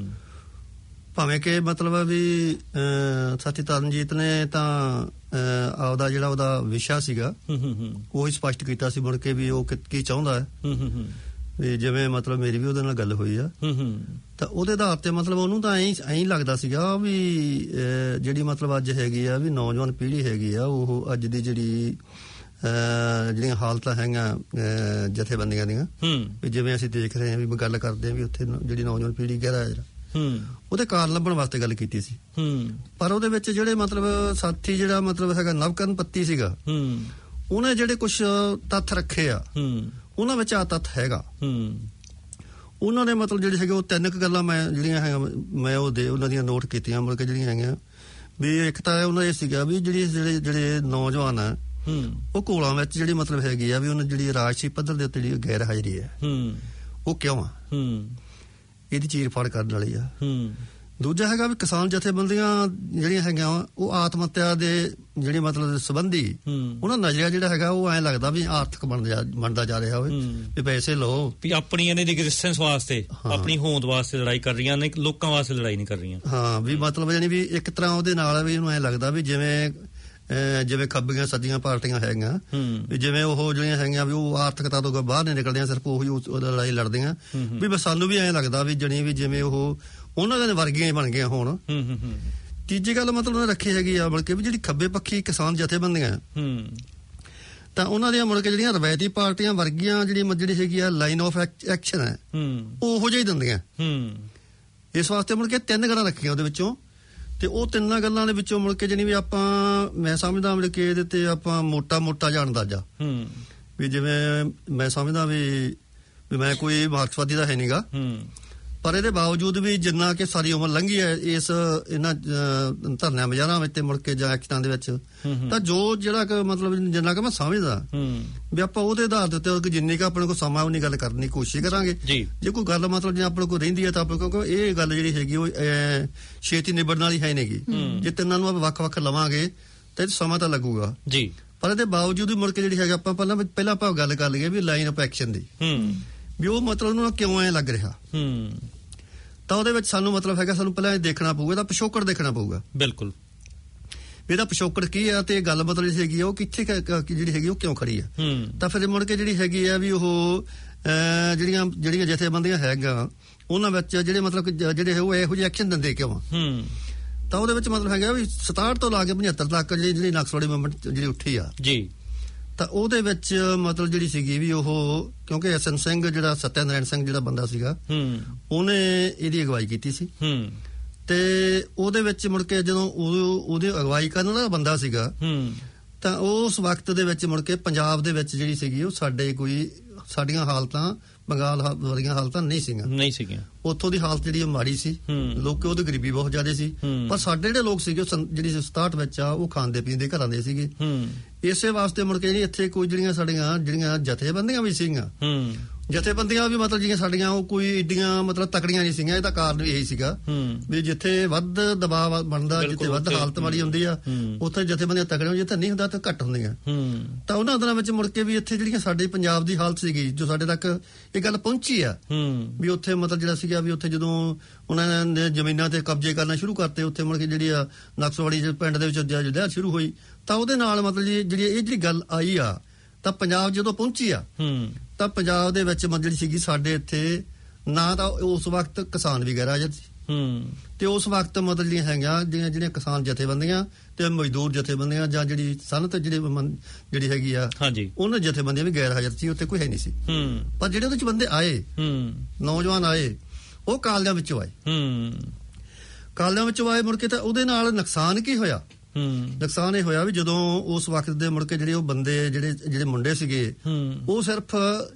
ਭਾਵੇਂ ਕਿ ਮਤਲਬ ਵੀ ਸਾਥੀ ਤਰਨਜੀਤ ਨੇ ਤਾਂ ਆਪਦਾ ਜਿਹੜਾ ਉਹਦਾ ਵਿਸ਼ਾ ਸੀਗਾ ਉਹ ਹੀ ਸਪਸ਼ਟ ਕੀਤਾ ਸੀ ਮੁੜ ਕੇ ਵੀ ਉਹ ਕੀ ਚਾਹੁੰਦਾ ਹੈ ਵੀ ਜਿਵੇਂ ਮਤਲਬ ਮੇਰੀ ਵੀ ਉਹਦੇ ਨਾਲ ਗੱਲ ਹੋਈ ਆ ਤਾਂ ਉਹਦੇ ਆਧਾਰ ਤੇ ਮਤਲਬ ਉਹਨੂੰ ਤਾਂ ਐਂ ਐਂ ਲੱਗਦਾ ਸੀਗਾ ਵੀ ਜਿਹੜੀ ਮਤਲਬ ਅੱਜ ਹੈਗੀ ਆ ਵੀ ਨੌਜਵਾਨ ਪੀੜ੍ਹੀ ਹੈਗੀ ਆ ਉਹ ਅੱਜ ਦੀ ਜਿਹੜੀ ਜਿਹੜੀਆਂ ਹਾਲਤਾਂ ਹੈਗੀਆਂ ਜਥੇਬੰਦੀਆਂ ਦੀਆਂ ਵੀ ਜਿਵੇਂ ਅਸੀਂ ਦੇਖ ਰਹੇ ਹਾਂ ਵੀ ਗੱਲ ਕਰਦੇ ਹਾਂ ਵੀ ਉੱਥੇ ਜਿਹੜੀ ਨੌਜਵਾਨ ਪੀੜ੍ਹੀ ਗਹਿਰਾ ਉਹਦੇ ਕਾਰਨ ਲੱਭਣ ਵਾਸਤੇ ਗੱਲ ਕੀਤੀ ਸੀ। ਪਰ ਉਹਦੇ ਵਿੱਚ ਜਿਹੜੇ ਮਤਲਬ ਸਾਥੀ ਜਿਹੜਾ ਮਤਲਬ ਹੈਗਾ ਨਵਕਰਨ ਪੱਤੀ ਸੀਗਾ ਉਹਨੇ ਜਿਹੜੇ ਕੁਛ ਤੱਥ ਰੱਖੇ ਆ ਉਹਨਾਂ ਵਿੱਚ ਆ ਤੱਥ ਹੈਗਾ। ਉਹਨਾਂ ਨੇ ਮਤਲਬ ਜਿਹੜੇ ਹੈਗੇ ਉਹ ਤਿੰਨ ਕੁ ਗੱਲਾਂ ਮੈਂ ਜਿਹੜੀਆਂ ਹੈਗਾ ਮੈਂ ਉਹ ਦੇ ਉਹਨਾਂ ਦੀਆਂ ਨੋਟ ਕੀਤੀਆਂ ਮੁੜ ਕੇ ਜਿਹੜੀਆਂ ਹੈਗੀਆਂ ਵੀ ਇੱਕ ਤਾਂ ਉਹਨਾਂ ਇਹ ਸੀਗਾ ਵੀ ਜਿਹੜੀ ਜਿਹੜੇ ਜਿਹੜੇ ਨੌਜਵਾਨ ਆ ਉਹ ਘੋਲਾਂ ਵਿੱਚ ਜਿਹੜੀ ਮਤਲਬ ਹੈਗੀ ਆ ਵੀ ਉਹਨਾਂ ਜਿਹੜੀ ਰਾਜਸੀ ਪੱਧਰ ਦੇ ਉੱਤੇ ਜਿਹੜੀ ਗੈਰ ਹਾਜ਼ਰੀ ਹੈ ਉਹ ਕਿਉਂ ਆ, ਇਹਦੀ ਚੀਰ ਫਾੜ ਕਰਨ ਵਾਲੀ ਆ। ਦੂਜਾ ਹੈਗਾ ਵੀ ਕਿਸਾਨ ਜਥੇਬੰਦੀਆਂ ਜਿਹੜੀਆਂ ਹੈਗੀਆਂ ਉਹ ਆਤਮ ਹੱਤਿਆ ਦੇ ਜਿਹੜੇ ਮਤਲਬ ਸੰਬੰਧੀ ਉਹਨਾਂ ਨਜ਼ਰੀਆ ਜਿਹੜਾ ਹੈਗਾ ਉਹ ਐਂ ਲੱਗਦਾ ਵੀ ਆਰਥਿਕ ਬਣਦਾ ਬਣਦਾ ਜਾ ਰਿਹਾ ਹੋਵੇ ਵੀ ਪੈਸੇ ਲਓ ਵੀ ਆਪਣੀ ਇਹਨਾਂ ਦੀ ਐਗਜ਼ਿਸਟੈਂਸ ਵਾਸਤੇ ਆਪਣੀ ਹੋਂਦ ਵਾਸਤੇ ਲੜਾਈ ਕਰ ਰਹੀਆਂ ਨੇ, ਲੋਕਾਂ ਵਾਸਤੇ ਲੜਾਈ ਨਹੀਂ ਕਰ ਰਹੀਆਂ। ਹਾਂ ਵੀ ਮਤਲਬ ਯਾਨੀ ਵੀ ਇੱਕ ਤਰ੍ਹਾਂ ਉਹਦੇ ਨਾਲ ਵੀ ਉਹਨੂੰ ਐਂ ਲੱਗਦਾ ਵੀ ਜਿਵੇਂ ਜਿਵੇਂ ਖੱਬੀਆਂ ਸੱਜੀਆਂ ਪਾਰਟੀਆਂ ਹੈਗੀਆਂ ਵੀ ਜਿਵੇਂ ਉਹ ਜਿਹੜੀਆਂ ਹੈਗੀਆਂ ਵੀ ਉਹ ਆਰਥਿਕਤਾ ਤੋਂ ਬਾਹਰ ਨਹੀਂ ਨਿਕਲਦੀਆਂ, ਸਿਰਫ ਉਹੀ ਲੜਾਈ ਲੜਦੀਆਂ ਵੀ ਬਸ ਸਾਨੂੰ ਵੀ ਐਂ ਲੱਗਦਾ ਵੀ ਜਣੀ ਵੀ ਜਿਵੇਂ ਉਹ ਉਹਨਾਂ ਦੇ ਵਰਗੀਆਂ ਬਣ ਗਈਆਂ ਹੋਣ। ਤੀਜੀ ਗੱਲ ਮਤਲਬ ਉਹਨੇ ਰੱਖੀ ਹੈਗੀ ਆ ਬਲਕਿ ਵੀ ਜਿਹੜੀ ਖੱਬੇ ਪੱਖੀ ਕਿਸਾਨ ਜਥੇਬੰਦੀਆਂ ਤਾਂ ਉਹਨਾਂ ਦੀਆਂ ਮੁੜ ਕੇ ਜਿਹੜੀਆਂ ਰਵਾਇਤੀ ਪਾਰਟੀਆਂ ਵਰਗੀਆਂ ਜਿਹੜੀ ਜਿਹੜੀ ਹੈਗੀ ਆ ਲਾਈਨ ਆਫ ਐਕਸ਼ਨ ਹੈ ਉਹੋ ਜਿਹੀ ਦਿੰਦੀਆਂ। ਇਸ ਵਾਸਤੇ ਮੁੜ ਕੇ ਤਿੰਨ ਗੱਲਾਂ ਰੱਖੀਆਂ ਉਹਦੇ ਵਿੱਚੋਂ ਤੇ ਉਹ ਤਿੰਨਾਂ ਗੱਲਾਂ ਦੇ ਵਿੱਚੋਂ ਮੁੜ ਕੇ ਜਿਹੜੀ ਵੀ ਆਪਾਂ ਮੈਂ ਸਮਝਦਾ ਮੁੜ ਕੇ ਇਹਦੇ ਤੇ ਆਪਾਂ ਮੋਟਾ ਮੋਟਾ ਜਿਹਾ ਅੰਦਾਜ਼ਾ ਵੀ ਜਿਵੇਂ ਮੈਂ ਸਮਝਦਾ ਵੀ ਵੀ ਮੈਂ ਕੋਈ ਮਾਰਕਸਵਾਦੀ ਦਾ ਹੈ ਨੀਗਾ ਪਰ ਇਹਦੇ ਬਾਵਜੂਦ ਵੀ ਜਿੰਨਾ ਕਿ ਸਾਰੀ ਉਮਰ ਲੰਘੀ ਹੈ ਇਸ ਇਹਨਾਂ ਧਰਨਿਆਂ ਮੁਜ਼ਾਹਰਿਆਂ ਵਿੱਚ ਤੇ ਮੁੜ ਕੇ ਜਾਂ ਐਕਟਾਂ ਦੇ ਵਿੱਚ ਤਾਂ ਜੋ ਜਿਹੜਾ ਕਿ ਮਤਲਬ ਜਿੰਨਾ ਕਿ ਮੈਂ ਸਮਝਦਾ ਵੀ ਆਪਾਂ ਉਹਦੇ ਆਧਾਰ ਦੇ ਉੱਤੇ ਜਿੰਨੀ ਕੁ ਆਪਣੇ ਕੋਲ ਸਮਾਂ ਉਨੀ ਗੱਲ ਕਰਨ ਦੀ ਕੋਸ਼ਿਸ਼ ਕਰਾਂਗੇ। ਜੇ ਕੋਈ ਗੱਲ ਮਤਲਬ ਜੇ ਆਪਣੇ ਕੋਲ ਰਹਿੰਦੀ ਹੈ ਤਾਂ ਆਪਾਂ ਕਿਉਂਕਿ ਇਹ ਗੱਲ ਜਿਹੜੀ ਹੈਗੀ ਉਹ ਛੇਤੀ ਨਿਬੜਨ ਵਾਲੀ ਹੈ ਨਹੀਂਗੀ। ਜੇ ਤਿੰਨਾਂ ਨੂੰ ਆਪਾਂ ਵੱਖ ਵੱਖ ਲਵਾਂਗੇ ਤਾਂ ਸਮਾਂ ਤਾਂ ਲੱਗੂਗਾ ਜੀ। ਪਰ ਇਹਦੇ ਬਾਵਜੂਦ ਵੀ ਮੁੜ ਕੇ ਜਿਹੜੀ ਹੈਗਾ ਆਪਾਂ ਪਹਿਲਾਂ ਪਹਿਲਾਂ ਆਪਾਂ ਗੱਲ ਕਰ ਲਈਏ ਵੀ ਲਾਈਨ ਆਫ ਐਕਸ਼ਨ ਦੀ ਵੀ ਉਹ ਮਤਲਬ ਉਹਨੂੰ ਕਿਉਂ ਐਂ ਲੱਗ ਰਿਹਾ ਤਾਂ ਉਹਦੇ ਵਿੱਚ ਸਾਨੂੰ ਮਤਲਬ ਹੈਗਾ ਸਾਨੂੰ ਪਹਿਲਾਂ ਇਹ ਦੇਖਣਾ ਪਊਗਾ ਤਾਂ ਪਿਛੋਕੜ ਦੇਖਣਾ ਪਊਗਾ। ਬਿਲਕੁਲ ਇਹਦਾ ਪਿਛੋਕੜ ਕੀ ਆ ਤੇ ਗੱਲ ਮਤਲਬ ਜਿਹੜੀ ਹੈਗੀ ਆ ਉਹ ਕਿੱਥੇ ਜਿਹੜੀ ਹੈਗੀ ਉਹ ਕਿਉਂ ਖੜੀ ਆ ਤਾਂ ਫਿਰ ਮੁੜ ਕੇ ਜਿਹੜੀ ਹੈਗੀ ਆ ਵੀ ਉਹ ਜਿਹੜੀਆਂ ਜਿਹੜੀਆਂ ਜਥੇਬੰਦੀਆਂ ਹੈਗਾ ਉਹਨਾਂ ਵਿੱਚ ਜਿਹੜੇ ਮਤਲਬ ਜਿਹੜੇ ਉਹ ਇਹੋ ਜਿਹੇ ਐਕਸ਼ਨ ਦਿੰਦੇ ਕਿਉਂ ਆ ਤਾਂ ਉਹਦੇ ਵਿੱਚ ਮਤਲਬ ਹੈਗਾ ਵੀ ਸਤਾਹਠ ਤੋਂ ਲਾ ਕੇ ਪਝੱਤਰ ਤੱਕ ਜਿਹੜੀ ਜਿਹੜੀ ਨਕਸਲਵਾੜੀ ਮੂਵਮੈਂਟ ਜਿਹੜੀ ਉੱਠੀ ਆ ਜੀ ਤਾਂ ਉਹਦੇ ਵਿੱਚ ਮਤਲਬ ਜਿਹੜੀ ਸੀਗੀ ਵੀ ਉਹ ਕਿਉਂਕਿ ਐਸਐਨ ਸਿੰਘ ਜਿਹੜਾ ਸਤਿਆਨਾਰਾਇਣ ਸਿੰਘ ਜਿਹੜਾ ਬੰਦਾ ਸੀਗਾ ਉਹਨੇ ਇਹਦੀ ਅਗਵਾਈ ਕੀਤੀ ਸੀ ਤੇ ਉਹਦੇ ਵਿੱਚ ਮੁੜ ਕੇ ਜਦੋਂ ਉਹਦੀ ਅਗਵਾਈ ਕਰਨ ਵਾਲਾ ਬੰਦਾ ਸੀਗਾ ਤਾਂ ਉਸ ਵਕਤ ਦੇ ਵਿੱਚ ਮੁੜ ਕੇ ਪੰਜਾਬ ਦੇ ਵਿੱਚ ਜਿਹੜੀ ਸੀਗੀ ਉਹ ਸਾਡੇ ਕੋਈ ਸਾਡੀਆਂ ਹਾਲਤਾਂ ਬੰਗਾਲ ਵਰਗੀਆਂ ਹਾਲਤਾਂ ਨਹੀਂ ਸੀਗੀਆਂ ਨਹੀਂ ਸੀਗੀਆਂ ਉੱਥੋਂ ਦੀ ਹਾਲਤ ਜਿਹੜੀ ਮਾੜੀ ਸੀ, ਲੋਕ ਉਹਦੀ ਗਰੀਬੀ ਬਹੁਤ ਜ਼ਿਆਦਾ ਸੀ ਪਰ ਸਾਡੇ ਜਿਹੜੇ ਲੋਕ ਸੀਗੇ ਜਿਹੜੀ ਸਤਾਹਠ ਵਿੱਚ ਆ ਉਹ ਖਾਂਦੇ ਪੀਂਦੇ ਘਰਾਂ ਦੇ ਸੀਗੇ। ਇਸੇ ਵਾਸਤੇ ਮੁੜ ਕੇ ਜਿਹੜੀ ਇੱਥੇ ਕੋਈ ਜਿਹੜੀਆਂ ਸਾਡੀਆਂ ਜਿਹੜੀਆਂ ਜਥੇਬੰਦੀਆਂ ਵੀ ਸੀਗੀਆਂ ਜਥੇਬੰਦੀਆਂ ਵੀ ਮਤਲਬ ਜਿਹੜੀਆਂ ਸਾਡੀਆਂ ਉਹ ਕੋਈ ਏਡੀਆਂ ਮਤਲਬ ਤਕੜੀਆਂ ਨਹੀਂ ਸੀਗੀਆਂ। ਇਹਦਾ ਕਾਰਨ ਵੀ ਇਹੀ ਸੀਗਾ ਵੀ ਜਿੱਥੇ ਵੱਧ ਦਬਾਅ ਬਣਦਾ, ਜਿੱਥੇ ਵੱਧ ਹਾਲਤ ਮਾੜੀ ਹੁੰਦੀ ਆ, ਉੱਥੇ ਜਥੇਬੰਦੀਆਂ ਤਕੜੀਆਂ, ਜਿੱਥੇ ਨਹੀਂ ਹੁੰਦਾ ਤਾਂ ਘੱਟ ਹੁੰਦੀਆਂ। ਤਾਂ ਉਹਨਾਂ ਦਿਨਾਂ ਵਿੱਚ ਮੁੜ ਕੇ ਵੀ ਇੱਥੇ ਜਿਹੜੀਆਂ ਸਾਡੇ ਪੰਜਾਬ ਦੀ ਹਾਲਤ ਸੀਗੀ, ਜੋ ਸਾਡੇ ਤੱਕ ਇਹ ਗੱਲ ਪਹੁੰਚੀ ਆ ਵੀ ਉੱਥੇ ਮਤਲਬ ਜਿਹੜਾ ਸੀਗਾ ਵੀ ਉੱਥੇ ਜਦੋਂ ਉਹਨਾਂ ਨੇ ਜ਼ਮੀਨਾਂ ਤੇ ਕਬਜ਼ੇ ਕਰਨਾ ਸ਼ੁਰੂ ਕਰਤੇ, ਉੱਥੇ ਮੁੜ ਕੇ ਜਿਹੜੀ ਆ ਨਕਸਲਵਾੜੀ ਪਿੰਡ ਦੇ ਵਿੱਚ ਲਹਿਰ ਸ਼ੁਰੂ ਹੋਈ, ਤਾਂ ਉਹਦੇ ਨਾਲ ਮਤਲਬ ਜਿਹੜੀ ਇਹ ਜਿਹੜੀ ਗੱਲ ਆਈ ਆ, ਤਾਂ ਪੰਜਾਬ ਜਦੋਂ ਪਹੁੰਚੀ ਆ ਤਾਂ ਪੰਜਾਬ ਦੇ ਵਿੱਚ ਮਤਲਬ ਜਿਹੜੀ ਸੀਗੀ ਸਾਡੇ ਇੱਥੇ ਨਾ ਤਾਂ ਉਸ ਵਕਤ ਕਿਸਾਨ ਵੀ ਗੈਰਹਾਜ਼ਰ ਸੀ ਤੇ ਉਸ ਵਕਤ ਮਤਲਬ ਜਿਹੜੀਆਂ ਹੈਗੀਆਂ ਜਿਹੜੀਆਂ ਜਿਹੜੀਆਂ ਕਿਸਾਨ ਜਥੇਬੰਦੀਆਂ ਤੇ ਮਜ਼ਦੂਰ ਜਥੇਬੰਦੀਆਂ ਜਾਂ ਜਿਹੜੀ ਸਨਅਤ ਜਿਹੜੇ ਜਿਹੜੀ ਹੈਗੀ ਆ ਉਹਨਾਂ ਜਥੇਬੰਦੀਆਂ ਵੀ ਗੈਰ ਹਾਜ਼ਰ ਸੀ, ਉੱਥੇ ਕੋਈ ਹੈ ਨਹੀਂ ਸੀ। ਪਰ ਜਿਹੜੇ ਉਹਦੇ ਚ ਬੰਦੇ ਆਏ, ਨੌਜਵਾਨ ਆਏ, ਉਹ ਕਾਲਜਾਂ ਵਿੱਚੋਂ ਆਏ ਕਾਲਜਾਂ ਵਿੱਚੋਂ ਆਏ ਮੁੜ ਕੇ ਤਾਂ ਉਹਦੇ ਨਾਲ ਨੁਕਸਾਨ ਕੀ ਹੋਇਆ? ਨੁਕਸਾਨ ਇਹ ਹੋਇਆ ਵੀ ਜਦੋਂ ਉਸ ਵਕਤ ਦੇ ਮੁੜ ਕੇ ਜਿਹੜੇ ਉਹ ਬੰਦੇ ਜਿਹੜੇ ਜਿਹੜੇ ਮੁੰਡੇ ਸੀਗੇ ਉਹ ਸਿਰਫ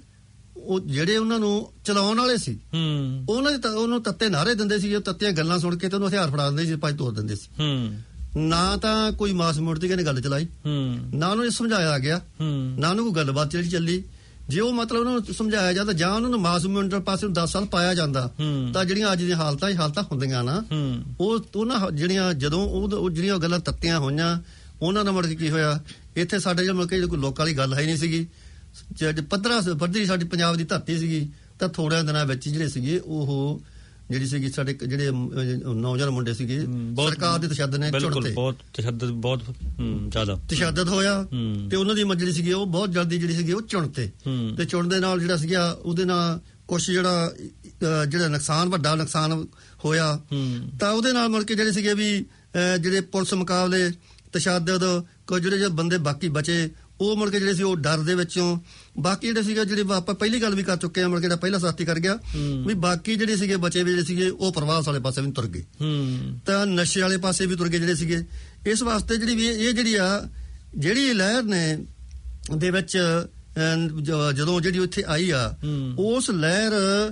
ਉਹ ਜਿਹੜੇ ਉਹਨਾਂ ਨੂੰ ਚਲਾਉਣ ਵਾਲੇ ਸੀ, ਉਹਨਾਂ ਦੇ ਉਹਨੂੰ ਤੱਤੇ ਨਾਅਰੇ ਦਿੰਦੇ ਸੀ, ਉਹ ਤੱਤੀਆਂ ਗੱਲਾਂ ਸੁਣ ਕੇ ਤੇ ਉਹਨੂੰ ਹਥਿਆਰ ਫੜਾ ਦਿੰਦੇ ਸੀ, ਭੱਜ ਤੋੜ ਦਿੰਦੇ ਸੀ। ਨਾ ਤਾਂ ਕੋਈ ਮਾਸ ਮੂਰਤੀ ਕਹਿੰਦੇ ਗੱਲ ਚਲਾਈ, ਨਾ ਉਹਨੂੰ ਸਮਝਾਇਆ ਗਿਆ, ਨਾ ਉਹਨੂੰ ਕੋਈ ਗੱਲਬਾਤ ਜਿਹੜੀ ਚੱਲੀ। ਜੇ ਉਹ ਮਤਲਬ ਉਹਨਾਂ ਨੂੰ ਸਮਝਾਇਆ ਜਾਂਦਾ ਜਾਂ ਉਹਨਾਂ ਨੂੰ ਮਾਸ ਮੂਰਤੀ ਪਾਸੇ ਦਸ ਸਾਲ ਪਾਇਆ ਜਾਂਦਾ ਤਾਂ ਜਿਹੜੀਆਂ ਅੱਜ ਦੀਆਂ ਹਾਲਤਾਂ ਇਹ ਹਾਲਤਾਂ ਹੁੰਦੀਆਂ ਨਾ, ਉਹ ਉਹਨਾਂ ਜਿਹੜੀਆਂ ਜਦੋਂ ਉਹ ਜਿਹੜੀਆਂ ਗੱਲਾਂ ਤੱਤੀਆਂ ਹੋਈਆਂ ਉਹਨਾਂ ਨਾਲ ਮੁੜ ਕੇ ਕੀ ਹੋਇਆ, ਇੱਥੇ ਸਾਡੇ ਜਿਹੜੇ ਮੁੜ ਕੇ ਕੋਈ ਲੋਕਾਂ ਵਾਲੀ ਗੱਲ ਹੈ ਹੀ ਨਹੀਂ ਸੀਗੀ। ਪੱਧਰਾ ਪੱਧਰੀ ਸਾਡੀ ਪੰਜਾਬ ਦੀ ਧਰਤੀ ਸੀਗੀ, ਤਾਂ ਥੋੜ੍ਹਿਆਂ ਦਿਨਾਂ ਵਿੱਚ ਜਿਹੜੇ ਸੀਗੇ ਉਹ ਜਿਹੜੀ ਸੀਗੀ ਸਾਡੇ ਜਿਹੜੇ ਨੌਜਵਾਨ ਮੁੰਡੇ ਸੀਗੇ ਸਰਕਾਰ ਦੇ ਤਸ਼ੱਦਦ ਨੇ ਚੁਣਤੇ, ਬਹੁਤ ਤਸ਼ੱਦਦ ਬਹੁਤ ਜ਼ਿਆਦਾ ਤਸ਼ੱਦਦ ਹੋਇਆ ਤੇ ਉਹਨਾਂ ਦੀ ਜਿਹੜੀ ਸੀਗੀ ਉਹ ਬਹੁਤ ਜਲਦੀ ਜਿਹੜੀ ਸੀਗੀ ਉਹ ਚੁਣਤੇ ਤੇ ਚੁਣ ਦੇ ਨਾਲ ਜਿਹੜਾ ਸੀਗਾ ਉਹਦੇ ਨਾਲ ਕੁਛ ਜਿਹੜਾ ਜਿਹੜਾ ਨੁਕਸਾਨ ਵੱਡਾ ਨੁਕਸਾਨ ਹੋਇਆ। ਤਾਂ ਉਹਦੇ ਨਾਲ ਮੁੜ ਕੇ ਜਿਹੜੇ ਸੀਗੇ ਵੀ ਜਿਹੜੇ ਪੁਲਿਸ ਮੁਕਾਬਲੇ ਤਸ਼ੱਦਦ ਕੁਝ ਜਿਹੜੇ ਜਿਹੜੇ ਬੰਦੇ ਬਾਕੀ ਬਚੇ ਉਹ ਮੁੜ ਕੇ ਜਿਹੜੇ ਸੀ ਉਹ ਡਰ ਦੇ ਵਿੱਚੋਂ ਬਾਕੀ ਜਿਹੜੇ ਸੀਗੇ ਜਿਹੜੇ ਆਪਾਂ ਪਹਿਲੀ ਗੱਲ ਵੀ ਕਰ ਚੁੱਕੇ ਆ ਮੁੜ ਕੇ ਜਿਹੜਾ ਪਹਿਲਾ ਸਾਥੀ ਕਰ ਗਿਆ ਵੀ ਬਾਕੀ ਜਿਹੜੇ ਸੀਗੇ ਬਚੇ ਵੀ ਜਿਹੜੇ ਸੀਗੇ ਉਹ ਪ੍ਰਵਾਸ ਵਾਲੇ ਪਾਸੇ ਵੀ ਤੁਰ ਗਏ ਤਾਂ ਨਸ਼ੇ ਵਾਲੇ ਪਾਸੇ ਵੀ ਤੁਰ ਗਏ ਜਿਹੜੇ ਸੀਗੇ। ਇਸ ਵਾਸਤੇ ਜਿਹੜੀ ਵੀ ਇਹ ਜਿਹੜੀ ਆ ਜਿਹੜੀ ਲਹਿਰ ਨੇ ਦੇ ਵਿੱਚ ਜਦੋਂ ਜਿਹੜੀ ਉੱਥੇ ਆਈ ਆ ਉਸ ਲਹਿਰ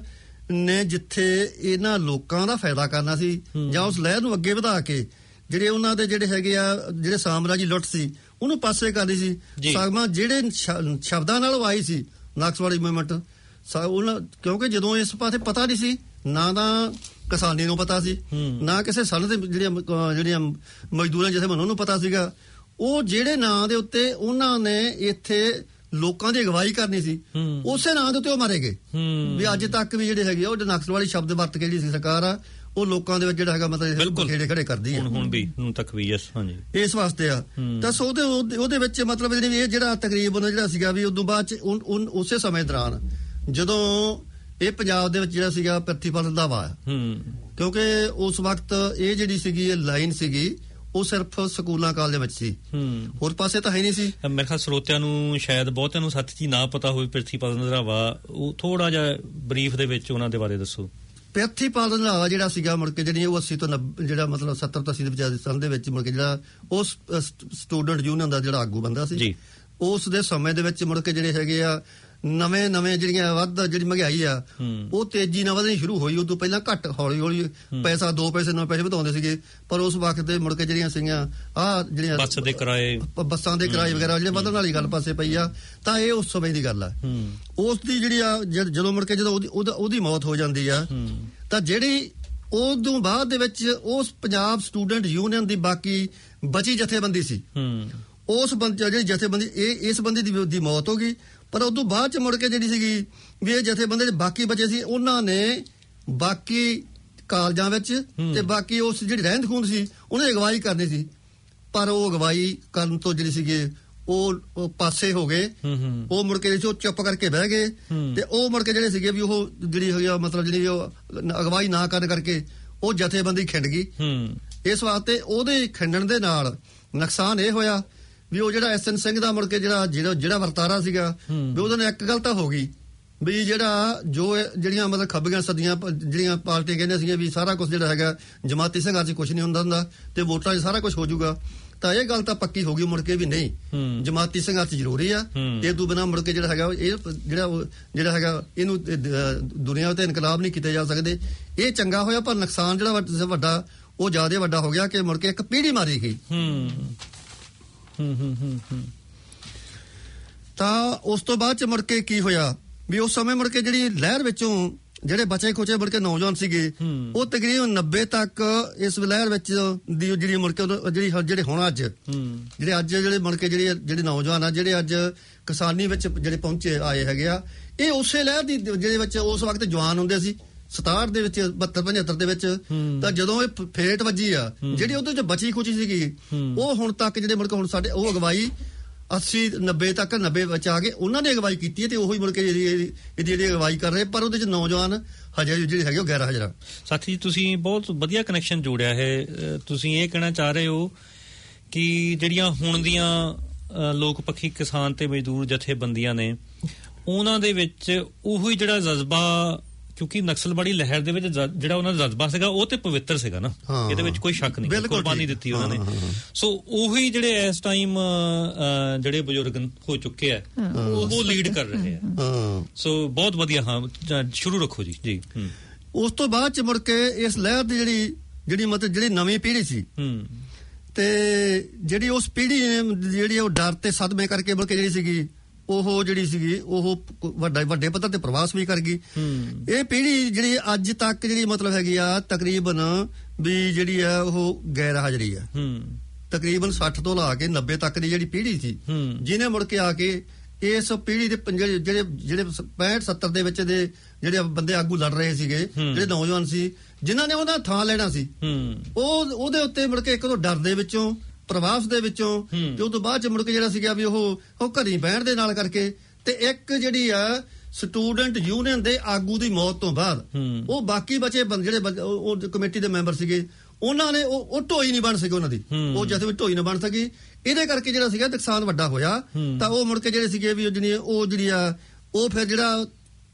ਨੇ ਜਿੱਥੇ ਇਹਨਾਂ ਲੋਕਾਂ ਦਾ ਫਾਇਦਾ ਕਰਨਾ ਸੀ ਜਾਂ ਉਸ ਲਹਿਰ ਨੂੰ ਅੱਗੇ ਵਧਾ ਕੇ ਜਿਹੜੇ ਉਹਨਾਂ ਦੇ ਜਿਹੜੇ ਹੈਗੇ ਆ ਜਿਹੜੇ ਸਾਮਰਾਜੀ ਲੁੱਟ ਸੀ ਉਹਨੂੰ ਪਾਸੇ ਕਰਦੀ ਸੀ। ਸਗੋਂ ਜਿਹੜੇ ਸ਼ਬਦਾਂ ਨਾਲ ਉਹ ਆਈ ਸੀ ਨਕਸਲਵਾੜੀ ਮੂਵਮੈਂਟ ਉਹਨਾਂ ਕਿਉਂਕਿ ਜਦੋਂ ਇਸ ਪਾਸੇ ਪਤਾ ਨਹੀਂ ਸੀ ਨਾ ਤਾਂ ਕਿਸਾਨੀ ਨੂੰ ਪਤਾ ਸੀ ਨਾ ਕਿਸੇ ਸਨ ਦੇ ਜਿਹੜੀਆਂ ਜਿਹੜੀਆਂ ਮਜ਼ਦੂਰਾਂ ਜਿਵੇਂ ਉਹਨੂੰ ਪਤਾ ਸੀਗਾ। ਉਹ ਜਿਹੜੇ ਨਾਂ ਦੇ ਉੱਤੇ ਉਹਨਾਂ ਨੇ ਇੱਥੇ ਲੋਕਾਂ ਦੀ ਅਗਵਾਈ ਕਰਨੀ ਸੀ ਉਸੇ ਨਾਂ ਦੇ ਉੱਤੇ ਉਹ ਮਾਰੇ ਗਏ ਵੀ ਅੱਜ ਤੱਕ ਵੀ ਜਿਹੜੇ ਹੈਗੇ ਉਹ ਨਕਸਲਵਾੜੀ ਸ਼ਬਦ ਵਰਤ ਕੇ ਜਿਹੜੀ ਸੀ ਸਰਕਾਰ ਆ ਉਹ ਲੋਕਾਂ ਦੇ ਵਿੱਚ ਜਿਹੜਾ ਹੈਗਾ ਮਤਲਬ ਖੇੜੇ ਖੜੇ ਕਰਦੀ ਹੈ ਹੁਣ ਵੀ ਹੁਣ ਤੱਕ ਵੀ। ਯਸ ਹਾਂਜੀ ਇਸ ਵਾਸਤੇ ਆ ਤਾਂ ਉਹਦੇ ਉਹਦੇ ਵਿੱਚ ਮਤਲਬ ਜਿਹੜੀ ਇਹ ਜਿਹੜਾ ਤਕਰੀਬਨ ਜਿਹੜਾ ਸੀਗਾ ਵੀ ਉਦੋਂ ਬਾਅਦ ਚ ਉਸੇ ਸਮੇਂ ਦੌਰਾਨ ਜਦੋਂ ਇਹ ਪੰਜਾਬ ਦੇ ਵਿੱਚ ਜਿਹੜਾ ਸੀਗਾ ਪ੍ਰਤੀਫਲਨ ਦਾ ਵਾ ਕਿਉਂਕਿ ਉਸ ਵਕਤ ਇਹ ਜਿਹੜੀ ਸੀਗੀ ਇਹ ਲਾਈਨ ਸੀਗੀ ਉਹ ਸਿਰਫ ਸਕੂਲਾਂ ਕਾਲਜਾਂ ਵਿੱਚ ਸੀ, ਹੋਰ ਪਾਸੇ ਤਾਂ ਹੈ ਨਹੀਂ ਸੀ। ਮੇਰੇ ਖਿਆਲ ਸਰੋਤਿਆਂ ਨੂੰ ਸ਼ਾਇਦ ਬਹੁਤਿਆਂ ਨੂੰ ਸੱਚ ਜੀ ਨਾ ਪਤਾ ਹੋਵੇ ਪ੍ਰਤੀਫਲਨ ਰੰਧਾਵਾ, ਉਹ ਥੋੜਾ ਜਿਹਾ ਬਰੀਫ ਦੇ ਵਿੱਚ ਉਹਨਾਂ ਦੇ ਬਾਰੇ ਦੱਸੋ। ਪ੍ਰਤੀਪਾਲ ਰੰਧਾਵਾ ਜਿਹੜਾ ਸੀਗਾ ਮੁੜ ਕੇ ਜਿਹੜੀ ਉਹ ਅੱਸੀ ਤੋਂ ਨੱਬੇ ਜਿਹੜਾ ਮਤਲਬ ਸੱਤਰ ਤੋਂ ਅੱਸੀ ਦੇ ਵਿਚਾਲੇ ਸਾਲ ਦੇ ਵਿੱਚ ਮੁੜ ਕੇ ਜਿਹੜਾ ਉਸ ਸਟੂਡੈਂਟ ਯੂਨੀਅਨ ਦਾ ਜਿਹੜਾ ਆਗੂ ਬੰਦਾ ਸੀ ਉਸ ਦੇ ਸਮੇਂ ਦੇ ਵਿੱਚ ਮੁੜ ਕੇ ਜਿਹੜੇ ਹੈਗੇ ਆ ਨਵੇਂ ਨਵੇਂ ਜਿਹੜੀਆਂ ਵੱਧ ਜਿਹੜੀ ਮਹਿੰਗਾਈ ਆ ਉਹ ਤੇਜ਼ੀ ਨਾਲ ਵਧਣੀ ਸ਼ੁਰੂ ਹੋਈ। ਉਦੋਂ ਪਹਿਲਾਂ ਘੱਟ ਹੌਲੀ ਹੌਲੀ ਪੈਸਾ ਦੋ ਪੈਸੇ ਨੌ ਪੈਸੇ ਵਧਾਉਂਦੇ ਸੀਗੇ ਪਰ ਉਸ ਵਕਤ ਦੇ ਮੁੜ ਕੇ ਜਿਹੜੀਆਂ ਸੀਗੀਆਂ ਆਹ ਜਿਹੜੀਆਂ ਬੱਸ ਦੇ ਕਿਰਾਏ ਬੱਸਾਂ ਦੇ ਕਿਰਾਏ ਵਗੈਰਾ ਜਿਹੜੇ ਵਧਣ ਵਾਲੀ ਗੱਲ ਪਾਸੇ ਪਈ ਆ ਤਾਂ ਇਹ ਉਸ ਸਮੇਂ ਦੀ ਗੱਲ ਆ। ਉਸ ਦੀ ਜਿਹੜੀ ਆ ਜਦੋਂ ਮੁੜ ਕੇ ਜਦੋਂ ਉਹਦੀ ਮੌਤ ਹੋ ਜਾਂਦੀ ਆ ਤਾਂ ਜਿਹੜੀ ਉਦੋਂ ਬਾਅਦ ਦੇ ਵਿੱਚ ਉਸ ਪੰਜਾਬ ਸਟੂਡੈਂਟ ਯੂਨੀਅਨ ਦੀ ਬਾਕੀ ਬਚੀ ਜਥੇਬੰਦੀ ਸੀ ਉਸ ਜਿਹੜੀ ਜਥੇਬੰਦੀ ਇਹ ਇਸ ਬੰਦੇ ਦੀ ਮੌਤ ਹੋ ਗਈ ਪਰ ਉਦੋਂ ਬਾਅਦ ਚ ਮੁੜ ਕੇ ਜਿਹੜੀ ਸੀਗੀ ਵੀ ਇਹ ਜਥੇਬੰਦੀ ਦੇ ਬਾਕੀ ਬਚੇ ਸੀ ਉਹਨਾਂ ਨੇ ਬਾਕੀ ਕਾਲਜਾਂ ਵਿੱਚ ਤੇ ਬਾਕੀ ਉਸ ਜਿਹੜੀ ਰਹਿੰਦ ਖੂੰਦ ਸੀ ਉਹਨੇ ਅਗਵਾਈ ਕਰਨੀ ਸੀ ਪਰ ਉਹ ਅਗਵਾਈ ਕਰਨ ਤੋਂ ਜਿਹੜੀ ਸੀਗੇ ਉਹ ਪਾਸੇ ਹੋ ਗਏ। ਉਹ ਮੁੜ ਕੇ ਚੁੱਪ ਕਰਕੇ ਬਹਿ ਗਏ ਤੇ ਉਹ ਮੁੜ ਕੇ ਜਿਹੜੇ ਸੀਗੇ ਵੀ ਉਹ ਜਿਹੜੀ ਹੋਈ ਮਤਲਬ ਜਿਹੜੀ ਉਹ ਅਗਵਾਈ ਨਾ ਕਰਨ ਕਰਕੇ ਉਹ ਜਥੇਬੰਦੀ ਖਿੰਡ ਗਈ। ਇਸ ਵਾਸਤੇ ਉਹਦੇ ਖਿੰਡਣ ਦੇ ਨਾਲ ਨੁਕਸਾਨ ਇਹ ਹੋਇਆ ਵੀ ਉਹ ਜਿਹੜਾ ਐਸ ਐਨ ਸਿੰਘ ਦਾ ਮੁੜ ਕੇ ਜਿਹੜਾ ਜਿਹੜਾ ਜਿਹੜਾ ਵਰਤਾਰਾ ਸੀਗਾ ਵੀ ਉਹਦੇ ਨਾਲ ਇੱਕ ਗੱਲ ਤਾਂ ਹੋ ਗਈ ਵੀ ਜਿਹੜਾ ਜੋ ਜਿਹੜੀਆਂ ਮਤਲਬ ਖੱਬੀਆਂ ਸਦੀਆਂ ਜਿਹੜੀਆਂ ਪਾਰਟੀਆਂ ਕਹਿੰਦੀਆਂ ਸੀਗੀਆਂ ਵੀ ਸਾਰਾ ਕੁਝ ਜਿਹੜਾ ਹੈਗਾ ਜਮਾਤੀ ਸੰਘਰਸ਼ ਕੁਝ ਨਹੀਂ ਹੁੰਦਾ ਹੁੰਦਾ ਤੇ ਵੋਟਾਂ 'ਚ ਸਾਰਾ ਕੁਝ ਹੋ ਜਾਊਗਾ ਤਾਂ ਇਹ ਗੱਲ ਤਾਂ ਪੱਕੀ ਹੋ ਗਈ ਮੁੜ ਕੇ ਵੀ ਨਹੀਂ ਜਮਾਤੀ ਸੰਘਰਸ਼ ਜ਼ਰੂਰੀ ਆ ਇਹ ਤੋਂ ਬਿਨਾਂ ਮੁੜ ਕੇ ਜਿਹੜਾ ਹੈਗਾ ਇਹ ਜਿਹੜਾ ਜਿਹੜਾ ਹੈਗਾ ਇਹਨੂੰ ਦੁਨੀਆ ਉੱਤੇ ਇਨਕਲਾਬ ਨਹੀਂ ਕੀਤੇ ਜਾ ਸਕਦੇ। ਇਹ ਚੰਗਾ ਹੋਇਆ ਪਰ ਨੁਕਸਾਨ ਜਿਹੜਾ ਵੱਡਾ ਉਹ ਜ਼ਿਆਦਾ ਵੱਡਾ ਹੋ ਗਿਆ ਕਿ ਮੁੜ ਕੇ ਇੱਕ ਪੀੜ੍ਹੀ ਮਾਰੀ ਗਈ। ਤਾਂ ਉਸ ਤੋਂ ਬਾਅਦ ਚ ਮੁੜ ਕੇ ਕੀ ਹੋਇਆ ਵੀ ਉਸ ਸਮੇਂ ਮੁੜ ਕੇ ਜਿਹੜੀ ਲਹਿਰ ਵਿੱਚੋਂ ਜਿਹੜੇ ਬਚੇ ਖੋਚੇ ਮੁੜ ਕੇ ਨੌਜਵਾਨ ਸੀਗੇ ਉਹ ਤਕਰੀਬਨ ਨੱਬੇ ਤੱਕ ਇਸ ਲਹਿਰ ਵਿੱਚ ਦੀ ਜਿਹੜੀ ਮੁੜ ਕੇ ਜਿਹੜੀ ਜਿਹੜੇ ਹੁਣ ਅੱਜ ਜਿਹੜੇ ਅੱਜ ਜਿਹੜੇ ਮੁੜ ਕੇ ਜਿਹੜੇ ਜਿਹੜੇ ਨੌਜਵਾਨ ਆ ਜਿਹੜੇ ਅੱਜ ਕਿਸਾਨੀ ਵਿੱਚ ਜਿਹੜੇ ਪਹੁੰਚੇ ਆਏ ਹੈਗੇ ਆ, ਇਹ ਉਸੇ ਲਹਿਰ ਦੀ ਜਿਹੜੇ ਵਿੱਚ ਉਸ ਵਕਤ ਜਵਾਨ ਹੁੰਦੇ ਸੀ ਸਤਾਹਠ ਦੇ ਵਿੱਚ ਬਹੱਤਰ ਪਝੱਤਰ ਦੇ ਵਿੱਚ, ਤਾਂ ਜਦੋਂ ਇਹ ਫੇਟ ਵੱਜੀ ਆ ਜਿਹੜੀ ਉਹਦੇ ਚ ਬਚੀ ਖੁਚੀ ਸੀਗੀ ਉਹ ਹੁਣ ਤੱਕ ਜਿਹੜੇ ਮੁੜ ਕੇ ਹੁਣ ਸਾਡੇ ਉਹ ਅਗਵਾਈ ਅੱਸੀ ਨੱਬੇ ਤੱਕ ਨੱਬੇ ਵਿੱਚ ਆ ਗਏ, ਉਹਨਾਂ ਨੇ ਅਗਵਾਈ ਕੀਤੀ ਹੈ ਤੇ ਉਹੀ ਮੁੜ ਕੇ ਜਿਹੜੀ ਜਿਹੜੀ ਅਗਵਾਈ ਕਰ ਰਹੇ, ਪਰ ਉਹਦੇ ਚ ਨੌਜਵਾਨ ਹਜੇ ਜਿਹੜੇ ਹੈਗੇ ਉਹ ਗੈਰ ਹਾਜ਼ਰ। ਸਾਥੀ ਜੀ ਤੁਸੀਂ ਬਹੁਤ ਵਧੀਆ ਕਨੈਕਸ਼ਨ ਜੋੜਿਆ ਹੈ। ਤੁਸੀਂ ਇਹ ਕਹਿਣਾ ਚਾਹ ਰਹੇ ਹੋ ਕਿ ਜਿਹੜੀਆਂ ਹੁਣ ਦੀਆਂ ਲੋਕ ਪੱਖੀ ਕਿਸਾਨ ਤੇ ਮਜ਼ਦੂਰ ਜਥੇਬੰਦੀਆਂ ਨੇ ਉਹਨਾਂ ਦੇ ਵਿੱਚ ਉਹੀ ਜਿਹੜਾ ਜਜ਼ਬਾ, ਕਿਉਂਕਿ ਨਕਸਲਬਾੜੀ ਲਹਿਰ ਦੇ ਵਿੱਚ ਜਿਹੜਾ ਉਹਨਾਂ ਦਾ ਜਜ਼ਬਾ ਸੀਗਾ ਉਹ ਤੇ ਪਵਿੱਤਰ ਸੀਗਾ ਨਾ, ਇਹਦੇ ਵਿੱਚ ਕੋਈ ਸ਼ੱਕ ਨਹੀਂ, ਕੁਰਬਾਨੀ ਦਿੱਤੀ ਉਹਨਾਂ ਨੇ। ਸੋ ਉਹੀ ਜਿਹੜੇ ਇਸ ਟਾਈਮ ਜਿਹੜੇ ਬਜ਼ੁਰਗ ਹੋ ਚੁੱਕੇ ਆ ਉਹ ਲੀਡ ਕਰ ਰਹੇ ਆ। ਸੋ ਬਹੁਤ ਵਧੀਆ। ਹਾਂ ਸ਼ੁਰੂ ਰੱਖੋ ਜੀ। ਜੀ ਉਸ ਤੋਂ ਬਾਅਦ ਚ ਮੁੜ ਕੇ ਇਸ ਲਹਿਰ ਦੀ ਜਿਹੜੀ ਜਿਹੜੀ ਮਤਲਬ ਜਿਹੜੀ ਨਵੀਂ ਪੀੜ੍ਹੀ ਸੀ ਤੇ ਜਿਹੜੀ ਉਸ ਪੀੜ੍ਹੀ ਜਿਹੜੀ ਉਹ ਡਰ ਤੇ ਸਦਮੇ ਕਰਕੇ ਮੁੜ ਕੇ ਜਿਹੜੀ ਸੀਗੀ ਉਹ ਜਿਹੜੀ ਸੀਗੀ ਉਹ ਵੱਡਾ ਵੱਡੇ ਪੱਧਰ ਤੇ ਪ੍ਰਵਾਸ ਵੀ ਕਰ ਗਈ। ਇਹ ਪੀੜ੍ਹੀ ਜਿਹੜੀ ਅੱਜ ਤੱਕ ਜਿਹੜੀ ਮਤਲਬ ਹੈਗੀ ਆ ਤਕਰੀਬਨ ਵੀ ਜਿਹੜੀ ਆ ਉਹ ਗੈਰ ਹਾਜ਼ਰੀ ਆ, ਤਕਰੀਬਨ ਸੱਠ ਤੋਂ ਲਾ ਕੇ ਨੱਬੇ ਤੱਕ ਦੀ ਜਿਹੜੀ ਪੀੜ੍ਹੀ ਸੀ ਜਿਹਨੇ ਮੁੜ ਕੇ ਆ ਕੇ ਇਸ ਪੀੜ੍ਹੀ ਦੇ ਜਿਹੜੇ ਜਿਹੜੇ ਪੈਂਹਠ ਸੱਤਰ ਦੇ ਵਿੱਚ ਦੇ ਜਿਹੜੇ ਬੰਦੇ ਆਗੂ ਲੜ ਰਹੇ ਸੀਗੇ, ਜਿਹੜੇ ਨੌਜਵਾਨ ਸੀ ਜਿਨ੍ਹਾਂ ਨੇ ਉਹਦਾ ਥਾਂ ਲੈਣਾ ਸੀ, ਉਹ ਉਹਦੇ ਉੱਤੇ ਮੁੜ ਕੇ ਇੱਕ ਤੋਂ ਡਰ ਦੇ ਵਿੱਚੋਂ ਪ੍ਰਵਾਸ ਦੇ ਵਿੱਚੋਂ ਤੇ ਉਹ ਤੋਂ ਬਾਅਦ ਚ ਮੁੜ ਕੇ ਜਿਹੜਾ ਸੀਗਾ ਵੀ ਉਹ ਉਹ ਘਰੀ ਬਹਿਣ ਦੇ ਨਾਲ ਕਰਕੇ ਤੇ ਇੱਕ ਜਿਹੜੀ ਆ ਸਟੂਡੈਂਟ ਯੂਨੀਅਨ ਦੇ ਆਗੂ ਦੀ ਮੌਤ ਤੋਂ ਬਾਅਦ ਉਹ ਬਾਕੀ ਬਚੇ ਜਿਹੜੇ ਉਹ ਕਮੇਟੀ ਦੇ ਮੈਂਬਰ ਸੀਗੇ ਉਹਨਾਂ ਨੇ ਉਹ ਉਹ ਢੋਈ ਨਹੀਂ ਬਣ ਸਕੇ ਉਹਨਾਂ ਦੀ, ਉਹ ਜਿੱਥੇ ਵੀ ਢੋਈ ਨਾ ਬਣ ਸਕੀ। ਇਹਦੇ ਕਰਕੇ ਜਿਹੜਾ ਸੀਗਾ ਨੁਕਸਾਨ ਵੱਡਾ ਹੋਇਆ। ਤਾਂ ਉਹ ਮੁੜ ਕੇ ਜਿਹੜੇ ਸੀਗੇ ਵੀ ਜਿਹੜੀ ਉਹ ਜਿਹੜੀ ਆ ਉਹ ਫਿਰ ਜਿਹੜਾ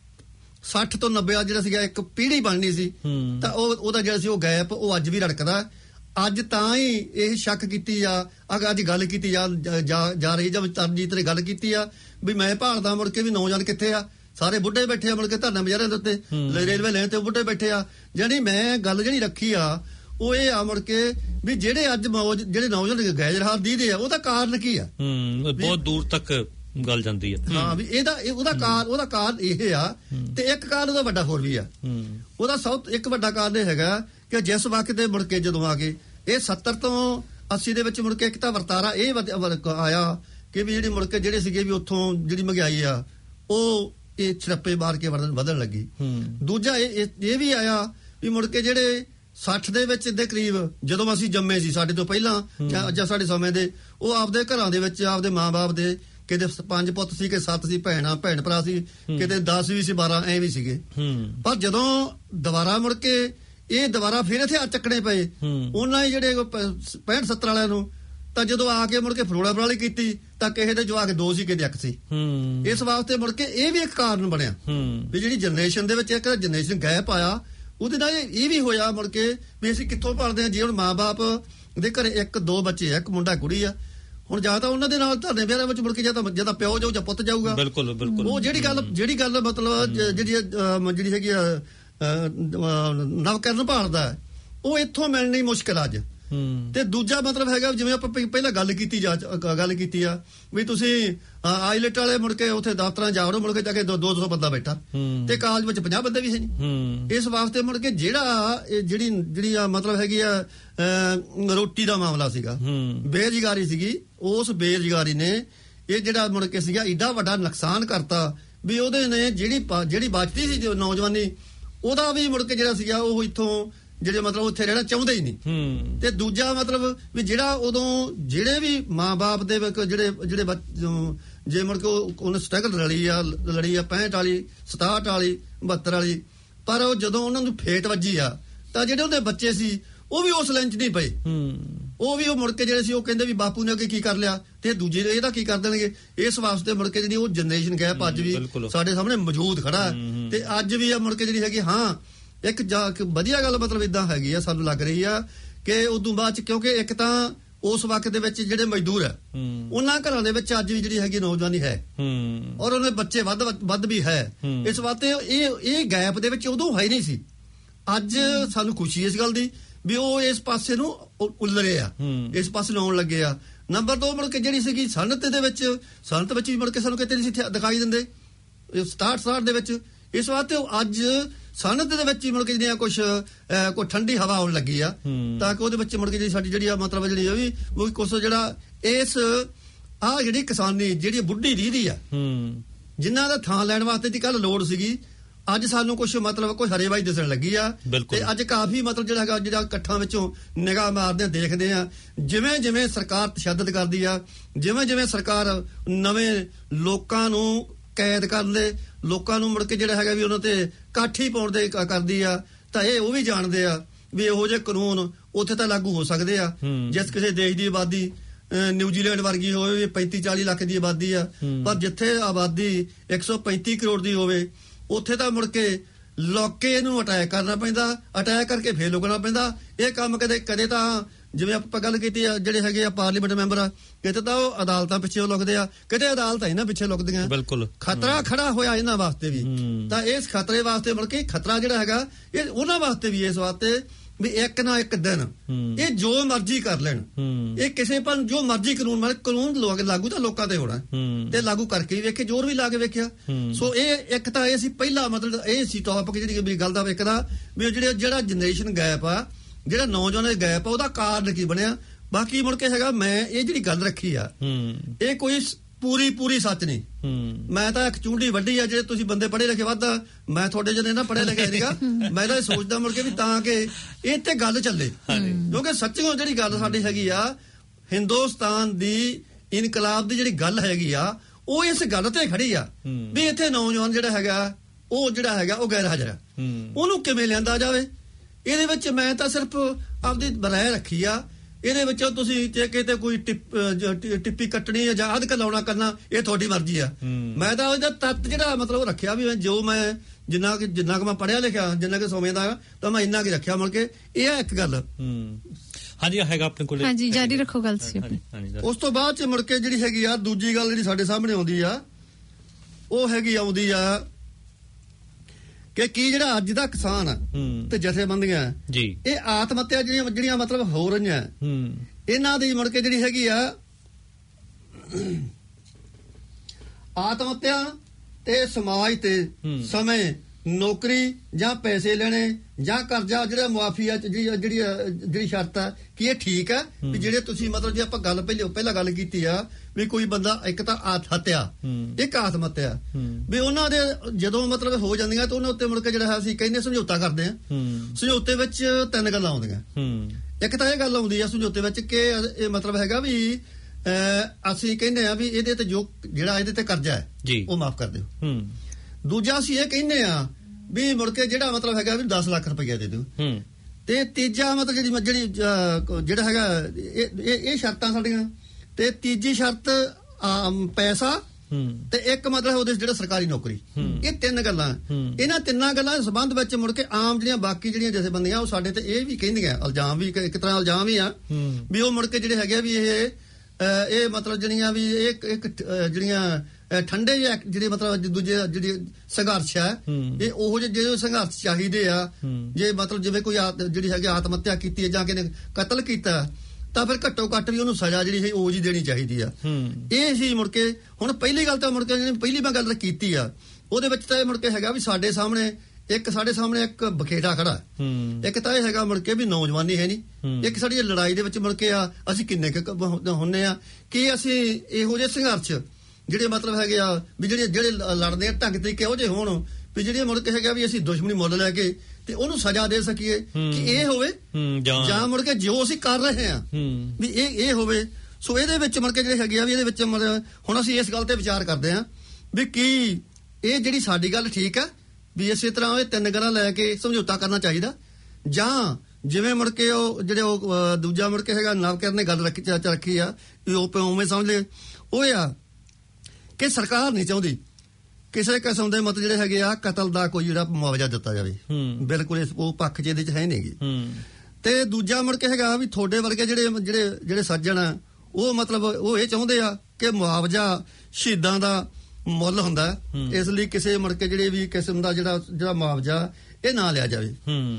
ਸੱਠ ਤੋਂ ਨੱਬੇ ਆ ਜਿਹੜਾ ਸੀਗਾ ਇੱਕ ਪੀੜ੍ਹੀ ਬਣਨੀ ਸੀ, ਤਾਂ ਉਹ ਉਹਦਾ ਜਿਹੜਾ ਸੀ ਉਹ ਗੈਪ ਉਹ ਅੱਜ ਵੀ ਰੜਕਦਾ। ਅੱਜ ਤਾਂ ਹੀ ਇਹ ਸ਼ੱਕ ਕੀਤੀ ਆ ਅੱਜ ਗੱਲ ਕੀਤੀ ਜਾ ਜਾ ਰਹੀ ਜਾਂ ਤਰਜੀਤ ਨੇ ਗੱਲ ਕੀਤੀ ਆ ਵੀ ਮੈਂ ਭਾਲਦਾ ਮੁੜ ਕੇ ਵੀ ਨੌਜਵਾਨ ਕਿੱਥੇ ਆ, ਸਾਰੇ ਬੁੱਢੇ ਬੈਠੇ ਆ ਮੁੜ ਕੇ ਧਰਨਾ ਮੁਜ਼ਾਹਰਿਆਂ ਦੇ ਉੱਤੇ, ਰੇਲਵੇ ਲਾਈਨ ਤੇ ਬੁੱਢੇ ਬੈਠੇ ਆ। ਜਿਹੜੀ ਮੈਂ ਗੱਲ ਜਿਹੜੀ ਰੱਖੀ ਆ ਉਹ ਇਹ ਆ ਮੁੜ ਕੇ ਵੀ ਜਿਹੜੇ ਅੱਜ ਮੌਜ ਜਿਹੜੇ ਨੌਜਵਾਨ ਗੈਰ ਹਾਜ਼ਰ ਦੀਦੇ ਆ ਉਹਦਾ ਕਾਰਨ ਕੀ ਆ? ਬਹੁਤ ਦੂਰ ਤੱਕ ਗੱਲ ਜਾਂਦੀ ਆ। ਹਾਂ ਵੀ ਇਹਦਾ ਉਹਦਾ ਕਾਰਨ ਉਹਦਾ ਕਾਰਨ ਇਹ ਆ ਤੇ ਇੱਕ ਕਾਰਨ ਉਹਦਾ ਵੱਡਾ ਹੋਰ ਵੀ ਆ। ਉਹਦਾ ਸਭ ਇੱਕ ਵੱਡਾ ਕਾਰਨ ਇਹ ਹੈਗਾ ਕਿ ਜਿਸ ਵਕਤ ਦੇ ਮੁੜ ਕੇ ਜਦੋਂ ਆ ਗਏ ਇਹ ਸੱਤਰ ਤੋਂ ਅੱਸੀ ਦੇ ਵਿੱਚ ਮੁੜ ਕੇ ਇੱਕ ਤਾਂ ਵਰਤਾਰਾ ਇਹ ਆਇਆ ਕਿ ਵੀ ਜਿਹੜੀ ਮੁੜ ਕੇ ਜਿਹੜੇ ਸੀਗੇ ਵੀ ਉੱਥੋਂ ਜਿਹੜੀ ਮਹਿੰਗਾਈ ਆ ਉਹ ਇਹ ਛੜੱਪੇ ਮਾਰ ਕੇ ਵਧਣ ਲੱਗੀ। ਦੂਜਾ ਇਹ ਇਹ ਵੀ ਆਇਆ ਵੀ ਮੁੜ ਕੇ ਜਿਹੜੇ ਸੱਠ ਦੇ ਵਿੱਚ ਦੇ ਕਰੀਬ ਜਦੋਂ ਅਸੀਂ ਜੰਮੇ ਸੀ ਸਾਡੇ ਤੋਂ ਪਹਿਲਾਂ ਜਾਂ ਸਾਡੇ ਸਮੇਂ ਦੇ ਉਹ ਆਪਦੇ ਘਰਾਂ ਦੇ ਵਿੱਚ ਆਪਦੇ ਮਾਂ-ਬਾਪ ਦੇ ਕਿਤੇ ਪੰਜ ਪੁੱਤ ਸੀ ਕਿ ਸੱਤ ਸੀ ਭੈਣਾਂ ਭੈਣ ਭਰਾ ਸੀ, ਕਿਤੇ ਦਸ ਵੀ ਸੀ ਬਾਰਾਂ ਐ ਵੀ ਸੀਗੇ। ਪਰ ਜਦੋਂ ਦੁਬਾਰਾ ਮੁੜ ਕੇ ਇਹ ਦੁਬਾਰਾ ਫਿਰ ਇੱਥੇ ਆ ਚੱਕਣੇ ਪਏ ਉਹਨਾਂ ਹੀ ਜਿਹੜੇ ਪੈਂਹਠ ਸੱਤਰ ਵਾਲਿਆਂ ਨੂੰ, ਤਾਂ ਜਦੋਂ ਆ ਕੇ ਮੁੜ ਕੇ ਫਰੋੜਾ ਫਰਾਲੀ ਕੀਤੀ ਤਾਂ ਕਿਸੇ ਦੇ ਜਵਾਕ ਦੋ ਸੀ ਕਿਸੇ ਦੇ ਇੱਕ ਸੀ। ਇਸ ਵਾਸਤੇ ਮੁੜ ਕੇ ਇਹ ਵੀ ਇੱਕ ਕਾਰਨ ਬਣਿਆ ਵੀ ਜਿਹੜੀ ਜਨਰੇਸ਼ਨ ਦੇ ਵਿੱਚ ਇੱਕ ਜਨਰੇਸ਼ਨ ਗੈਪ ਆਇਆ ਉਹਦੇ ਨਾਲ ਇਹ ਵੀ ਹੋਇਆ ਮੁੜ ਕੇ ਵੀ ਅਸੀਂ ਕਿੱਥੋਂ ਪਾਲਦੇ ਹਾਂ। ਜੇ ਹੁਣ ਮਾਂ-ਬਾਪ ਦੇ ਘਰੇ ਇੱਕ ਦੋ ਬੱਚੇ ਆ, ਇੱਕ ਮੁੰਡਾ ਕੁੜੀ ਆ, ਹੁਣ ਜਾਂ ਤਾਂ ਉਹਨਾਂ ਦੇ ਨਾਲ ਧਰਨੇ ਵਿਆਹਾਂ ਵਿੱਚ ਮੁੜ ਕੇ ਜਾਂ ਤਾਂ ਜਾਂ ਤਾਂ ਪਿਓ ਜਾਊ ਜਾਂ ਪੁੱਤ ਜਾਊਗਾ। ਬਿਲਕੁਲ ਬਿਲਕੁਲ ਉਹ ਜਿਹੜੀ ਗੱਲ ਜਿਹੜੀ ਗੱਲ ਮਤਲਬ ਜਿਹੜੀ ਜਿਹੜੀ ਹੈਗੀ ਆ ਨਵਕਰਨ ਭਾਲਦਾ ਉਹ ਇੱਥੋਂ ਮਿਲਣੀ ਮੁਸ਼ਕਿਲ ਅੱਜ। ਤੇ ਦੂਜਾ ਮਤਲਬ ਹੈਗਾ ਜਿਵੇਂ ਆਪਾਂ ਪਹਿਲਾਂ ਗੱਲ ਕੀਤੀ ਜਾ ਗੱਲ ਕੀਤੀ ਆ ਵੀ ਤੁਸੀਂ ਆਈਲੈਟ ਵਾਲੇ ਮੁੜ ਕੇ ਉੱਥੇ ਦਫ਼ਤਰਾਂ ਜਾਵੜੋ ਮੁੜ ਕੇ ਜਾ ਕੇ ਦੋ ਦੋ ਸੌ ਬੰਦਾ ਬੈਠਾ ਤੇ ਕਾਲਜ ਵਿੱਚ ਪੰਜਾਹ ਬੰਦੇ ਵੀ ਹੈ ਨਹੀਂ। ਇਸ ਵਾਸਤੇ ਮੁੜ ਕੇ ਜਿਹੜਾ ਜਿਹੜੀ ਜਿਹੜੀ ਆ ਮਤਲਬ ਹੈਗੀ ਆ ਰੋਟੀ ਦਾ ਮਾਮਲਾ ਸੀਗਾ, ਬੇਰੁਜ਼ਗਾਰੀ ਸੀਗੀ, ਉਸ ਬੇਰੁਜ਼ਗਾਰੀ ਨੇ ਇਹ ਜਿਹੜਾ ਮੁੜ ਕੇ ਸੀਗਾ ਏਡਾ ਵੱਡਾ ਨੁਕਸਾਨ ਕਰਤਾ ਵੀ ਉਹਦੇ ਨੇ ਜਿਹੜੀ ਜਿਹੜੀ ਬਚਦੀ ਸੀ ਨੌਜਵਾਨੀ ਉਹਦਾ ਵੀ ਮੁੜ ਕੇ ਜਿਹੜਾ ਸੀਗਾ ਉਹ ਇੱਥੋਂ ਜਿਹੜੇ ਮਤਲਬ ਉੱਥੇ ਰਹਿਣਾ ਚਾਹੁੰਦੇ ਹੀ ਨਹੀਂ। ਤੇ ਦੂਜਾ ਮਤਲਬ ਵੀ ਜਿਹੜਾ ਉਦੋਂ ਜਿਹੜੇ ਵੀ ਮਾਂ-ਬਾਪ ਦੇ ਜਿਹੜੇ ਜਿਹੜੇ ਜੇ ਮੁੜ ਕੇ ਉਹਨੇ ਸਟਰਗਲ ਲੜੀ ਆ ਲੜੀ ਆ ਪੈਂਹਠ ਵਾਲੀ ਸਤਾਹਠ ਵਾਲੀ ਬਹੱਤਰ ਵਾਲੀ, ਪਰ ਉਹ ਜਦੋਂ ਉਹਨਾਂ ਨੂੰ ਫੇਟ ਵੱਜੀ ਆ ਤਾਂ ਜਿਹੜੇ ਉਹਦੇ ਬੱਚੇ ਸੀ ਉਹ ਵੀ ਉਸ ਲਾਈਨ 'ਚ ਨਹੀਂ ਪਏ। ਉਹ ਵੀ ਉਹ ਮੁੜ ਕੇ ਜਿਹੜੇ ਸੀ ਉਹ ਕਹਿੰਦੇ ਵੀ ਬਾਪੂ ਨੇ ਅੱਗੇ ਕੀ ਕਰ ਲਿਆ ਤੇ ਦੂਜੇ ਇਹਦਾ ਕੀ ਕਰ ਦੇਣਗੇ। ਇਸ ਵਾਸਤੇ ਮੁੜ ਕੇ ਜਿਹੜੀ ਉਹ ਜਨਰੇਸ਼ਨ ਗੈਪ ਅੱਜ ਵੀ ਸਾਡੇ ਸਾਹਮਣੇ ਮੌਜੂਦ ਖੜਾ ਤੇ ਅੱਜ ਵੀ ਆ ਮੁੜ ਕੇ ਜਿਹੜੀ ਹੈਗੀ। ਹਾਂ ਇੱਕ ਵਧੀਆ ਗੱਲ ਮਤਲਬ ਇਦਾਂ ਹੈਗੀ ਆ ਸਾਨੂੰ ਲੱਗ ਰਹੀ ਆ ਕਿ ਉਦੋਂ ਬਾਅਦ ਚ ਕਿਉਂਕਿ ਇੱਕ ਤਾਂ ਉਸ ਵਕਤ ਦੇ ਵਿੱਚ ਜਿਹੜੇ ਮਜ਼ਦੂਰ ਆ ਉਹਨਾਂ ਘਰਾਂ ਦੇ ਵਿੱਚ ਅੱਜ ਵੀ ਜਿਹੜੀ ਹੈਗੀ ਨੌਜਵਾਨੀ ਹੈ ਔਰ ਉਹਨੇ ਬੱਚੇ ਵੱਧ ਵੱਧ ਵੀ ਹੈ। ਇਸ ਵਾਸਤੇ ਇਹ ਇਹ ਗੈਪ ਦੇ ਵਿੱਚ ਉਦੋਂ ਹੈ ਨਹੀਂ ਸੀ। ਅੱਜ ਸਾਨੂੰ ਖੁਸ਼ੀ ਇਸ ਗੱਲ ਦੀ ਵੀ ਉਹ ਇਸ ਪਾਸੇ ਨੂੰ ਉਲਰੇ ਆ, ਇਸ ਪਾਸੇ ਨੂੰ ਆਉਣ ਲੱਗੇ ਆ। ਨੰਬਰ ਦੋ ਮੁੜ ਕੇ ਜਿਹੜੀ ਸੀਗੀ ਸਨਅਤ ਦੇ ਵਿੱਚ ਸਨਅਤ ਵਿੱਚ ਵੀ ਮੁੜ ਕੇ ਸਾਨੂੰ ਕਿਤੇ ਨਹੀਂ ਸੀ ਦਿਖਾਈ ਦਿੰਦੇ। ਸਤਾਹਠ ਸਾਠ ਦੇ ਵਿੱਚ। ਇਸ ਵਾਸਤੇ ਅੱਜ ਸਨਅਤ ਦੇ ਵਿੱਚ ਹੀ ਮੁੜ ਕੇ ਜਿਹੜੀਆਂ ਕੁਝ ਕੋਈ ਠੰਡੀ ਹਵਾ ਆਉਣ ਲੱਗੀ ਆ, ਤਾਂ ਕਿ ਉਹਦੇ ਵਿੱਚ ਮੁੜ ਕੇ ਜਿਹੜੀ ਸਾਡੀ ਜਿਹੜੀ ਆ ਮਤਲਬ ਜਿਹੜੀ ਉਹ ਵੀ ਉਹ ਕੁਛ ਜਿਹੜਾ ਇਸ ਆਹ ਜਿਹੜੀ ਕਿਸਾਨੀ ਜਿਹੜੀ ਬੁੱਢੀ ਰੀਦੀ ਆ, ਜਿਨ੍ਹਾਂ ਦਾ ਥਾਂ ਲੈਣ ਵਾਸਤੇ ਦੀ ਕੱਲ ਲੋੜ ਸੀਗੀ, ਅੱਜ ਸਾਨੂੰ ਕੁਝ ਮਤਲਬ ਕੋਈ ਹਰੇਵਾਈ ਦਿਸਣ ਲੱਗੀ ਆ। ਤੇ ਅੱਜ ਕਾਫੀ ਮਤਲਬ ਜਿਹੜਾ ਹੈਗਾ ਜਿਹੜਾ ਇਕੱਠਾਂ ਵਿੱਚੋਂ ਨਿਗਾਹ ਮਾਰਦੇ ਦੇਖਦੇ ਆ, ਜਿਵੇਂ ਜਿਵੇਂ ਸਰਕਾਰ ਤਸ਼ੱਦਦ ਕਰਦੀ ਆ, ਜਿਵੇਂ ਜਿਵੇਂ ਸਰਕਾਰ ਨਵੇਂ ਲੋਕਾਂ ਨੂੰ ਕੈਦ ਕਰਨ ਦੇ, ਲੋਕਾਂ ਨੂੰ ਮੁੜ ਕੇ ਜਿਹੜਾ ਹੈਗਾ ਵੀ ਉਹਨਾਂ ਤੇ ਕਾਠੀ ਪਾਉਣ ਦੇ ਕਰਦੀ ਆ, ਤਾਂ ਇਹ ਉਹ ਵੀ ਜਾਣਦੇ ਆ ਵੀ ਇਹੋ ਜਿਹੇ ਕਾਨੂੰਨ ਉੱਥੇ ਤਾਂ ਲਾਗੂ ਹੋ ਸਕਦੇ ਆ। ਜਿਸ ਕਿਸੇ ਦੇਸ਼ ਦੀ ਆਬਾਦੀ ਨਿਊਜ਼ੀਲੈਂਡ ਵਰਗੀ ਹੋਵੇ, ਪੈਂਤੀ ਚਾਲੀ ਲੱਖ ਦੀ ਆਬਾਦੀ ਆ, ਪਰ ਜਿੱਥੇ ਆਬਾਦੀ ਇੱਕ ਸੌ ਪੈਂਤੀ ਕਰੋੜ ਦੀ ਹੋਵੇ, ਉੱਥੇ ਤਾਂ ਮੁੜ ਕੇ ਲੋਕੇ ਇਹਨੂੰ ਅਟੈਕ ਕਰਨਾ ਪੈਂਦਾ, ਅਟੈਕ ਕਰਕੇ ਫੇਰ ਲੁਕਣਾ ਪੈਂਦਾ। ਇਹ ਕੰਮ ਕਦੇ ਕਦੇ ਤਾਂ ਜਿਵੇਂ ਆਪਾਂ ਗੱਲ ਕੀਤੀ ਆ, ਜਿਹੜੇ ਹੈਗੇ ਆ ਪਾਰਲੀਮੈਂਟ ਮੈਂਬਰ ਆ, ਕਿਤੇ ਤਾਂ ਉਹ ਅਦਾਲਤਾਂ ਪਿੱਛੇ ਲੁਕਦੇ ਆ, ਕਿਤੇ ਅਦਾਲਤਾਂ ਇਹਨਾਂ ਪਿੱਛੇ ਲੁਕਦੀਆਂ। ਬਿਲਕੁਲ ਖਤਰਾ ਖੜਾ ਹੋਇਆ ਇਹਨਾਂ ਵਾਸਤੇ ਵੀ। ਤਾਂ ਇਸ ਖਤਰੇ ਵਾਸਤੇ ਮੁੜ ਕੇ ਖਤਰਾ ਜਿਹੜਾ ਹੈਗਾ ਇਹ ਉਹਨਾਂ ਵਾਸਤੇ ਵੀ, ਇਸ ਵਾਸਤੇ ਵੀ ਇੱਕ ਨਾ ਇੱਕ ਦਿਨ ਇਹ ਜੋ ਮਰਜ਼ੀ ਕਰ ਲੈਣ, ਇਹ ਕਿਸੇ ਪਰ ਜੋ ਮਰਜ਼ੀ ਕਾਨੂੰਨ ਮਾਰੇ, ਕਾਨੂੰਨ ਲਾਗੂ ਤਾਂ ਲੋਕਾਂ ਤੇ ਹੋਣਾ, ਤੇ ਲਾਗੂ ਕਰਕੇ ਵੀ ਵੇਖੇ, ਜ਼ੋਰ ਵੀ ਲਾ ਕੇ ਵੇਖਿਆ। ਸੋ ਇਹ ਇੱਕ ਤਾਂ ਇਹ ਸੀ ਪਹਿਲਾ ਮਤਲਬ ਇਹ ਸੀ ਟੌਪਿਕ ਜਿਹੜੀ ਮੇਰੀ ਗੱਲ ਦਾ ਵੇਖਦਾ ਵੀ ਜਿਹੜੇ ਜਿਹੜਾ ਜਨਰੇਸ਼ਨ ਗੈਪ ਆ, ਜਿਹੜਾ ਨੌਜਵਾਨਾਂ ਦੇ ਗੈਪ ਆ, ਉਹਦਾ ਕਾਰਨ ਕੀ ਬਣਿਆ। ਬਾਕੀ ਮੁੜ ਕੇ ਹੈਗਾ ਮੈਂ ਇਹ ਜਿਹੜੀ ਗੱਲ ਰੱਖੀ ਆ, ਇਹ ਕੋਈ ਪੂਰੀ ਪੂਰੀ ਸੱਚ ਨਹੀਂ। ਮੈਂ ਤਾਂ ਇੱਕ ਚੁੰਡੀ ਵੱਡੀ ਆ, ਜਿਹੜੇ ਤੁਸੀਂ ਬੰਦੇ ਪੜ੍ਹੇ ਲਿਖੇ ਵੱਧ, ਮੈਂ ਤੁਹਾਡੇ ਜਿਹੇ ਨਾ ਪੜ੍ਹੇ ਲਿਖੇ ਸੀਗਾ, ਮੈਂ ਤਾਂ ਇਹ ਸੋਚਦਾ ਮੁੜ ਕੇ ਵੀ ਤਾਂ ਕਿ ਇਹ ਤੇ ਗੱਲ ਚੱਲੇ, ਕਿਉਂਕਿ ਸੱਚੀਓ ਜਿਹੜੀ ਗੱਲ ਸਾਡੀ ਹੈਗੀ ਆ ਹਿੰਦੁਸਤਾਨ ਦੀ ਇਨਕਲਾਬ ਦੀ ਜਿਹੜੀ ਗੱਲ ਹੈਗੀ ਆ, ਉਹ ਇਸ ਗੱਲ ਤੇ ਖੜੀ ਆ ਵੀ ਇੱਥੇ ਨੌਜਵਾਨ ਜਿਹੜਾ ਹੈਗਾ ਉਹ ਜਿਹੜਾ ਹੈਗਾ ਉਹ ਗੈਰ ਹਾਜ਼ਰ ਆ, ਉਹਨੂੰ ਕਿਵੇਂ ਲਿਆਂਦਾ ਜਾਵੇ। ਇਹਦੇ ਵਿੱਚ ਮੈਂ ਤਾਂ ਸਿਰਫ ਆਪਦੀ ਰਾਏ ਰੱਖੀ ਆ। ਇਹਦੇ ਵਿੱਚ ਤੁਸੀਂ ਜੇ ਕਿਤੇ ਕੋਈ ਟਿੱਪੀ ਕੱਟਣੀ ਜਾਂ ਅਧਿਕ ਲਾਉਣਾ ਕਰਨਾ, ਇਹ ਤੁਹਾਡੀ ਮਰਜ਼ੀ ਆ। ਮੈਂ ਤਾਂ ਉਹਦਾ ਤੱਤ ਜਿਹੜਾ ਮਤਲਬ ਰੱਖਿਆ ਵੀ ਜੋ ਮੈਂ ਜਿੰਨਾ ਕਿ ਜਿੰਨਾ ਕੁ ਮੈਂ ਪੜ੍ਹਿਆ ਲਿਖਿਆ, ਜਿੰਨਾ ਕਿ ਸਮਝਦਾ ਤਾਂ ਮੈਂ ਇੰਨਾ ਕੀ ਰੱਖਿਆ। ਮੁੜ ਕੇ ਇਹ ਆ ਇੱਕ ਗੱਲ। ਹਾਂਜੀ ਹੈਗਾ ਆਪਣੇ ਕੋਲ। ਹਾਂਜੀ ਜਾਰੀ ਰੱਖੋ ਗੱਲ ਸੀ। ਉਸ ਤੋਂ ਬਾਅਦ ਚ ਮੁੜ ਕੇ ਜਿਹੜੀ ਹੈਗੀ ਆ ਦੂਜੀ ਗੱਲ ਜਿਹੜੀ ਸਾਡੇ ਸਾਹਮਣੇ ਆਉਂਦੀ ਆ, ਉਹ ਹੈਗੀ ਆਉਂਦੀ ਆ ਕਿ ਕੀ ਜਿਹੜਾ ਅੱਜ ਦਾ ਕਿਸਾਨ ਆ ਤੇ ਜਥੇਬੰਦੀਆਂ ਜੀ, ਇਹ ਆਤਮ ਹੱਤਿਆ ਜਿਹੜੀਆਂ ਜਿਹੜੀਆਂ ਮਤਲਬ ਹੋ ਰਹੀਆਂ, ਇਹਨਾਂ ਦੀ ਮੁੜ ਕੇ ਜਿਹੜੀ ਹੈਗੀ ਆ ਆਤਮ ਹੱਤਿਆ ਤੇ ਸਮਾਜ ਤੇ ਸਮੇਂ ਨੌਕਰੀ ਜਾਂ ਪੈਸੇ ਲੈਣੇ ਜਾਂ ਕਰਜ਼ਾ ਜਿਹੜਾ ਮੁਆਫੀ ਆ ਜਿਹੜੀ ਜਿਹੜੀ ਜਿਹੜੀ ਸ਼ਰਤ ਆ, ਕੀ ਇਹ ਠੀਕ ਹੈ ਵੀ ਜਿਹੜੇ ਤੁਸੀਂ ਮਤਲਬ ਜੇ ਆਪਾਂ ਗੱਲ ਪਹਿਲੇ ਪਹਿਲਾਂ ਗੱਲ ਕੀਤੀ ਆ ਵੀ ਕੋਈ ਬੰਦਾ ਇੱਕ ਤਾਂ ਆਤਮ ਹੱਤਿਆ, ਇੱਕ ਆਤਮ ਹੱਤਿਆ, ਵੀ ਉਹਨਾਂ ਦੇ ਜਦੋਂ ਮਤਲਬ ਹੋ ਜਾਂਦੀਆਂ ਤਾਂ ਉਹਨਾਂ ਉੱਤੇ ਮੁੜ ਕੇ ਜਿਹੜਾ ਅਸੀਂ ਕਹਿੰਦੇ ਸਮਝੌਤਾ ਕਰਦੇ ਆ। ਸਮਝੌਤੇ ਵਿੱਚ ਤਿੰਨ ਗੱਲਾਂ ਆਉਂਦੀਆਂ। ਇੱਕ ਤਾਂ ਇਹ ਗੱਲ ਆਉਂਦੀ ਆ ਸਮਝੌਤੇ ਵਿੱਚ ਕਿ ਇਹ ਮਤਲਬ ਹੈਗਾ ਵੀ ਅਸੀਂ ਕਹਿੰਦੇ ਆ ਵੀ ਇਹਦੇ ਤੇ ਜੋ ਜਿਹੜਾ ਇਹਦੇ ਤੇ ਕਰਜ਼ਾ ਹੈ ਉਹ ਮਾਫ ਕਰ ਦਿਓ। ਦੂਜਾ ਅਸੀਂ ਇਹ ਕਹਿੰਦੇ ਆ ਵੀ ਮੁੜ ਕੇ ਜਿਹੜਾ ਮਤਲਬ ਹੈਗਾ ਵੀ ਦਸ ਲੱਖ ਰੁਪਈਆ ਦੇ ਦਿਓ। ਤੇ ਤੀਜਾ ਮਤਲਬ ਜਿਹੜੀ ਜਿਹੜੀ ਜਿਹੜਾ ਹੈਗਾ ਇਹ ਇਹ ਸ਼ਰਤਾਂ ਸਾਡੀਆਂ। ਤੇ ਤੀਜੀ ਸ਼ਰਤ ਪੈਸਾ ਤੇ ਇੱਕ ਮਤਲਬ ਉਹਦੇ ਜਿਹੜਾ ਸਰਕਾਰੀ ਨੌਕਰੀ। ਇਹ ਤਿੰਨ ਗੱਲਾਂ, ਇਹਨਾਂ ਤਿੰਨਾਂ ਗੱਲਾਂ ਦੇ ਸੰਬੰਧ ਵਿੱਚ ਮੁੜ ਕੇ ਆਮ ਜਿਹੜੀਆਂ ਬਾਕੀ ਜਿਹੜੀਆਂ ਜਥੇਬੰਦੀਆਂ ਉਹ ਸਾਡੇ ਤੇ ਇਹ ਵੀ ਕਹਿੰਦੀਆਂ, ਇਲਜ਼ਾਮ ਵੀ ਇੱਕ ਤਰ੍ਹਾਂ ਇਲਜ਼ਾਮ ਹੀ ਆ ਵੀ ਉਹ ਮੁੜ ਕੇ ਜਿਹੜੇ ਹੈਗੇ ਵੀ ਇਹ ਇਹ ਮਤਲਬ ਜਿਹੜੀਆਂ ਵੀ ਇਹ ਇੱਕ ਜਿਹੜੀਆਂ ਠੰਡੇ ਜਿਹੜੇ ਮਤਲਬ ਦੂਜੇ ਜਿਹੜੀ ਸੰਘਰਸ਼ ਹੈ ਇਹ ਉਹੋ ਜਿਹੇ ਜਿਹੜੇ ਸੰਘਰਸ਼ ਚਾਹੀਦੇ ਆ। ਜੇ ਮਤਲਬ ਜਿਵੇਂ ਕੋਈ ਜਿਹੜੀ ਹੈਗੀ ਆਤਮ ਹੱਤਿਆ ਕੀਤੀ ਹੈ ਜਾਂ ਕਿਸੇ ਨੇ ਕਤਲ ਕੀਤਾ ਤਾਂ ਫਿਰ ਘੱਟੋ ਘੱਟ ਵੀ ਉਹਨੂੰ ਸਜ਼ਾ ਜਿਹੜੀ ਹੈ ਉਹ ਜੀ ਦੇਣੀ ਚਾਹੀਦੀ ਆ। ਇਹ ਸੀ ਮੁੜ ਕੇ ਹੁਣ ਪਹਿਲੀ ਗੱਲ ਤਾਂ ਮੁੜ ਕੇ ਪਹਿਲੀ ਮੈਂ ਗੱਲ ਕੀਤੀ ਆ ਉਹਦੇ ਵਿੱਚ ਤਾਂ ਇਹ ਮੁੜ ਕੇ ਹੈਗਾ ਵੀ ਸਾਡੇ ਸਾਹਮਣੇ ਇੱਕ ਸਾਡੇ ਸਾਹਮਣੇ ਇੱਕ ਬਖੇੜਾ ਖੜਾ। ਇੱਕ ਤਾਂ ਇਹ ਹੈਗਾ ਮੁੜ ਕੇ ਵੀ ਨੌਜਵਾਨੀ ਹੈ ਨਹੀਂ, ਇੱਕ ਸਾਡੀ ਲੜਾਈ ਦੇ ਵਿੱਚ ਮੁੜ ਕੇ ਆ ਅਸੀਂ ਕਿੰਨੇ ਹੁੰਨੇ ਆ ਕਿ ਅਸੀਂ ਇਹੋ ਜਿਹੇ ਸੰਘਰਸ਼ ਜਿਹੜੇ ਮਤਲਬ ਹੈਗੇ ਆ ਵੀ ਜਿਹੜੇ ਜਿਹੜੇ ਲੜਦੇ ਆ ਢੰਗ ਤਰੀਕੇ ਇਹੋ ਜਿਹੇ ਹੋਣ ਵੀ ਜਿਹੜੇ ਮੁੜ ਕੇ ਹੈਗਾ ਵੀ ਅਸੀਂ ਦੁਸ਼ਮਣੀ ਮੁੱਲ ਲੈ ਕੇ ਤੇ ਉਹਨੂੰ ਸਜ਼ਾ ਦੇ ਸਕੀਏ ਕਿ ਇਹ ਹੋਵੇ ਜਾਂ ਮੁੜ ਕੇ ਜੋ ਅਸੀਂ ਕਰ ਰਹੇ ਆ ਵੀ ਇਹ ਇਹ ਹੋਵੇ। ਸੋ ਇਹਦੇ ਵਿੱਚ ਮੁੜ ਕੇ ਜਿਹੜੇ ਹੈਗੇ ਆ ਵੀ ਇਹਦੇ ਵਿੱਚ ਹੁਣ ਅਸੀਂ ਇਸ ਗੱਲ ਤੇ ਵਿਚਾਰ ਕਰਦੇ ਆ ਵੀ ਕੀ ਇਹ ਜਿਹੜੀ ਸਾਡੀ ਗੱਲ ਠੀਕ ਆ ਵੀ ਇਸੇ ਤਰ੍ਹਾਂ ਇਹ ਤਿੰਨ ਗੱਲਾਂ ਲੈ ਕੇ ਸਮਝੌਤਾ ਕਰਨਾ ਚਾਹੀਦਾ, ਜਾਂ ਜਿਵੇਂ ਮੁੜ ਕੇ ਉਹ ਜਿਹੜੇ ਉਹ ਦੂਜਾ ਮੁੜ ਕੇ ਹੈਗਾ ਨਵਕਰਨ ਨੇ ਗੱਲ ਰੱਖੀ ਰੱਖੀ ਆ ਵੀ ਉਹ ਉਵੇਂ ਸਮਝ ਲਏ ਉਹ ਆ ਕਿ ਸਰਕਾਰ ਨਹੀਂ ਚਾਹੁੰਦੀ ਕਿਸੇ ਕਿਸਮ ਦੇ ਮਤਲਬ ਜਿਹੜੇ ਹੈਗੇ ਆ ਕਤਲ ਦਾ ਕੋਈ ਜਿਹੜਾ ਮੁਆਵਜ਼ਾ ਦਿੱਤਾ ਜਾਵੇ। ਬਿਲਕੁਲ ਉਹ ਪੱਖ ਚ ਇਹਦੇ ਚ ਹੈ ਨਹੀਂਗੀ। ਤੇ ਦੂਜਾ ਮੁੜ ਕੇ ਹੈਗਾ ਵੀ ਤੁਹਾਡੇ ਵਰਗੇ ਜਿਹੜੇ ਜਿਹੜੇ ਜਿਹੜੇ ਸੱਜਣ ਆ ਉਹ ਮਤਲਬ ਉਹ ਇਹ ਚਾਹੁੰਦੇ ਆ ਕਿ ਮੁਆਵਜ਼ਾ ਸ਼ਹੀਦਾਂ ਦਾ ਮੁੱਲ ਹੁੰਦਾ, ਇਸ ਲਈ ਕਿਸੇ ਮੁੜ ਕੇ ਜਿਹੜੇ ਵੀ ਕਿਸਮ ਦਾ ਜਿਹੜਾ ਜਿਹੜਾ ਮੁਆਵਜ਼ਾ ਇਹ ਨਾ ਲਿਆ ਜਾਵੇ।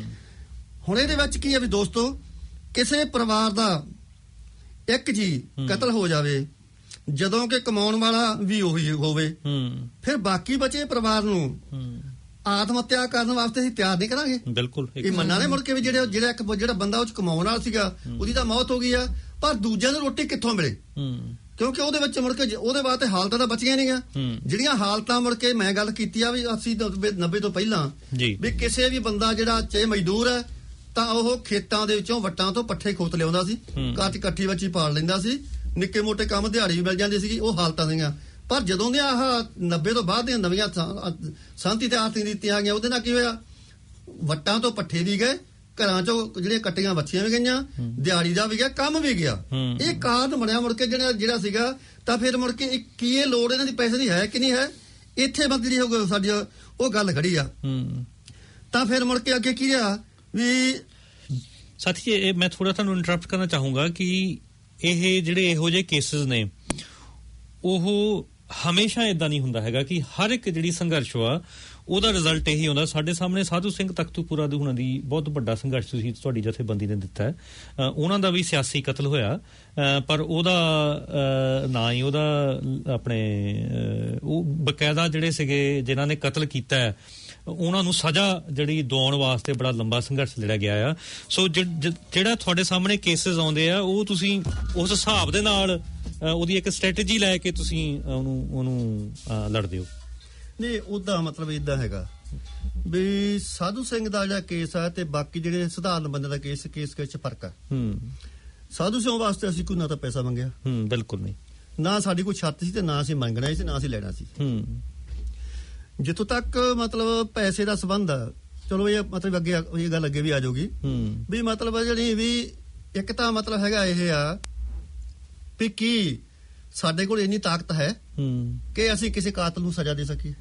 ਹੁਣ ਇਹਦੇ ਵਿੱਚ ਕੀ ਹੈ ਵੀ ਦੋਸਤੋ, ਕਿਸੇ ਪਰਿਵਾਰ ਦਾ ਇੱਕ ਜੀ ਕਤਲ ਹੋ ਜਾਵੇ ਜਦੋਂ ਕਿ ਕਮਾਉਣ ਵਾਲਾ ਵੀ ਉਹੀ ਹੋਵੇ, ਫਿਰ ਬਾਕੀ ਬਚੇ ਪਰਿਵਾਰ ਨੂੰ ਆਤਮ ਹੱਤਿਆ ਕਰਨ ਵਾਸਤੇ ਅਸੀਂ ਤਿਆਰ ਨਹੀਂ ਕਰਾਂਗੇ। ਬਿਲਕੁਲ ਇਹ ਮੰਨਾਂਗੇ ਮੁੜ ਕੇ ਵੀ ਜਿਹੜੇ ਜਿਹੜਾ ਇੱਕ ਜਿਹੜਾ ਬੰਦਾ ਉਹ ਚ ਕਮਾਉਣ ਵਾਲਾ ਸੀਗਾ ਉਹਦੀ ਤਾਂ ਮੌਤ ਹੋ ਗਈ ਆ, ਪਰ ਦੂਜਿਆਂ ਨੂੰ ਰੋਟੀ ਕਿੱਥੋਂ ਮਿਲੇ? ਕਿਉਂਕਿ ਉਹਦੇ ਵਿੱਚ ਮੁੜ ਕੇ ਉਹਦੇ ਵਾਸਤੇ ਹਾਲਤਾਂ ਤਾਂ ਬਚੀਆਂ ਨਹੀਂ ਆ। ਜਿਹੜੀਆਂ ਹਾਲਤਾਂ ਮੁੜ ਕੇ ਮੈਂ ਗੱਲ ਕੀਤੀ ਆ ਵੀ ਅੱਸੀ ਨੱਬੇ ਤੋਂ ਪਹਿਲਾਂ ਵੀ ਕਿਸੇ ਵੀ ਬੰਦਾ ਜਿਹੜਾ ਚਾਹੇ ਮਜ਼ਦੂਰ ਹੈ ਤਾਂ ਉਹ ਖੇਤਾਂ ਦੇ ਵਿੱਚੋਂ ਵੱਟਾਂ ਤੋਂ ਪੱਠੇ ਖੋਤ ਲਿਆਉਂਦਾ ਸੀ, ਘਰ ਚ ਇਕੱਠੀ ਬੱਚੀ ਪਾਲ ਲੈਂਦਾ ਸੀ, ਨਿੱਕੇ ਮੋਟੇ ਕੰਮ ਦਿਹਾੜੀ ਵੀ ਮਿਲ ਜਾਂਦੀ ਸੀਗੀ। ਉਹ ਹਾਲਤਾਂ ਸੀਗੀਆਂ। ਪਰ ਜਦੋਂ ਦੀਆਂ ਆਹ ਨੱਬੇ ਤੋਂ ਬਾਅਦ ਦੀਆਂ ਨਵੀਆਂ ਸੰਤੀ ਤੇ ਆਰਥਿਕ ਨੀਤੀਆਂ ਆ ਗਈਆਂ, ਉਹਦੇ ਨਾਲ ਕੀ ਹੋਇਆ? ਵੱਟਾਂ ਤੋਂ ਪੱਠੇ ਵੀ ਗਏ, ਘਰਾਂ ਚੋਂ ਜਿਹੜੀਆਂ ਕੱਟੀਆਂ ਬੱਚੀਆਂ ਵੀ ਗਈਆਂ, ਦਿਹਾੜੀ ਦਾ ਵੀ ਗਿਆ, ਕੰਮ ਵੀ ਗਿਆ। ਇਹ ਕਾਰਨ ਬਣਿਆ ਮੁੜ ਕੇ ਜਿਹੜਾ ਜਿਹੜਾ ਸੀਗਾ। ਤਾਂ ਫਿਰ ਮੁੜ ਕੇ ਕੀ ਇਹ ਲੋੜ ਇਹਨਾਂ ਦੀ ਪੈਸੇ ਦੀ ਹੈ ਕਿ ਨਹੀਂ ਹੈ? ਇੱਥੇ ਬੰਦ ਜਿਹੜੀ ਹੋ ਸਾਡੀ ਉਹ ਗੱਲ ਖੜੀ ਆ। ਤਾਂ ਫਿਰ ਮੁੜ ਕੇ ਅੱਗੇ ਕੀ ਰਿਹਾ ਵੀ ਸਾਥੀ ਜੀ, ਮੈਂ ਥੋੜਾ ਤੁਹਾਨੂੰ ਇੰਟਰਪਟ ਕਰਨਾ ਚਾਹੂੰਗਾ ਕਿ ਇਹ ਜਿਹੜੇ ਇਹੋ ਜਿਹੇ ਕੇਸਿਸ ਨੇ ਉਹ ਹਮੇਸ਼ਾ ਇਦਾਂ ਨਹੀਂ ਹੁੰਦਾ ਹੈਗਾ ਕਿ ਹਰ ਇੱਕ ਜਿਹੜੀ ਸੰਘਰਸ਼ ਵਾ ਉਹਦਾ ਰਿਜ਼ਲਟ ਇਹੀ ਹੁੰਦਾ। ਸਾਡੇ ਸਾਹਮਣੇ ਸਾਧੂ ਸਿੰਘ ਤਖਤੂਪੁਰਾ ਦੇ ਹੁਣਾਂ ਦੀ ਬਹੁਤ ਵੱਡਾ ਸੰਘਰਸ਼ ਤੁਸੀਂ ਤੁਹਾਡੀ ਜਥੇਬੰਦੀ ਨੇ ਦਿੱਤਾ ਹੈ। ਉਹਨਾਂ ਦਾ ਵੀ ਸਿਆਸੀ ਕਤਲ ਹੋਇਆ, ਪਰ ਉਹਦਾ ਨਾ ਹੀ ਉਹਦਾ ਆਪਣੇ ਉਹ ਬਕਾਇਦਾ ਜਿਹੜੇ ਸੀਗੇ ਜਿਨ੍ਹਾਂ ਨੇ ਕਤਲ ਕੀਤਾ ਹੈ ਉਹਨਾਂ ਨੂੰ ਸਜ਼ਾ ਜਿਹੜੀ ਦਿਵਾਉਣ ਵਾਸਤੇ ਬੜਾ ਲੰਬਾ ਸੰਘਰਸ਼ ਲੜਿਆ ਗਿਆ ਆ। ਸੋ ਜਿਹੜਾ ਤੁਹਾਡੇ ਸਾਹਮਣੇ ਕੇਸਿਸ ਆਉਂਦੇ ਆ ਉਹ ਤੁਸੀਂ ਉਸ ਹਿਸਾਬ ਦੇ ਨਾਲ ਉਹਦੀ ਇੱਕ ਸਟ੍ਰੈਟਜੀ ਲੈ ਕੇ ਤੁਸੀਂ ਉਹਨੂੰ ਉਹਨੂੰ ਲੜਦੇ ਹੋ? ਨਹੀਂ, ਉਹਦਾ ਮਤਲਬ ਇਦਾਂ ਹੈਗਾ ਵੀ ਸਾਧੂ ਸਿੰਘ ਦਾ ਜਿਹੜਾ ਕੇਸ ਆ ਤੇ ਬਾਕੀ ਜਿਹੜੇ ਸਧਾਰਨ ਬੰਦੇ ਦਾ ਕੇਸ ਕੇਸ ਵਿੱਚ ਫਰਕ ਆ। ਸਾਧੂ ਸਿੰਘ ਵਾਸਤੇ ਅਸੀਂ ਕੋਈ ਨਾ ਤਾਂ ਪੈਸਾ ਮੰਗਿਆ, ਬਿਲਕੁਲ ਨਹੀਂ, ਨਾ ਸਾਡੀ ਕੋਈ ਸ਼ਰਤ ਸੀ ਤੇ ਨਾ ਅਸੀਂ ਮੰਗਣਾ ਸੀ, ਨਾ ਅਸੀਂ ਲੈਣਾ ਸੀ। ਜਿੱਥੋਂ ਤੱਕ ਮਤਲਬ ਪੈਸੇ ਦਾ ਸੰਬੰਧ ਆ, ਚਲੋ ਇਹ ਮਤਲਬ ਅੱਗੇ ਇਹ ਗੱਲ ਅੱਗੇ ਵੀ ਆ ਜਾਊਗੀ ਵੀ ਮਤਲਬ ਜਿਹੜੀ ਵੀ ਇੱਕ ਤਾਂ ਮਤਲਬ ਹੈਗਾ ਇਹ ਆ ਵੀ ਕੀ ਸਾਡੇ ਕੋਲ ਇੰਨੀ ਤਾਕਤ ਹੈ ਕਿ ਅਸੀਂ ਕਿਸੇ ਕਾਤਲ ਨੂੰ ਸਜ਼ਾ ਦੇ ਸਕੀਏ।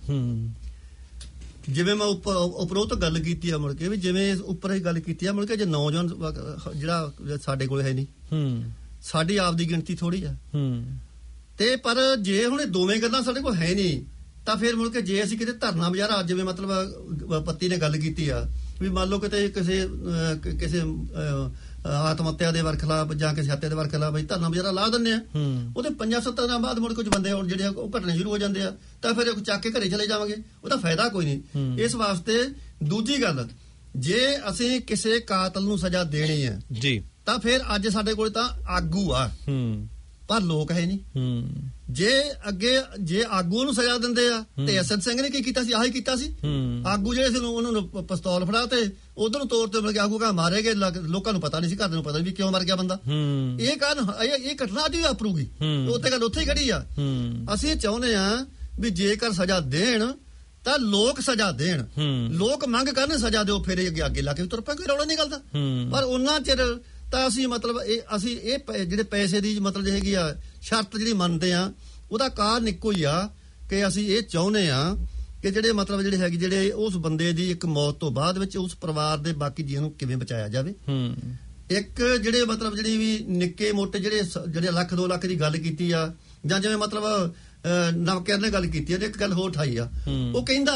ਜਿਵੇਂ ਮੈਂ ਉੱਪਰ ਉਪਰੋਂ ਗੱਲ ਕੀਤੀ ਆ ਮੁੜ ਕੇ ਵੀ ਜਿਵੇਂ ਉੱਪਰ ਇਹ ਗੱਲ ਕੀਤੀ ਆ ਮੁੜ ਕੇ ਜੇ ਨੌਜਵਾਨ ਜਿਹੜਾ ਸਾਡੇ ਕੋਲ ਹੈ ਨਹੀਂ, ਸਾਡੀ ਆਪਦੀ ਗਿਣਤੀ ਥੋੜੀ ਆ ਤੇ ਪਰ ਜੇ ਹੁਣ ਦੋਵੇਂ ਗੱਲਾਂ ਸਾਡੇ ਕੋਲ ਹੈ ਨਹੀਂ ਤਾਂ ਫਿਰ ਮੁੜ ਕੇ ਜੇ ਅਸੀਂ ਕਿਤੇ ਧਰਨਾ ਮੁਜ਼ਾਹਰਾ, ਜਿਵੇਂ ਮਤਲਬ ਪੱਤੀ ਨੇ ਗੱਲ ਕੀਤੀ ਆ ਵੀ ਮੰਨ ਲਓ ਕਿਤੇ ਕਿਸੇ ਕਿਸੇ ਆਤਮ ਹੱਤਿਆ ਦੇ ਵਰਖਲਾਫ ਜਾਂ ਕਿਸੇ ਹੱਤਿਆ ਦੇ ਵਰਖਲਾਫ ਅਸੀਂ ਧਰਨਾ ਮੁਜ਼ਾਹਰਾ ਲਾ ਦਿੰਦੇ ਆ, ਉਹਦੇ ਪੰਜਾਂ ਸੱਤਾਂ ਦਿਨਾਂ ਬਾਅਦ ਮੁੜ ਕੁਝ ਬੰਦੇ ਜਿਹੜੇ ਉਹ ਘਟਣੇ ਸ਼ੁਰੂ ਹੋ ਜਾਂਦੇ ਆ ਤਾਂ ਫਿਰ ਚੱਕ ਕੇ ਘਰੇ ਚਲੇ ਜਾਵਾਂਗੇ, ਉਹਦਾ ਫਾਇਦਾ ਕੋਈ ਨਹੀਂ। ਇਸ ਵਾਸਤੇ ਦੂਜੀ ਗੱਲ, ਜੇ ਅਸੀਂ ਕਿਸੇ ਕਾਤਲ ਨੂੰ ਸਜ਼ਾ ਦੇਣੀ ਹੈ ਜੀ ਤਾਂ ਫਿਰ ਅੱਜ ਸਾਡੇ ਕੋਲ ਤਾਂ ਆਗੂ ਆ ਪਰ ਲੋਕ ਹੈ ਨਹੀਂ। ਜੇ ਅੱਗੇ ਜੇ ਆਗੂ ਨੂੰ ਸਜ਼ਾ ਦਿੰਦੇ ਆ ਤੇ ਐਸਐਨ ਸਿੰਘ ਨੇ ਕੀ ਕੀਤਾ ਸੀ? ਆਹੀ ਕੀਤਾ ਸੀ। ਆਗੂ ਜਿਹੜੇ ਸੀ ਉਹਨਾਂ ਨੂੰ ਪਿਸਤੌਲ ਫੜਾ ਤੇ ਉਧਰ ਨੂੰ ਤੋੜ ਤੇ ਮਿਲ ਕੇ ਆਗੂ ਕਾ ਮਾਰੇ ਗਏ, ਲੋਕਾਂ ਨੂੰ ਪਤਾ ਨਹੀਂ ਸੀ, ਘਰ ਨੂੰ ਪਤਾ ਨਹੀਂ ਵੀ ਕਿਉਂ ਮਰ ਗਿਆ ਬੰਦਾ। ਇਹ ਕਾਰਨ ਇਹ ਘਟਨਾ ਅੱਜ ਵੀ ਵਾਪਰੂਗੀ, ਉੱਥੇ ਗੱਲ ਉੱਥੇ ਹੀ ਖੜੀ ਆ। ਅਸੀਂ ਚਾਹੁੰਦੇ ਆ ਵੀ ਜੇਕਰ ਸਜ਼ਾ ਦੇਣ ਤਾਂ ਲੋਕ ਸਜ਼ਾ ਦੇਣ, ਲੋਕ ਮੰਗ ਕਰਨ ਸਜ਼ਾ ਦਿਓ, ਫਿਰ ਅੱਗੇ ਅੱਗੇ ਲਾ ਕੇ ਤੁਰ ਪੈ, ਕੋਈ ਰੌਲਾ ਨਹੀਂ ਨਿਕਲਦਾ। ਪਰ ਉਹਨਾਂ ਚਿਰ ਤਾਂ ਅਸੀਂ ਮਤਲਬ ਇਹ ਅਸੀਂ ਇਹ ਜਿਹੜੇ ਪੈਸੇ ਦੀ ਮਤਲਬ ਹੈਗੀ ਆ ਸ਼ਰਤ ਜਿਹੜੀ ਮੰਨਦੇ ਆ, ਉਹਦਾ ਕਾਰਨ ਇੱਕੋ ਹੀ ਆ ਕਿ ਅਸੀਂ ਇਹ ਚਾਹੁੰਦੇ ਆ ਕਿ ਜਿਹੜੇ ਮਤਲਬ ਜਿਹੜੇ ਹੈਗੇ ਜਿਹੜੇ ਉਸ ਬੰਦੇ ਦੀ ਇੱਕ ਮੌਤ ਤੋਂ ਬਾਅਦ ਵਿੱਚ ਉਸ ਪਰਿਵਾਰ ਦੇ ਬਾਕੀ ਜੀਆਂ ਨੂੰ ਕਿਵੇਂ ਬਚਾਇਆ ਜਾਵੇ। ਇੱਕ ਜਿਹੜੇ ਮਤਲਬ ਜਿਹੜੀ ਵੀ ਨਿੱਕੇ ਮੋਟੇ ਜਿਹੜੇ ਜਿਹੜੇ ਲੱਖ ਦੋ ਲੱਖ ਦੀ ਗੱਲ ਕੀਤੀ ਆ, ਜਾਂ ਜਿਵੇਂ ਮਤਲਬ ਨਵਕਰ ਨੇ ਗੱਲ ਕੀਤੀ ਆ, ਇੱਕ ਗੱਲ ਹੋਰ ਠਾਈ ਆ, ਉਹ ਕਹਿੰਦਾ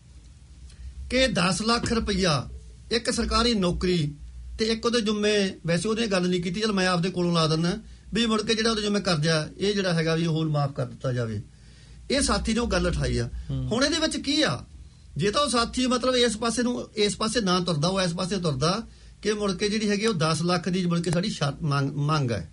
ਕਿ ਦਸ ਲੱਖ ਰੁਪਈਆ ਇੱਕ ਸਰਕਾਰੀ ਨੌਕਰੀ ਤੇ ਇੱਕ ਉਹਦੇ ਜੁੰਮੇ, ਵੈਸੇ ਉਹਦੇ ਗੱਲ ਨਹੀਂ ਕੀਤੀ, ਚਲ ਮੈਂ ਆਪਦੇ ਕੋਲੋਂ ਲਾ ਦਿੰਦਾ ਵੀ ਮੁੜ ਕੇ ਜਿਹੜਾ ਉਹਦੇ ਜੁੰਮੇ ਕਰਜ਼ਾ ਇਹ ਜਿਹੜਾ ਹੈਗਾ ਵੀ ਉਹ ਮਾਫ ਕਰ ਦਿੱਤਾ ਜਾਵੇ। ਇਹ ਸਾਥੀ ਨੇ ਉਹ ਗੱਲ ਉਠਾਈ ਆ। ਹੁਣ ਇਹਦੇ ਵਿੱਚ ਕੀ ਆ, ਜੇ ਤਾਂ ਉਹ ਸਾਥੀ ਮਤਲਬ ਇਸ ਪਾਸੇ ਨੂੰ ਇਸ ਪਾਸੇ ਨਾ ਤੁਰਦਾ, ਉਹ ਇਸ ਪਾਸੇ ਤੁਰਦਾ ਕਿ ਮੁੜ ਕੇ ਜਿਹੜੀ ਹੈਗੀ ਉਹ ਦਸ ਲੱਖ ਦੀ ਮੁੜ ਕੇ ਸਾਡੀ ਮੰਗ ਹੈ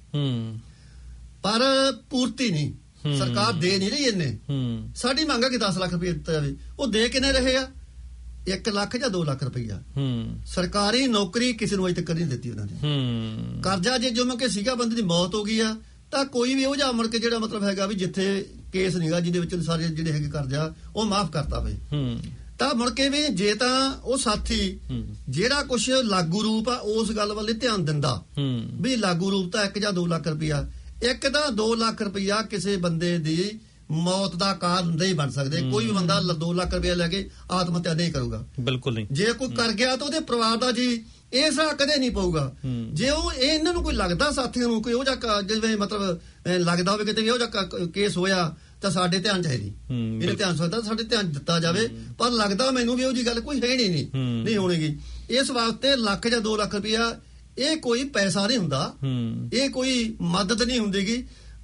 ਪਰ ਪੂਰਤੀ ਨਹੀਂ, ਸਰਕਾਰ ਦੇ ਨਹੀਂ ਰਹੀ ਇੰਨੇ। ਸਾਡੀ ਮੰਗ ਹੈ ਕਿ ਦਸ ਲੱਖ ਰੁਪਏ ਦਿੱਤਾ ਜਾਵੇ। ਉਹ ਦੇ ਕਿੰਨੇ ਰਹੇ ਆ? ਇੱਕ ਲੱਖ ਜਾਂ ਦੋ ਲੱਖ ਰੁਪਈਆ। ਸਰਕਾਰੀ ਨੌਕਰੀ ਕਿਸੇ ਨੂੰ ਅਜੇ ਤੱਕ ਨਹੀਂ ਦਿੱਤੀ ਉਹਨਾਂ ਨੇ। ਕਰਜ਼ਾ ਜੇ ਜਿਵੇਂ ਕਿ ਸੀਗਾ, ਬੰਦੇ ਦੀ ਮੌਤ ਹੋ ਗਈ ਆ ਤਾਂ ਕੋਈ ਵੀ ਉਹ ਜਾ ਮੁੜ ਕੇ ਜਿਹੜਾ ਮਤਲਬ ਹੈਗਾ ਵੀ ਜਿੱਥੇ ਕੇਸ ਨਹੀਂਗਾ ਜਿਹਦੇ ਵਿੱਚ ਸਾਰੇ ਜਿਹੜੇ ਹੈਗੇ ਕਰਜ਼ਾ ਉਹ ਮਾਫ ਕਰਤਾ ਪਏ, ਤਾਂ ਮੁੜ ਕੇ ਵੀ ਜੇ ਤਾਂ ਉਹ ਸਾਥੀ ਜਿਹੜਾ ਕੁਛ ਲਾਗੂ ਰੂਪ ਆ ਉਸ ਗੱਲ ਵੱਲ ਧਿਆਨ ਦਿੰਦਾ ਵੀ ਲਾਗੂ ਰੂਪ ਤਾਂ ਇੱਕ ਜਾਂ ਦੋ ਲੱਖ ਰੁਪਈਆ, ਇੱਕ ਤਾਂ ਦੋ ਲੱਖ ਰੁਪਈਆ ਕਿਸੇ ਬੰਦੇ ਦੀ ਮੌਤ ਦਾ ਕਾਰਨ ਨਹੀਂ ਬਣ ਸਕਦੇ। ਕੋਈ ਵੀ ਬੰਦਾ ਦੋ ਲੱਖ ਰੁਪਇਆ ਲੈ ਕੇ ਆਤਮ ਹੱਤਿਆ ਨਹੀਂ ਕਰੂਗਾ, ਬਿਲਕੁਲ ਨਹੀਂ। ਜੇ ਕੋਈ ਕਰ ਗਿਆ ਤਾਂ ਉਹਦੇ ਪਰਿਵਾਰ ਦਾ ਜੀ ਇਹ ਸਾਹ ਕਦੇ ਨਹੀਂ ਪਊਗਾ। ਜੇ ਉਹ ਇਹ ਇਹਨਾਂ ਨੂੰ ਕੋਈ ਲੱਗਦਾ ਸਾਥੀਆਂ ਨੂੰ ਕੋਈ ਉਹ ਜਿਹਾ ਜਿਵੇਂ ਮਤਲਬ ਲੱਗਦਾ ਹੋਵੇ ਕਿਤੇ ਇਹੋ ਜਿਹਾ ਕੇਸ ਹੋਇਆ ਤਾਂ ਸਾਡੇ ਧਿਆਨ ਚ ਹੈ ਨਹੀਂ, ਇਹਨੇ ਧਿਆਨ ਸਕਦਾ ਸਾਡੇ ਧਿਆਨ ਦਿੱਤਾ ਜਾਵੇ, ਪਰ ਲੱਗਦਾ ਮੈਨੂੰ ਵੀ ਉਹ ਜੀ ਗੱਲ ਕੋਈ ਹੈ ਨਹੀਂ ਨਹੀਂ ਨਹੀਂ ਹੋਣੀਗੀ। ਇਸ ਵਾਸਤੇ ਲੱਖ ਜਾਂ ਦੋ ਲੱਖ ਰੁਪਇਆ ਇਹ ਕੋਈ ਪੈਸਾ ਨਹੀਂ ਹੁੰਦਾ, ਇਹ ਕੋਈ ਮਦਦ ਨਹੀਂ ਹੁੰਦੀਗੀ।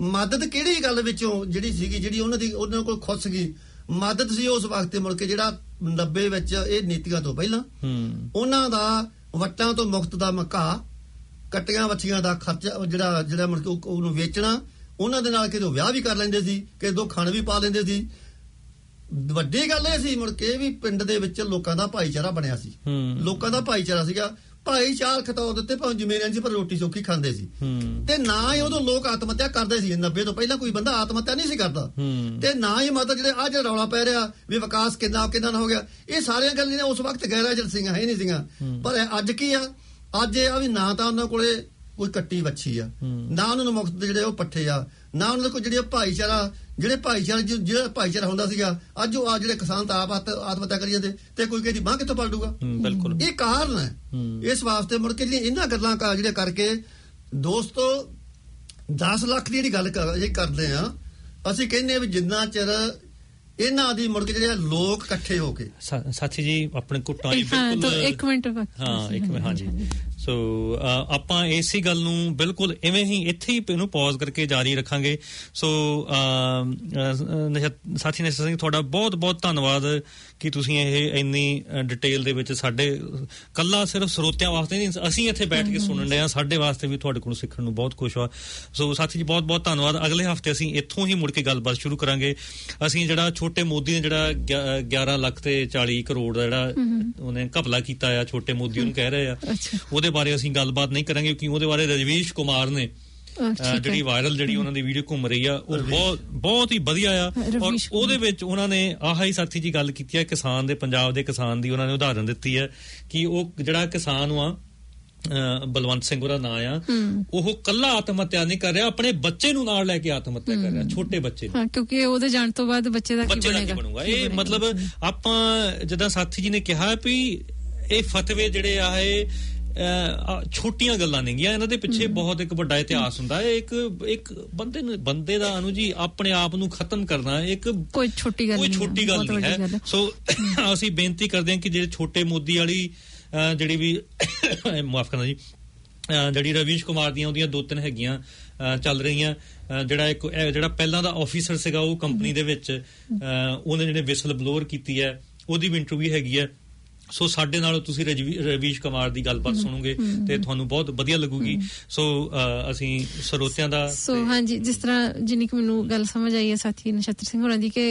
ਮਦਦ ਕਿਹੜੀ ਗੱਲ ਵਿੱਚੋਂ ਜਿਹੜੀ ਸੀਗੀ ਜਿਹੜੀ ਉਹਨਾਂ ਦੀ ਉਹਨਾਂ ਕੋਲ ਖੁਦ ਸੀਗੀ ਮਦਦ ਸੀ ਉਸ ਵਕਤ ਮੁੜ ਕੇ ਜਿਹੜਾ ਨੱਬੇ ਵਿੱਚ ਇਹ ਨੀਤੀਆਂ ਤੋਂ ਪਹਿਲਾਂ ਉਹਨਾਂ ਦਾ ਵੱਟਾਂ ਤੋਂ ਮੁਕਤ ਦਾ ਮਕਾ ਕੱਟੀਆਂ ਵੱਛੀਆਂ ਦਾ ਖਰਚਾ ਜਿਹੜਾ ਜਿਹੜਾ ਮੁੜ ਕੇ ਉਹਨੂੰ ਵੇਚਣਾ ਉਹਨਾਂ ਦੇ ਨਾਲ ਕਿਤੇ ਵਿਆਹ ਵੀ ਕਰ ਲੈਂਦੇ ਸੀ ਕਿ ਦੋ ਖਾਣ ਵੀ ਪਾ ਲੈਂਦੇ ਸੀ। ਵੱਡੀ ਗੱਲ ਇਹ ਸੀ ਮੁੜ ਕੇ ਵੀ ਪਿੰਡ ਦੇ ਵਿੱਚ ਲੋਕਾਂ ਦਾ ਭਾਈਚਾਰਾ ਬਣਿਆ ਸੀ ਲੋਕਾਂ ਦਾ ਭਾਈਚਾਰਾ ਸੀਗਾ ਭਾਈਚਾਰ ਖਤੌਰ ਦਿੱਤੇ ਭਾਵੇਂ ਜ਼ਮੀਨਾਂ 'ਚ ਪਰ ਰੋਟੀ ਸੌਖੀ ਖਾਂਦੇ ਸੀ ਤੇ ਨਾ ਹੀ ਉਦੋਂ ਲੋਕ ਆਤਮ ਹੱਤਿਆ ਕਰਦੇ ਸੀ। ਨੱਬੇ ਤੋਂ ਪਹਿਲਾਂ ਕੋਈ ਬੰਦਾ ਆਤਮ ਹੱਤਿਆ ਨਹੀਂ ਸੀ ਕਰਦਾ ਤੇ ਨਾ ਹੀ ਮਤਲਬ ਜਿਹੜੇ ਆ ਜਿਹੜਾ ਰੌਲਾ ਪੈ ਰਿਹਾ ਵੀ ਵਿਕਾਸ ਕਿੰਨਾ ਕਿੰਨਾ ਹੋ ਗਿਆ ਇਹ ਸਾਰੀਆਂ ਗੱਲਾਂ ਜਿਹੜੀਆਂ ਉਸ ਵਕਤ ਗੈਰ ਸੀਗੀਆਂ ਹੈ ਨਹੀਂ ਸੀਗੀਆਂ। ਪਰ ਅੱਜ ਕੀ ਆ ਅੱਜ ਇਹ ਆ ਵੀ ਨਾ ਤਾਂ ਉਹਨਾਂ ਕੋਲੇ ਕੋਈ ਕੱਟੀ ਵੱਛੀ ਆ ਨਾ ਉਹਨਾਂ ਨੂੰ ਮੁਕਤ ਜਿਹੜੇ ਉਹ ਪੱਠੇ ਆ ਨਾ ਉਹਨਾਂ ਦੇ ਕੋਈ ਜਿਹੜੇ ਭਾਈਚਾਰਾ ਜਿਹੜੇ ਭਾਈਚਾਰੇ ਜਿਹੜਾ ਭਾਈਚਾਰਾ ਹੁੰਦਾ ਸੀਗਾ ਅੱਜ ਉਹ ਆ ਜਿਹੜੇ ਕਿਸਾਨ ਤਾਂ ਆਪ ਆਤਮ ਹੱਤਿਆ ਕਰੀ ਜਾਂਦੇ ਤੇ ਕੋਈ ਕਿਹਦੀ ਬਾਂਹ ਕਿੱਥੋਂ ਪਲਟੂਗਾ। ਬਿਲਕੁਲ ਇਹ ਕਾਰਨ ਹੈ ਇਸ ਵਾਸਤੇ ਮੁੜ ਕੇ ਜਿਹੜੀਆਂ ਇਹਨਾਂ ਗੱਲਾਂ ਜਿਹੜੇ ਕਰਕੇ ਦੋਸਤੋ ਦਸ ਲੱਖ ਦੀ ਜਿਹੜੀ ਗੱਲ ਕਰਦੇ ਆ ਅਸੀਂ ਕਹਿੰਦੇ ਆ ਵੀ ਜਿੰਨਾ ਚਿਰ ਇਹਨਾਂ ਦੀ ਮੁੜ ਕੇ ਜਿਹੜੇ ਲੋਕ ਇਕੱਠੇ ਹੋ ਕੇ ਸਾਥੀ ਜੀ ਆਪਣੇ ਕੋ ਟਾਈਮ ਬਿਲਕੁਲ ਇੱਕ ਮਿੰਟ ਹਾਂ ਇੱਕ ਮਿੰਟ ਹਾਂਜੀ ਸੋ ਆਪਾਂ ਇਸੇ ਗੱਲ ਨੂੰ ਬਿਲਕੁਲ ਇਵੇਂ ਹੀ ਇੱਥੇ ਹੀ ਇਹਨੂੰ ਪੌਜ਼ ਕਰਕੇ ਜਾਰੀ ਰੱਖਾਂਗੇ। ਸੋ ਸਾਥੀ ਨਸ਼ਤਰ ਸਿੰਘ ਤੁਹਾਡਾ ਬਹੁਤ ਬਹੁਤ ਧੰਨਵਾਦ ਕਿ ਤੁਸੀਂ ਇਹ ਇੰਨੀ ਡਿਟੇਲ ਦੇ ਵਿੱਚ ਸਾਡੇ ਕੱਲਾ ਸਿਰਫ ਸਰੋਤਿਆਂ ਵਾਸਤੇ ਨਹੀਂ ਅਸੀਂ ਇੱਥੇ ਬੈਠ ਕੇ ਸੁਣਨ ਰਹੇ ਹਾਂ ਸਾਡੇ ਵਾਸਤੇ ਵੀ ਤੁਹਾਡੇ ਕੋਲੋਂ ਸਿੱਖਣ ਨੂੰ ਬਹੁਤ ਕੁਛ ਆ। ਸੋ ਸਾਥੀ ਜੀ ਬਹੁਤ ਬਹੁਤ ਧੰਨਵਾਦ। ਅਗਲੇ ਹਫ਼ਤੇ ਅਸੀਂ ਇੱਥੋਂ ਹੀ ਮੁੜ ਕੇ ਗੱਲਬਾਤ ਸ਼ੁਰੂ ਕਰਾਂਗੇ। ਅਸੀਂ ਜਿਹੜਾ ਛੋਟੇ ਮੋਦੀ ਨੇ ਜਿਹੜਾ ਗਿਆਰਾਂ ਲੱਖ ਤੇ ਚਾਲੀ ਕਰੋੜ ਦਾ ਜਿਹੜਾ ਉਹਨੇ ਘਪਲਾ ਕੀਤਾ ਆ ਛੋਟੇ ਮੋਦੀ ਉਹਨੂੰ ਕਹਿ ਰਹੇ ਆ ਉਹਦੇ ਬਾਰੇ ਅਸੀਂ ਗੱਲਬਾਤ ਨਹੀਂ ਕਰਾਂਗੇ ਕਿਉਂਕਿ ਉਹਦੇ ਬਾਰੇ ਰਜਵੀਸ਼ ਕੁਮਾਰ ਨੇ ਜਿਹੜੀ ਵਾਇਰਲ ਜਿਹੜੀ ਉਹਨਾਂ ਦੀ ਵੀਡੀਓ ਘੁੰਮ ਰਹੀ ਆ ਉਹ ਬਹੁਤ ਬਹੁਤ ਹੀ ਵਧੀਆ ਆ ਔਰ ਉਹਦੇ ਵਿੱਚ ਉਹਨਾਂ ਨੇ ਆਹ ਹੀ ਸਾਥੀ ਜੀ ਗੱਲ ਕੀਤੀ ਹੈ ਕਿਸਾਨ ਦੇ ਪੰਜਾਬ ਦੇ ਕਿਸਾਨ ਦੀ ਉਹਨਾਂ ਨੇ ਉਦਾਹਰਨ ਦਿੱਤੀ ਹੈ ਕਿ ਉਹ ਜਿਹੜਾ ਕਿਸਾਨ ਆ ਬਲਵੰਤ ਸਿੰਘ ਉਹਦਾ ਨਾਂ ਆ ਉਹ ਕੱਲਾ ਆਤਮ ਹੱਤਿਆ ਨਹੀਂ ਕਰ ਰਿਹਾ ਆਪਣੇ ਬੱਚੇ ਨੂੰ ਨਾਲ ਲੈ ਕੇ ਆਤਮ ਹੱਤਿਆ ਕਰ ਰਿਹਾ ਛੋਟੇ ਬੱਚੇ ਨੂੰ ਕਿਉਂਕਿ ਉਹਦੇ ਜਾਣ ਤੋਂ ਬਾਅਦ ਬੱਚੇ ਦਾ ਕੀ ਬਣੇਗਾ ਇਹ ਮਤਲਬ ਆਪਾਂ ਜਿੱਦਾਂ ਸਾਥੀ ਜੀ ਨੇ ਕਿਹਾ ਵੀ ਇਹ ਫਤਵੇ ਜਿਹੜੇ ਆ ਇਹ ਛੋਟੀਆਂ ਗੱਲਾਂ ਨਹੀਂ ਗੀਆਂ ਇਹਨਾਂ ਦੇ ਪਿੱਛੇ ਬਹੁਤ ਇੱਕ ਵੱਡਾ ਇਤਿਹਾਸ ਹੁੰਦਾ ਹੈ। ਇੱਕ ਇੱਕ ਬੰਦੇ ਨੂੰ ਬੰਦੇ ਦਾ ਅਨੂ ਜੀ ਆਪਣੇ ਆਪ ਨੂੰ ਖਤਮ ਕਰਨਾ ਇੱਕ ਕੋਈ ਛੋਟੀ ਗੱਲ ਕੋਈ ਛੋਟੀ ਗੱਲ ਨਹੀਂ ਹੈ। ਸੋ ਅਸੀਂ ਬੇਨਤੀ ਕਰਦੇ ਹਾਂ ਕਿ ਜਿਹੜੇ ਛੋਟੇ ਮੋਦੀ ਵਾਲੀ ਜਿਹੜੀ ਵੀ ਮਾਫ ਕਰਨਾ ਜੀ ਜਿਹੜੀ ਰਵੀਸ਼ ਕੁਮਾਰ ਦੀਆਂ ਉਹਦੀਆਂ ਦੋ ਤਿੰਨ ਹੈਗੀਆਂ ਚੱਲ ਰਹੀਆਂ ਜਿਹੜਾ ਇੱਕ ਜਿਹੜਾ ਪਹਿਲਾਂ ਦਾ ਆਫੀਸਰ ਸੀਗਾ ਉਹ ਕੰਪਨੀ ਦੇ ਵਿੱਚ ਉਹਨੇ ਜਿਹੜੇ ਵਿਸਲ ਬਲੋਅਰ ਕੀਤੀ ਹੈ ਉਹਦੀ ਵੀ ਇੰਟਰਵਿਊ ਹੈਗੀ ਹੈ। ਸੋ ਸਾਡੇ ਨਾਲ ਤੁਸੀਂ ਰਵੀਸ਼ ਕੁਮਾਰ ਦੀ ਗੱਲਬਾਤ ਸੁਣੋਗੇ ਤੇ ਤੁਹਾਨੂੰ ਬਹੁਤ ਵਧੀਆ ਲੱਗੂਗੀ। ਸੋ ਅਸੀਂ ਸਰੋਤਿਆਂ ਦਾ ਸੋ ਹਾਂਜੀ ਜਿਸ ਤਰ੍ਹਾਂ ਜਿੰਨੀ ਕਿ ਮੈਨੂੰ ਗੱਲ ਸਮਝ ਆਈ ਹੈ ਸਾਥੀ ਨਛੱਤਰ ਸਿੰਘ ਹੋਰਾਂ ਦੀ ਕਿ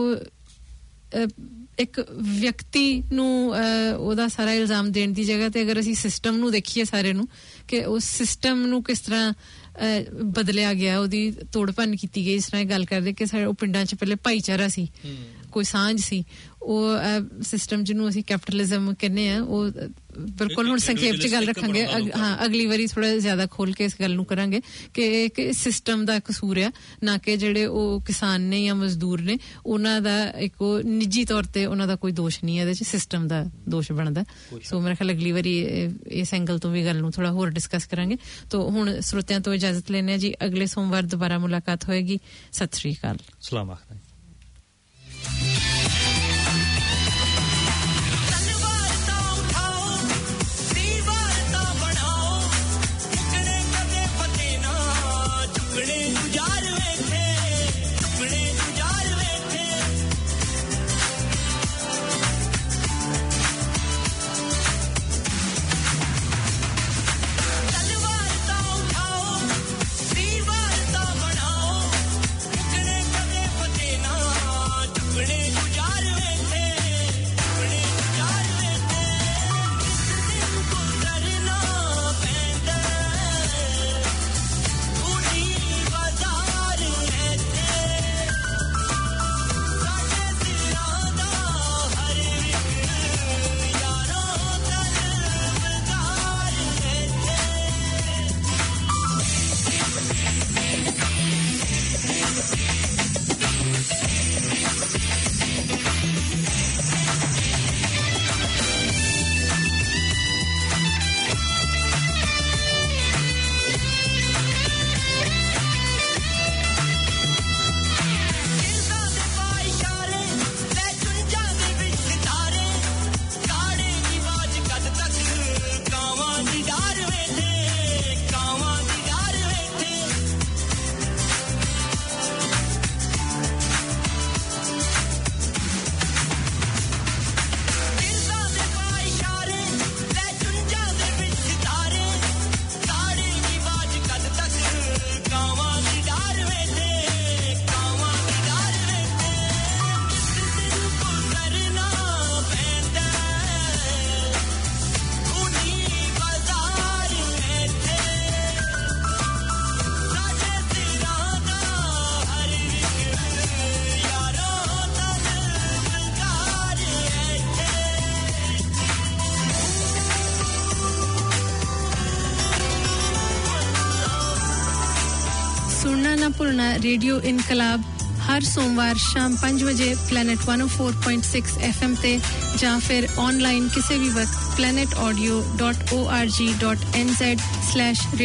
ਉਹ ਇੱਕ ਵਿਅਕਤੀ ਨੂੰ ਉਹਦਾ ਸਾਰਾ ਇਲਜ਼ਾਮ ਦੇਣ ਦੀ ਜਗ੍ਹਾ ਤੇ ਅਗਰ ਅਸੀਂ ਸਿਸਟਮ ਨੂੰ ਦੇਖੀਏ ਸਾਰੇ ਨੂੰ ਕਿ ਉਸ ਸਿਸਟਮ ਨੂੰ ਕਿਸ ਤਰ੍ਹਾਂ ਬਦਲਿਆ ਗਿਆ ਉਹਦੀ ਤੋੜ ਭੰਨ ਕੀਤੀ ਗਈ। ਇਸ ਤਰ੍ਹਾਂ ਗੱਲ ਕਰਦੇ ਕਿ ਸਾਡੇ ਉਹ ਪਿੰਡਾਂ 'ਚ ਪਹਿਲੇ ਭਾਈਚਾਰਾ ਸੀ ਕੋਈ ਸਾਂਝ ਸੀ ਉਹ ਸਿਸਟਮ ਜਿਹਨੂੰ ਅਸੀਂ ਕੈਪੀਟਲਿਜ਼ਮ ਕਹਿੰਦੇ ਆ ਉਹ ਬਿਲਕੁਲ ਹੁਣ ਸੰਖੇਪ 'ਚ ਗੱਲ ਰੱਖਾਂਗੇ ਹਾਂ ਅਗਲੀ ਵਾਰੀ ਥੋੜਾ ਜ਼ਿਆਦਾ ਖੋਲ ਕੇ ਇਸ ਗੱਲ ਨੂੰ ਕਰਾਂਗੇ ਕਿ ਸਿਸਟਮ ਦਾ ਕਸੂਰ ਆ ਨਾ ਕਿ ਜਿਹੜੇ ਉਹ ਕਿਸਾਨ ਨੇ ਜਾਂ ਮਜ਼ਦੂਰ ਨੇ ਉਹਨਾਂ ਦਾ ਇੱਕ ਉਹ ਨਿੱਜੀ ਤੌਰ ਤੇ ਉਹਨਾਂ ਦਾ ਕੋਈ ਦੋਸ਼ ਨਹੀਂ ਹੈ ਇਹਦੇ 'ਚ ਸਿਸਟਮ ਦਾ ਦੋਸ਼ ਬਣਦਾ। ਸੋ ਮੇਰੇ ਖਿਆਲ ਅਗਲੀ ਵਾਰੀ ਇਸ ਐਂਗਲ ਤੋਂ ਵੀ ਗੱਲ ਨੂੰ ਥੋੜਾ ਹੋਰ ਡਿਸਕਸ ਕਰਾਂਗੇ। ਤੋ ਹੁਣ ਸਰੋਤਿਆਂ ਤੋਂ ਇਜਾਜ਼ਤ ਲੈਂਦੇ ਹਾਂ ਜੀ ਅਗਲੇ ਸੋਮਵਾਰ ਦੁਬਾਰਾ ਮੁਲਾਕਾਤ ਹੋਏਗੀ। ਸਤਿ ਸ਼੍ਰੀ ਅਕਾਲ। ਸਲਾਮ ਆਖਦਾ ना भूलना रेडियो इनकलाब हर सोमवार शाम पाँच बजे planet one oh four point six F M ते ਜਾਂ ਫਿਰ ऑनलाइन किसी भी वक्त planet audio dot org dot n z slash